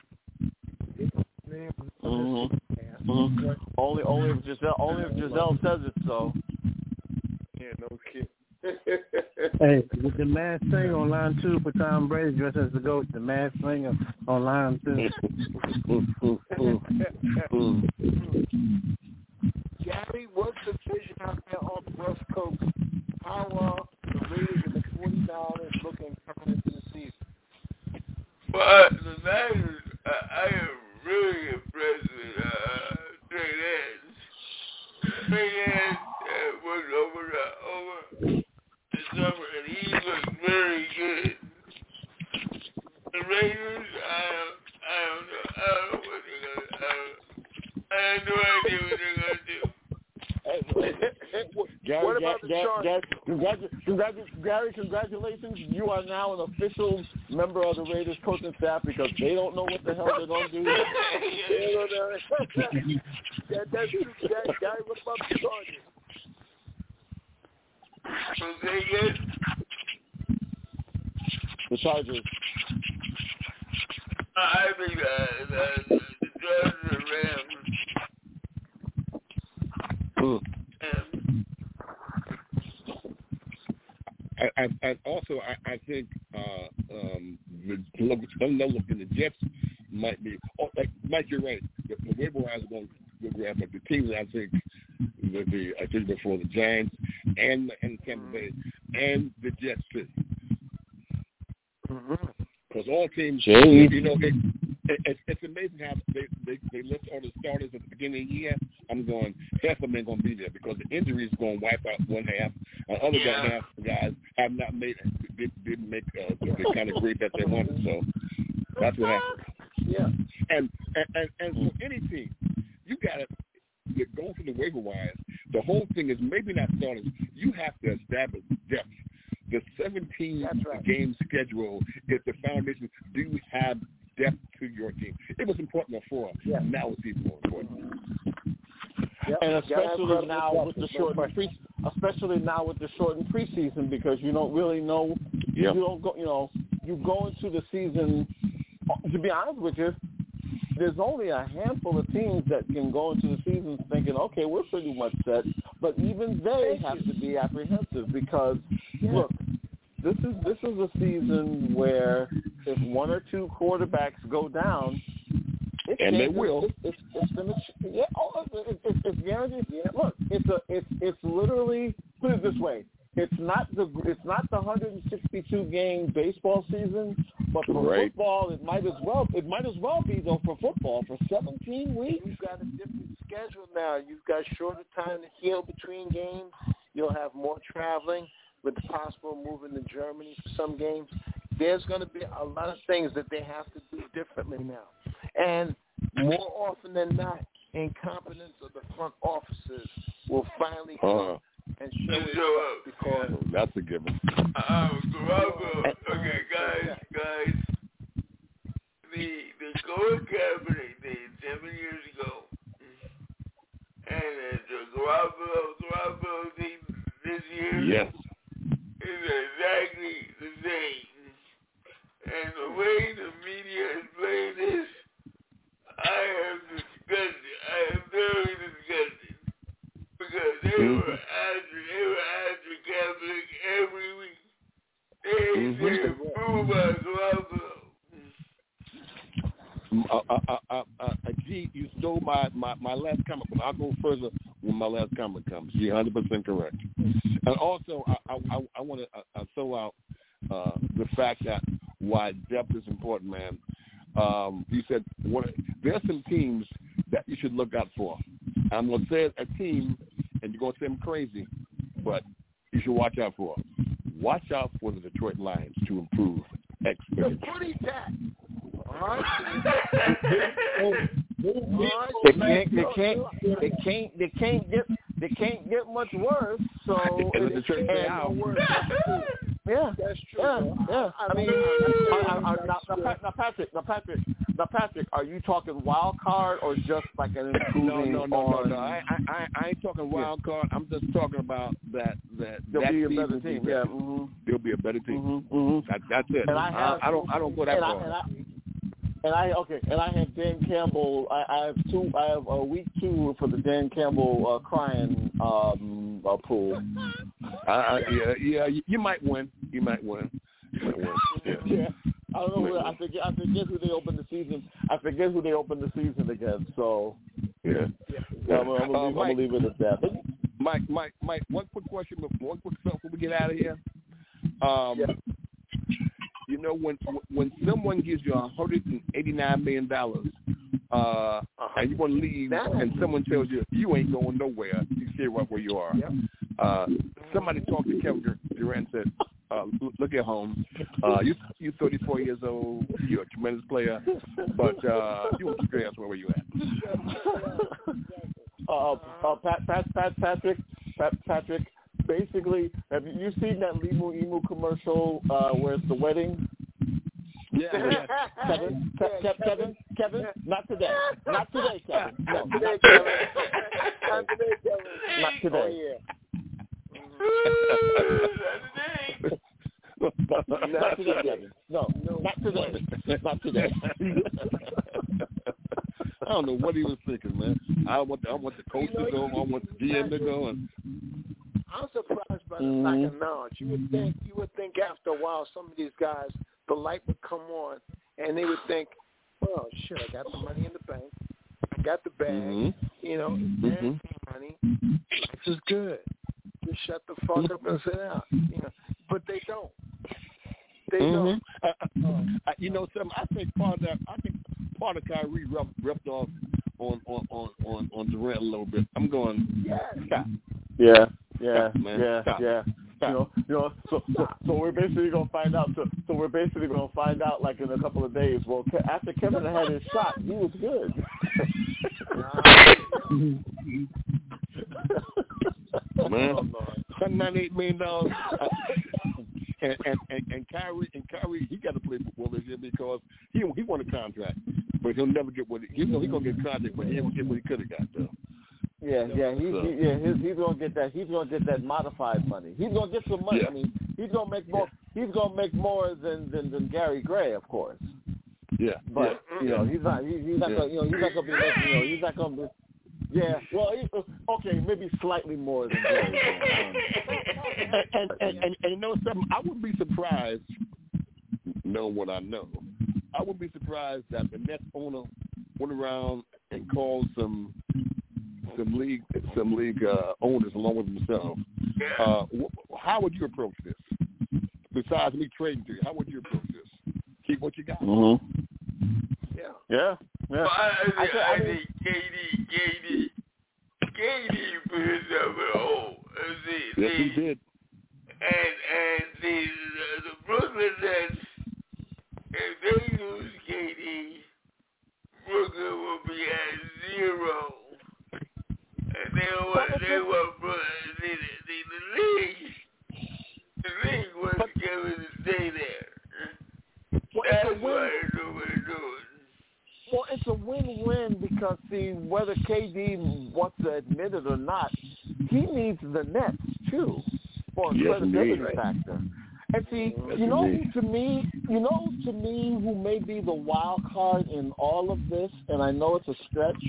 Mm-hmm. Mm-hmm. Only, only if Giselle, only if Giselle says it. So. Yeah, no kid. Hey, with the masked singer on line two for Tom Brady dressed as the GOAT, the masked singer on line two. Gary, what's the vision out there on the West Coast? How are the Raiders and the forty-niners looking coming into the season? Well, the Niners, uh, I am really impressed with uh, Trey Lance. Trey Lance uh, was over the, over the summer, and he looked very good. The Raiders, I don't, I don't know, I don't know what they're gonna, I don't, I have no idea what they're gonna do. Gary, what about the Gary, Chargers? Gary, Gary, Gary, congratulations. You are now an official member of the Raiders coaching staff, because they don't know what the hell they're going to do. that, that's true. Gary, what about the Chargers? Okay, yes. The Chargers. I think uh, the, the, the Chargers are Rams. Hmm. I, I, I also I, I think uh, um, the some level of the Jets might be. Oh, like Mike, you're right. The, the waiver wires are going to grab, but the teams I think the, the I think before the Giants and and Tampa Bay and the Jets too. Because all teams, Jeez. you know, it, it, it, it's amazing how they, they, they list all the starters at the beginning of the year. I'm going, half of them ain't going to be there because the injuries going to wipe out one half. And other Yeah. half guys have not made, did, didn't make uh, the kind of grade that they wanted. So that's what happened. Yeah. And and, and, and for any team, you got to go for the waiver wires. The whole thing is maybe not starters. You have to establish depth. The seventeen right. game schedule is the foundation. Do you have depth to your team? It was important before. Yeah. Now it's even more important. Yep. And especially incredible now depth, with the no shortened pre, especially now with the shortened preseason, because you don't really know. Yep. You don't go. You know, you go into the season. To be honest with you, there's only a handful of teams that can go into the season thinking, okay, we're pretty much set. But even they have to be apprehensive because, Yeah. look, this is this is a season where if one or two quarterbacks go down, it's And they changes. will. It's, it's, it's gonna, yeah, oh, it's, it's, it's guaranteed. Yeah. Look, it's a, it's, it's literally, put it this way, it's not the, it's not the one hundred sixty-two game baseball season, but for Right. football, it might as well, it might as well be though for football for seventeen weeks. You've got a different schedule now. You've got shorter time to heal between games. You'll have more traveling with the possible moving to Germany for some games. There's going to be a lot of things that they have to do differently now. And more often than not, incompetence of the front offices will finally come Uh, and show it Show up up. because that's a given. Um, Garoppolo. Okay, guys, guys. The the gold cabinet did seven years ago, and uh, the Garoppolo Garoppolo thing this year Yes. is exactly the same. And the way the media is playing this, I am disgusted. I am very disgusted because they Mhm. were after they were after Kaepernick every week. They Mhm. they approve of Garoppolo. Uh, uh, uh, uh, uh, G, you stole my, my, my last comment, but I'll go further when my last comment comes. G, one hundred percent correct. And also, I I, I, I want to uh, uh, throw out uh, the fact that why depth is important, man. Um, you said what, there are some teams that you should look out for. I'm going to say a team, and you're going to say I'm crazy, but you should watch out for. Watch out for the Detroit Lions to improve exponentially. the pretty tat. All right. They can't, they can't, they can't, they can't get, they can't get much worse. So And and, the Detroit and, out. yeah, That's true. yeah, bro. yeah. I, I mean, I, I, I, I, I, now, now, Pat- now, Patrick, now, Patrick, now, Patrick, are you talking wild card or just like an improving No, no, no, on? no, no. I, I, I, I ain't talking wild card. I'm just talking about that. That There'll that be a team better will be team. better. Yeah. Mm-hmm. There'll be a better team. Mm-hmm. Mm-hmm. That, that's it. And I have, I, I don't. I don't go that and I, far. and I, And I okay, and I have Dan Campbell. I, I have two. I have a week two for the Dan Campbell uh, crying um, uh, pool. I, I, yeah, yeah. You, you might win. You might win. You might win. Yeah. Yeah, I don't know. Who, I forget. I forget who they opened the season. I forget who they opened the season against. So Yeah. yeah. I'm, I'm, gonna Uh, leave, Mike, I'm gonna leave it at that. But, Mike, Mike, Mike. One quick question. One quick stuff before we get out of here. Um, Yeah. You know, when when someone gives you one hundred eighty-nine million dollars, uh, uh-huh. and you want to leave, and someone tells you you ain't going nowhere, you stay right where you are. Yep. Uh, somebody talked to Kevin Durant and said, uh, "Look at home. Uh, you you thirty-four years old. You're a tremendous player, but uh, you want to stay right where you at." uh, uh, Pat, Pat, Pat, Patrick, Pat, Patrick. Basically, have you seen that Limu Emu commercial uh, where it's the wedding? Yeah, yeah. Kevin, Ke- Ke- Kevin, Kevin, not today, not today, Kevin. No, not today, today. Kevin. Not today, Kevin. Not today. Oh, yeah. today. Not today. I don't know what he was thinking, man. I want the, I want the coach you know, to go. I want the D M to go. And I'm surprised by the mm-hmm. lack of knowledge. You would think you would think after a while some of these guys, the light would come on, and they would think, "Well, shit, I got the money in the bank, I got the bag, mm-hmm. you know, mm-hmm. money, life is good. Just shut the fuck up and sit down." You know, but they don't. They mm-hmm. don't. Uh, uh, you know, something. I think part of that. I think part of Kyrie ripped, ripped off on on, on, on on Durant a little bit. I'm going. Yeah. Stop. Yeah. Yeah. Stop, man. Yeah. Stop. Yeah. Stop. You know, you know, so, so so we're basically gonna find out. So, so we're basically gonna find out like in a couple of days. Well, Ke- after Kevin had his shot, he was good. Man, seven ninety-eight million dollars. And, and, and, and Kyrie and Kyrie, he got to play football this year because he he won a contract, but he'll never get what he, you know he's gonna get a contract, but he ain't gonna get what he could have got though. Yeah, yeah, he's so. he, yeah he's, he's gonna get that he's gonna get that modified money. He's gonna get some money. Yeah. I mean, he's gonna make more. He's gonna make more than than, than Gary Gray, of course. Yeah, but yeah. you know he's not he, he's not yeah. gonna you know he's not gonna be making you know he's not gonna be. Yeah, well, he, okay, maybe slightly more than Gary Gray. and, and, and, and, and you know something? I wouldn't be surprised, knowing what I know, I wouldn't be surprised that the Nets owner went around and called some some league some league uh, owners along with themselves. Uh, wh- how would you approach this? Besides me trading to you, how would you approach this? Keep what you got. Mm-hmm. Yeah. Yeah. Yeah. Well, I, I, I, I, I think K D, K D, K D put himself in a hole. See, Yes, see, he did. And and the the, the Brooklyn Nets, if they lose K D, Brooklyn will be at zero. And they want they want Brooklyn. The, the, the league, the league wants Kevin to stay there. Well, That's why they do what they're doing. Well, it's a win-win because, see, whether K D wants to admit it or not, he needs the Nets, too, for a yes, credibility indeed. factor. And see, yes, you know, indeed. to me, you know, to me, who may be the wild card in all of this, and I know it's a stretch,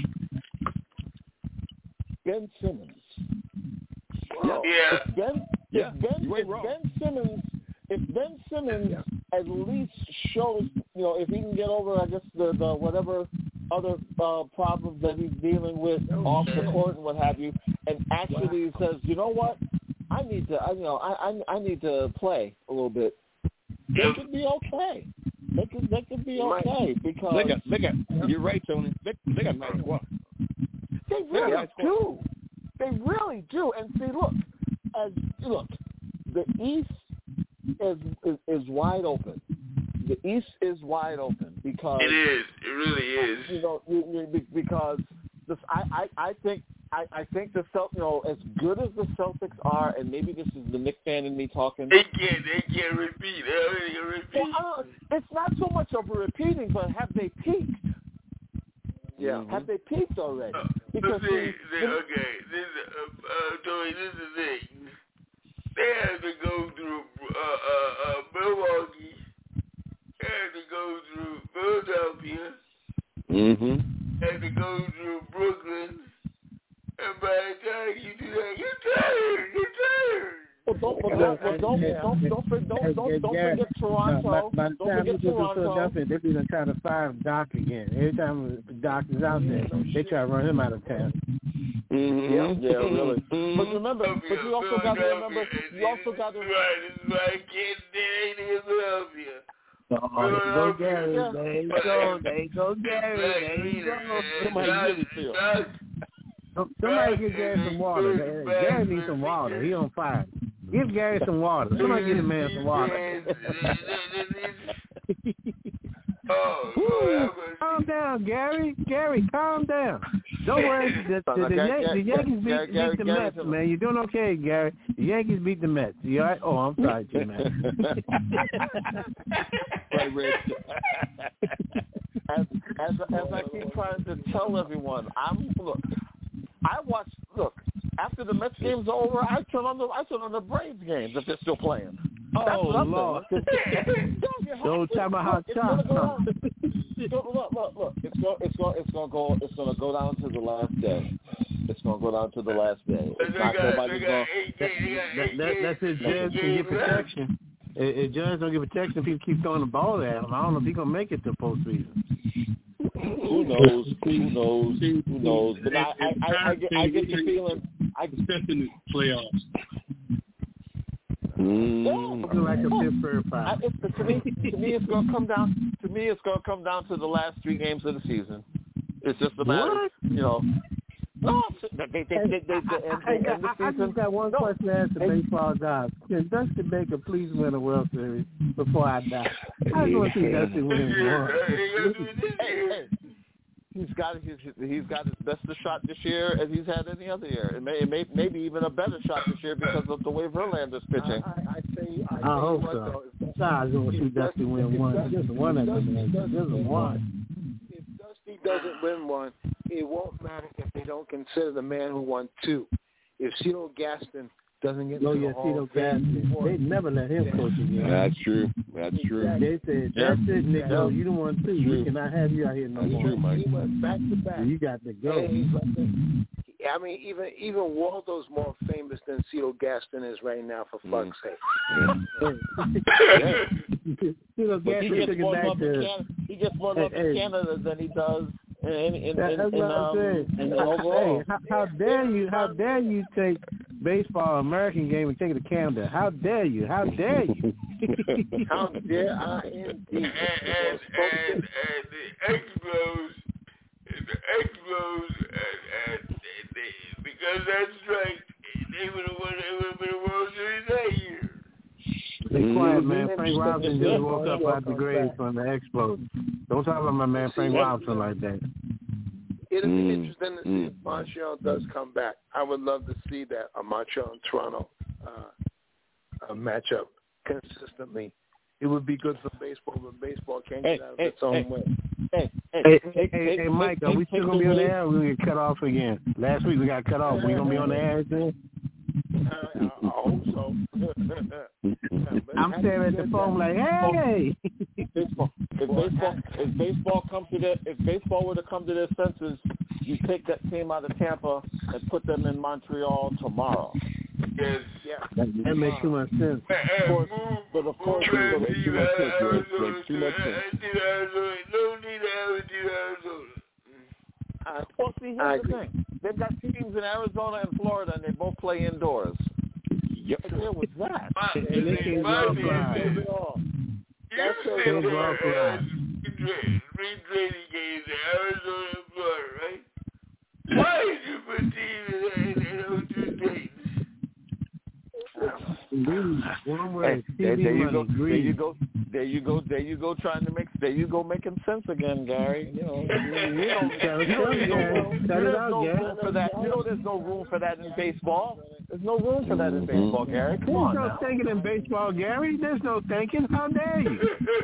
Ben Simmons. Yeah. If Ben, Yeah. if Ben, You ain't if wrong. Ben Simmons, if Ben Simmons at least shows, you know, if he can get over, I guess, the, the whatever other uh, problems that he's dealing with off the court and what have you, and actually says, you know what, I need to, I, you know, I, I I need to play a little bit. They could be okay. They could they could be okay because They got, they got, you're right, Tony. They, they got a nice squad. They really do. They really do. And see, look, as look, the East is, is is wide open. The East is wide open because It is. It really is. You know, you, you, because this, I, I, I think I, I think the Celt, you know, as good as the Celtics are, and maybe this is the Knicks fan in me talking. They can't. They can't repeat. They can't repeat. Well, I don't, it's not so much of a repeating, but have they peaked? Yeah, Mm-hmm. have they peaked already? Uh, Because see, see, see, okay, this, uh, uh, Tony, this is the thing. They have to go through uh, uh, uh, Milwaukee. They have to go through Philadelphia. Mm-hmm. They have to go through Brooklyn. And by the time you do that, you're tired. You're tired. Well, don't, well, don't, well, don't, Yeah. don't, don't, don't, don't, don't, don't forget Toronto. By, by the Don't time we forget get to Toronto. Philadelphia, they be gonna try to fire Doc again. Every time the Doc is out there, they try to run him out of town. Mm-hmm. Yeah, yeah, really. Mm-hmm. But remember, but you also got to remember, you also got to. Right, this is why I can't stay in Philadelphia. Oh, there you go, Gary. Yeah. There you go. There you go, Gary. There you go. Somebody really feel. Somebody give Gary some water. Gary needs some water. He on fire. Give Gary some water. Somebody give the man some water. Oh, calm down, Gary. Gary, calm down. Don't worry. The, the, the, Yan- the Yankees beat, beat the Mets, man. You're doing okay, Gary. The Yankees beat the Mets. You all right? Oh, I'm sorry, too, man. as, as, as I keep trying to tell everyone, I'm look. I watch. Look, after the Mets game's over, I turn on the I turn on the Braves games if they're still playing. Oh, Lord. Don't tell me how chop. Look, look, look. It's going, it's going, it's going to go, it's going to go down to the last day. It's going to go down to the last day. It's not nobody's going. That, that, that's if Judge can get protection. If, if Judge don't get protection, people keep throwing the ball at him. I don't know if he's going to make it to postseason. Who knows? Who knows? Who knows? But I, I, I, I, get, I get the feeling. I especially in the playoffs. Mm. Like a Pittsburgh Pirates. I, it's, to me, to me, it's going to come down. To me, it's going to come down to the last three games of the season. It's just a matter, what? you know. No, they, they, they, they, they, they, I, I, I, I just got one no. question to ask the baseball guys. Can Dusty Baker please win a World Series before I die? I just want to see Dusty win one. Hey, hey. He's got his he's got his best shot this year as he's had any other year. It may, it may maybe even a better shot this year because of the way Verlander's pitching. I, I, I, say, I, I hope so. So I just want to see Dusty win one. Just one of them. Just one. If Dusty doesn't win one, it won't matter if they don't consider the man who won two. If Cito Gaston doesn't get no, to yeah, the Hall Cito Gaston, they never let him coach again. That's true. That's true. They said, that's yeah. it, Nick. No, you don't want to. We cannot have you out here no That's more. True, Mike. He went back to back. You got to go. I mean, even even Waldo's more famous than Cito Gaston is right now, for mm. fuck's sake. Yeah. Cito Gaston took it back to... He gets more love in Canada than he does in, in, in, that, in, that's in, what um, I'm saying. in overall. Hey, how, how dare you, how dare you take baseball, American game, and take it to Canada? How dare you? How dare you? How dare I indeed? And, and, and, and the Expos, the Expos, and, and they, because that's right, they would have won, they would have been a World Series that year. Be quiet, man. Frank Robinson just woke up out the grave from the Expos. Don't talk about my man Frank Robinson like that. It'll be interesting to see if Montreal does come back. I would love to see that, a Montreal and Toronto uh, a matchup consistently. It would be good for baseball, but baseball can't get out of its own way. Hey, hey, hey, hey, hey, Mike, are we still going to be on the air or we get cut off again? Last week we got cut off. We going to be on the air again? I, I hope so. I'm staring at the phone like, hey. Baseball. If baseball, if baseball comes to their, if baseball were to come to their senses, you take that team out of Tampa and put them in Montreal tomorrow. Yes. Yeah. That, that makes too much sense. Of course, but of course, it makes too much sense. Makes too much sense. No need to have it in Arizona. Uh, well, see, here's the thing. They've got teams in Arizona and Florida, and they both play indoors. Yep. And there was that. And they can't go fly. That's so good. Spring training games in Arizona and Florida, right? Why did you put teams in those two states? One way, hey, there you go. There you go. There you go. There you go. Trying to make. There you go. Making sense again, Gary. You know. You know. You know there's no room, there's no room for that. You know there's no room for that in baseball. There's no room for that in baseball, Gary. Come There's on no now. thinking in baseball, Gary. There's no thinking. How dare you?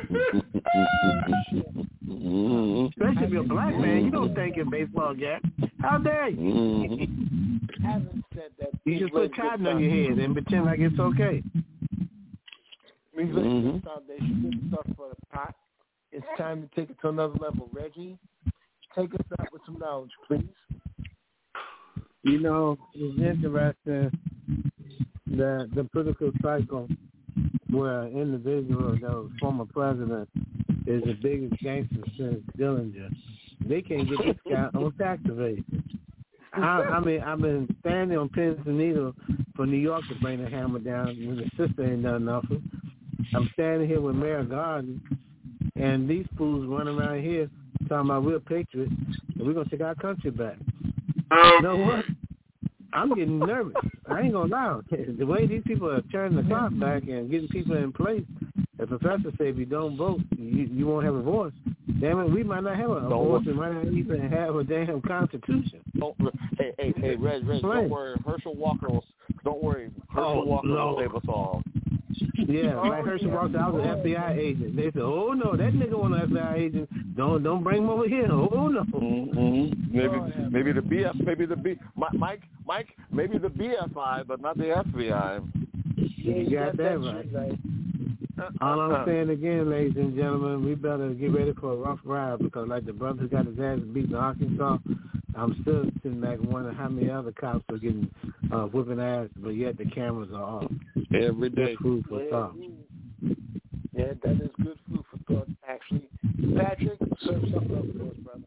Especially if you're a black man, you don't think in baseball, Gary. How dare you? Haven't said that. You just put cotton on your head and pretend like it's okay. We've laid mm-hmm. the foundation, good stuff for the pot. It's time to take it to another level. Reggie, take us out with some knowledge, please. You know, it's interesting that the political cycle where an individual that was former president is the biggest gangster since Dillinger. They can't get this guy on tax evasion. I, I mean, I've been standing on pins and needles for New York to bring the hammer down when the sister ain't done nothing. I'm standing here with Mayor Garden, and these fools running around here talking about we're patriots, and we're going to take our country back. You know what? I'm getting nervous. I ain't going to lie. The way these people are turning the clock back and getting people in place, the professor said if you don't vote, you, you won't have a voice. Damn it, we might not have a, a voice. We might not even have a damn constitution. Don't, hey, hey, hey, Reg, Reg, don't worry. Herschel Walker will, don't worry. Herschel oh, Walker no. will save us all. Yeah, like Herschel Walker, I was an F B I agent. They said, "Oh no, that nigga was an F B I agent. Don't don't bring him over here. Oh no." Mm-hmm. Maybe maybe the B F, maybe the B, Mike, Mike, maybe the B F I, but not the F B I. You got that right. All I'm saying again, ladies and gentlemen, we better get ready for a rough ride because like the brother got his ass beat in Arkansas, I'm still sitting back wondering how many other cops are getting uh, whipping ass, but yet the cameras are off. Every day. That's food for yeah, thought. Yeah, that is good food for thought, actually. Patrick, serve something up for us, brother.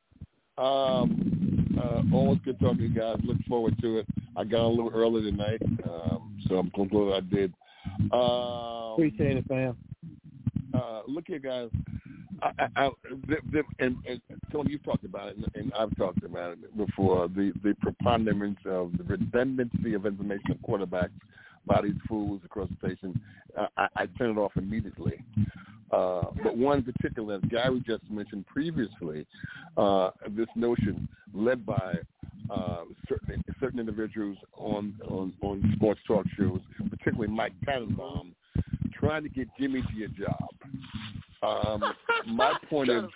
Um, uh, always good talking to you guys. Look forward to it. I got a little early tonight, um, so I'm glad I did. Um, Appreciate it, fam. Uh, look here, guys. I, I, I, the, the, and, and Tony, you've talked about it, and, and I've talked about it before. The the preponderance of the redundancy of information of quarterbacks by these fools across the station. Uh, I, I turn it off immediately. Uh, but one in particular, as Gary just mentioned previously, uh, this notion led by uh, certain certain individuals on, on on sports talk shows, particularly Mike Tannenbaum, trying to get Jimmy G a job. Um, my point is,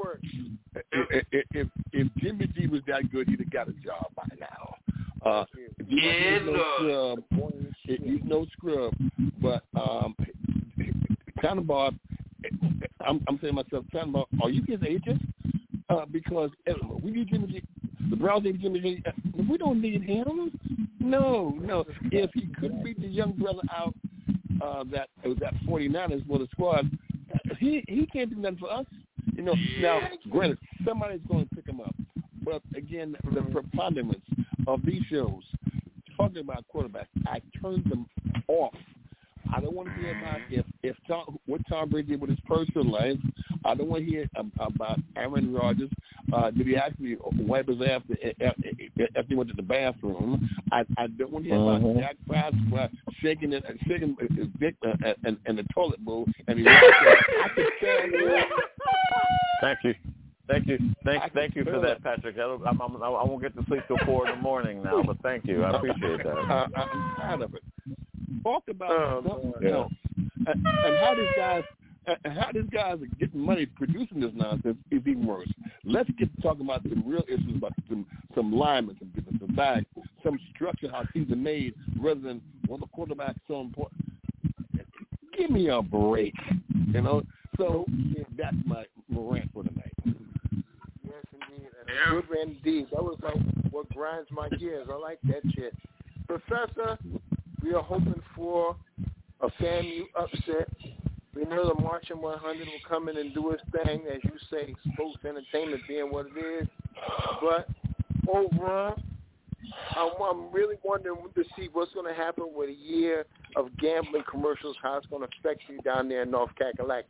if, if, if Jimmy G was that good, he'd have got a job by now. Uh, yeah, he's no scrub. He's no scrub. But um, Tannenbaum, I'm, I'm saying to myself, Tannenbaum, are you his agent? Uh, because we need Jimmy G. The Browns need Jimmy G. We don't need him. No, no. If he couldn't beat the young brother out, uh, that that forty-niners for the squad, he he can't do nothing for us. You know. Now, granted, somebody's going to pick him up. But again, the preponderance of these shows talking about quarterbacks, I turned them off. I don't want to hear about if if Tom, what Tom Brady did with his personal life. I don't want to hear about Aaron Rodgers. Uh, did he actually wipe his ass after he went to the bathroom? I, I don't want to hear uh-huh. about Jack Fry shaking it, shaking his dick uh, and, and the toilet bowl. And he I could tell. Thank you. Thank you, thank, thank you for that, Patrick. I, I'm, I'm, I won't get to sleep till four in the morning now, but thank you. I appreciate that. Uh, I'm tired of it. Talk about oh, something yeah. else, and, and how these guys, and how these guys are getting money producing this nonsense is even worse. Let's get to talking about some real issues, about some some linemen, some some back, some structure, how teams are made, rather than well, the quarterback's so important. Give me a break, you know. So yeah, that's my rant for tonight. Yes, indeed. And a good rant indeed. That was like what grinds my gears. I like that shit. Professor, we are hoping for a FAMU upset. We know the Marching one hundred will come in and do its thing, as you say, sports entertainment being what it is. But overall, I'm, I'm really wondering to see what's going to happen with a year of gambling commercials, how it's going to affect you down there in North Kakalaki.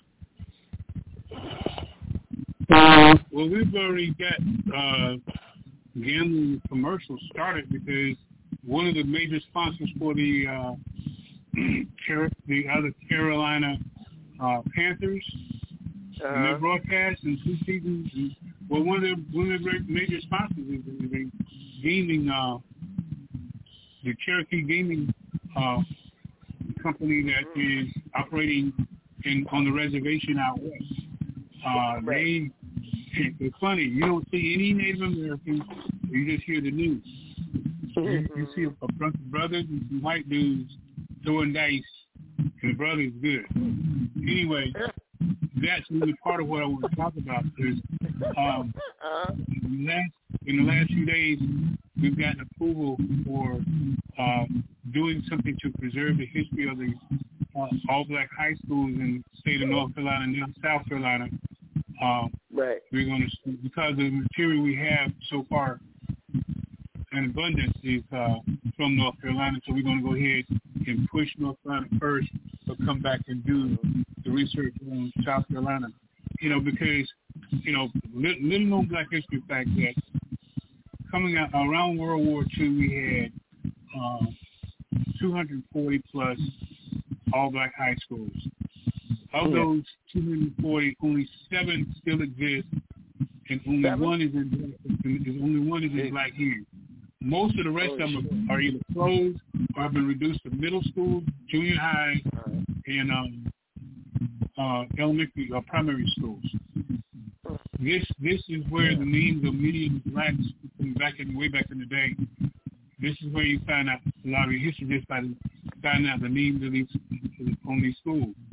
Uh, well, we've already got uh, gambling commercials started because one of the major sponsors for the uh, the other Carolina uh, Panthers uh-huh. and their broadcast and two seasons. And, well, one of their one of their major sponsors is the gaming, uh, the Cherokee Gaming uh, company that is operating in on the reservation out west. Uh, they, it's funny, you don't see any Native Americans, you just hear the news. You, you see a, a bunch of brothers and some white dudes throwing dice, and the brother's good. Anyway, that's really part of what I want to talk about, because um, in, the last, in the last few days, we've gotten approval for um, doing something to preserve the history of the uh, all-black high schools in the state of North Carolina and South Carolina. Um, right. We're going to, because of the material we have so far in abundance is uh, from North Carolina, so we're going to go ahead and push North Carolina first, but come back and do the research on South Carolina. You know, because, you know, little, little known Black history fact that coming out around World War Two, we had uh, two hundred forty plus all-black high schools. Of those two hundred forty, only seven still exist, and only seven? one is in is only one is in Black hands. Most of the rest oh, of them are, are either closed or have been reduced to middle school, junior high, and um, uh, elementary or primary schools. This this is where the names of many of the blacks from back in way back in the day. This is where you find out a lot of your history just by finding out the names of these on these schools.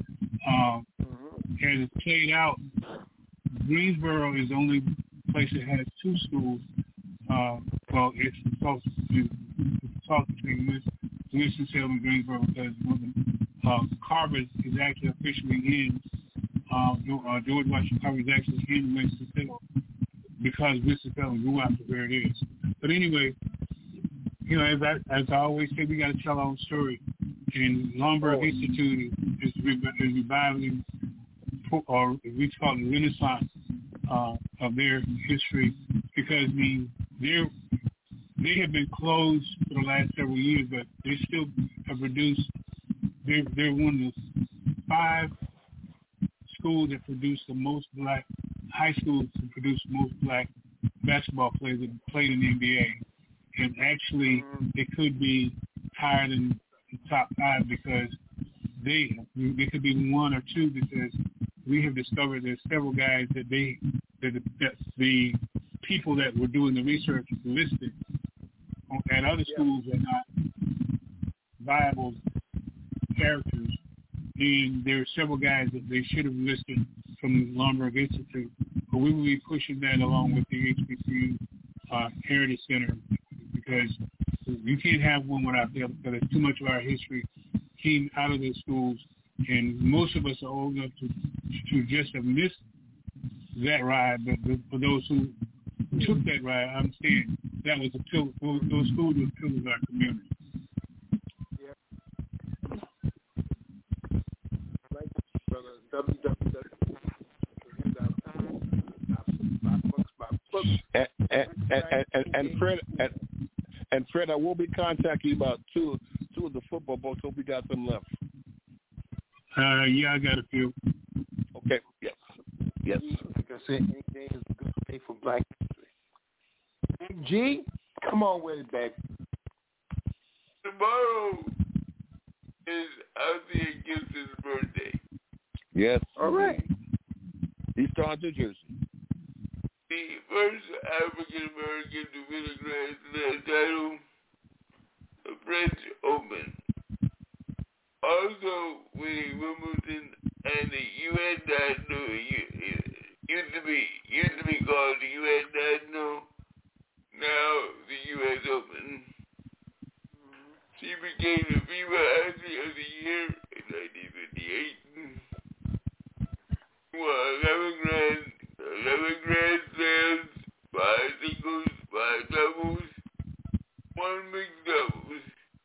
Um, as it's played out, Greensboro is the only place that has two schools. Uh, well, it's talk between Winston-Salem and Greensboro because uh, Carver is actually officially in. Uh, uh, George Washington Carver is actually in Winston-Salem because Winston-Salem grew out to where it is. But anyway, you know, as I, as I always say, we got to tell our own story. And Lombard Institute is, is reviving, or we call it Renaissance uh, of their history, because I mean, they're, they have been closed for the last several years, but they still have produced. They're, they're one of the five schools that produce the most black high schools to produce the most black basketball players that played in the N B A, and actually it could be higher than the top five because they they could be one or two because we have discovered there's several guys that they that the, that the people that were doing the research listed at other schools are not viable characters, and there are several guys that they should have listed from the Lombard Institute, but we will be pushing that along with the H B C U uh, Heritage Center because you can't have one without the other because too much of our history came out of those schools, and most of us are old enough to to just have missed that ride, but for those who took that ride, I understand that was a pill, those schools were pillars of our community. And, and, and, and, and Fred, and, and Fred, I will be contacting you about two, two of the football books. Hope we got them left. Uh, yeah, I got a few. Okay. Yes. Yes. Like I said, any day is a good day for Black history. Big G, come on with it, baby. Tomorrow is Althea Gibson's birthday. Yes. All right. East Orange, New Jersey. The first African American to win a Grand Slam title, the French Open. Also winning Wimbledon and the U S National, used to be used to be called the U S National, now the U S Open. She became the female athlete of the year in nineteen fifty-eight. Won eleven grand, eleven grand slams, five singles, five doubles, one mixed doubles.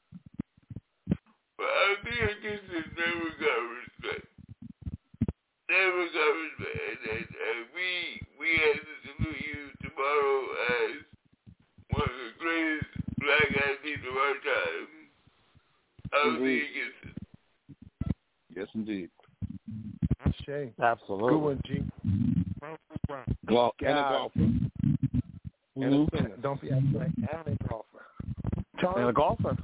But Althea Gibson never got respect. Never got respect. And, and, and we we have to salute you tomorrow as one of the greatest black athletes of our time. Althea Gibson. Yes, indeed. Shay. Absolutely. Good one, G. Golf and a golfer. Mm-hmm. And a singer. Don't be acting like and a golfer. Charlie? And a golfer.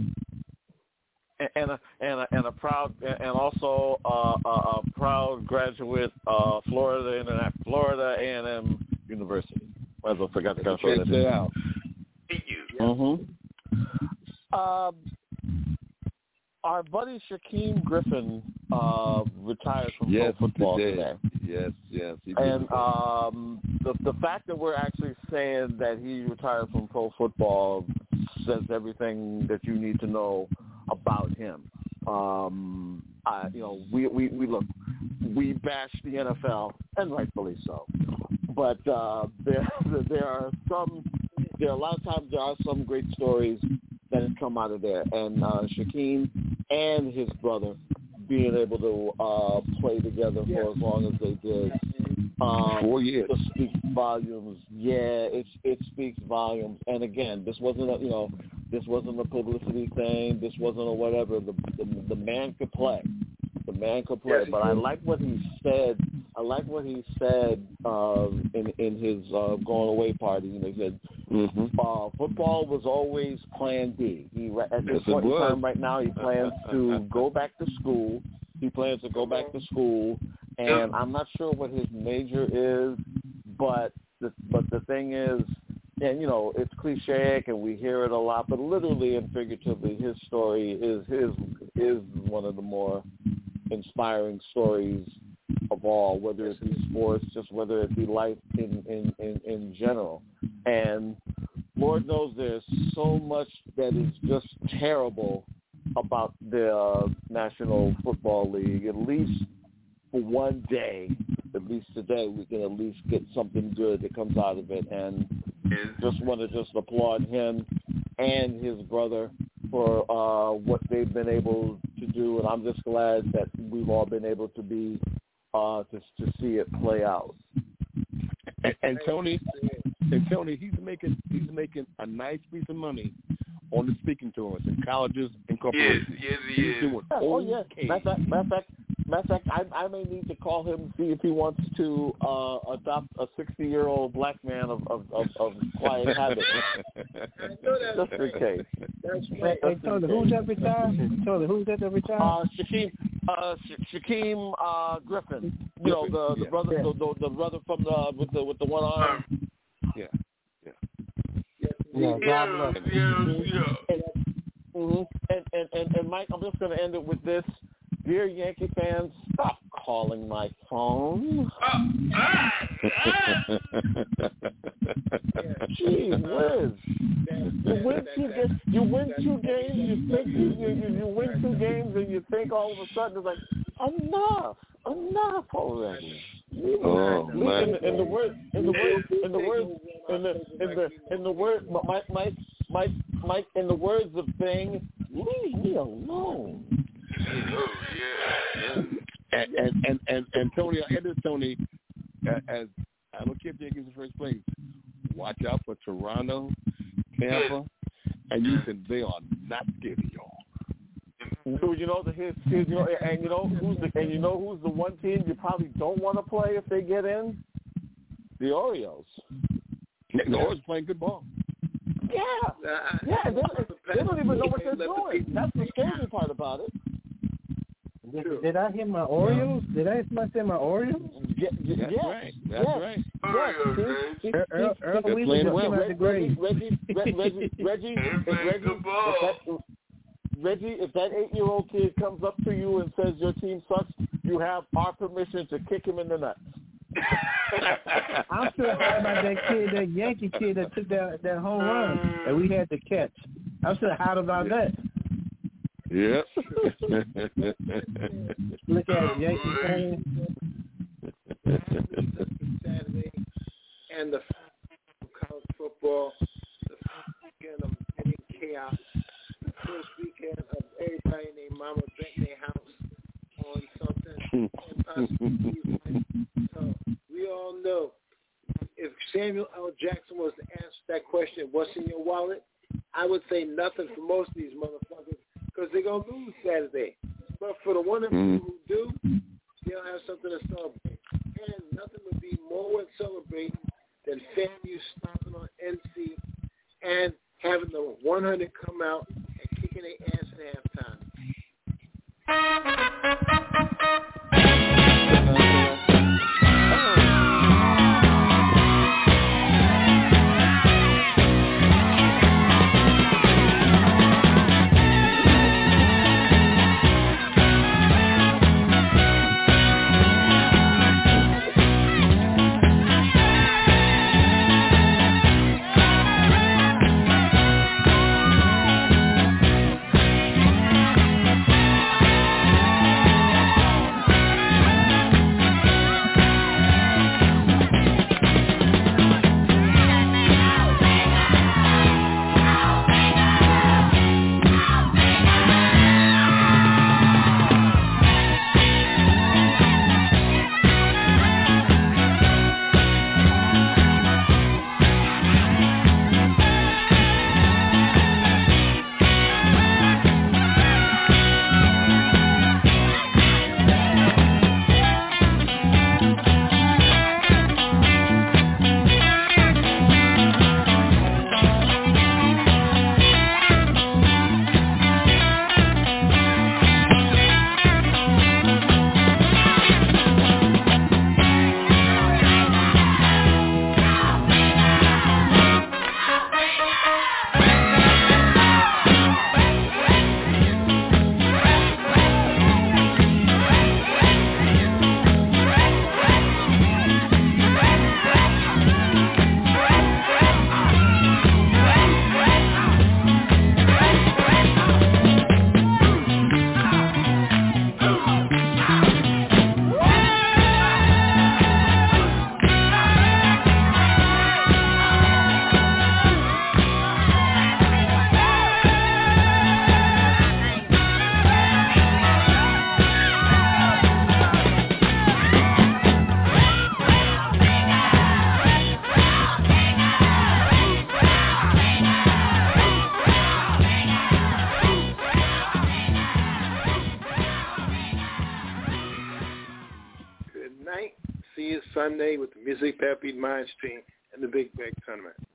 And a and a and a proud and also uh, a, a proud graduate of Florida Internet Florida A and M University. I forgot to go through that out. Thank you. Mm-hmm. Um, our buddy Shaquem Griffin uh, retired from yes, pro football today. today. Yes, yes. He And um, the the fact that we're actually saying that he retired from pro football says everything that you need to know about him. Um, I, you know, we, we, we look, we bash the N F L, and rightfully so. But uh, there there are some, there are a lot of times there are some great stories that have come out of there. And uh, Shaquem and his brother being able to uh, play together yes. for as long as they did. Um, Four years. It speaks volumes. Yeah, it it speaks volumes. And again, this wasn't a you know, this wasn't a publicity thing. This wasn't a whatever. The the, the man could play. The man could play. Yes, but I like what he said. I like what he said uh, in in his uh, going away party. You know, he said mm-hmm. uh, football was always Plan B. He at this yes, point in time right now he plans to go back to school. He plans to go back to school. And I'm not sure what his major is, but the, but the thing is, and you know, it's cliche and we hear it a lot, but literally and figuratively, his story is his is one of the more inspiring stories of all, whether it be sports, just whether it be life in, in, in, in general. And Lord knows there's so much that is just terrible about the uh, National Football League. At least for one day, at least today, we can at least get something good that comes out of it. And just want to just applaud him and his brother for uh, what they've been able to do. And I'm just glad that we've all been able to be uh, to, to see it play out. And, and Tony, and Tony, he's making he's making a nice piece of money on the speaking tours in colleges and corporations. Yes, yes, he he's is. doing Oh, yeah. okay. Matter of fact, matter of fact, matter of fact I, I may need to call him and see if he wants to uh, adopt a sixty-year-old black man of, of, of, of quiet habits. Just in case. That's Hey, hey Tony, who's that retired? Tony, who's that that retired? Uh, Shaquem, uh, Sh- Shaquem uh, Griffin. You know the the Yeah. brother, Yeah. the, the, the brother from the with the with the one arm. Yeah. Yeah, God bless Yeah, yeah, yeah. Mm-hmm. And, and, and, and Mike, I'm just going to end it with this. Dear Yankee fans, stop calling my phone. Gee whiz. You win two games. You win two games. You think you, you, you, you win two games, and you think all of a sudden it's like enough, enough already. Oh, in, man. the, in the word, in the word, in the word, in the in the in the word, Mike, Mike, Mike, Mike, in the words of Thing, leave me alone. Oh, yeah. And and, and, and, and Tony, I ended Tony uh, as I don't care if Yankees in first place. Watch out for Toronto, Tampa, and you said they are not scared of y'all. So you know the his, his you know, and you know who's the and you know who's the one team you probably don't want to play if they get in? The Orioles. The Orioles playing good ball. Yeah, yeah. They, they don't even know what they're doing. That's the scary part about it. Did, did I hear my Orioles? Did I hear somebody say my Orioles? Yeah, That's yes, right. That's yes, right. Orioles, yes. Earl, Earl, Earl They're Weaver playing just well. came out the grave. Reggie, Reggie, Reggie, Reggie, if Reggie, good ball. if that, Reggie, if that eight-year-old kid comes up to you and says your team sucks, you have our permission to kick him in the nuts. I'm still hot about that kid, that Yankee kid that took that that home run that we had to catch. I'm still hot about that. Yep. Look at it, Yankee fan. Saturday, and the college football, the first weekend of hitting chaos, the first weekend of everybody named Mama Bet in their house on something impossible. So we all know if Samuel L. Jackson was to answer that question, what's in your wallet, I would say nothing for most of these motherfuckers because they're going to lose Saturday. But for the one of you who do, they'll have something to celebrate. And nothing would be more worth celebrating than FAMU stopping on N C and having the one hundred come out and kicking their ass at halftime. Sunday with the Mississippi Mind Stream and the Big Bag Tournament.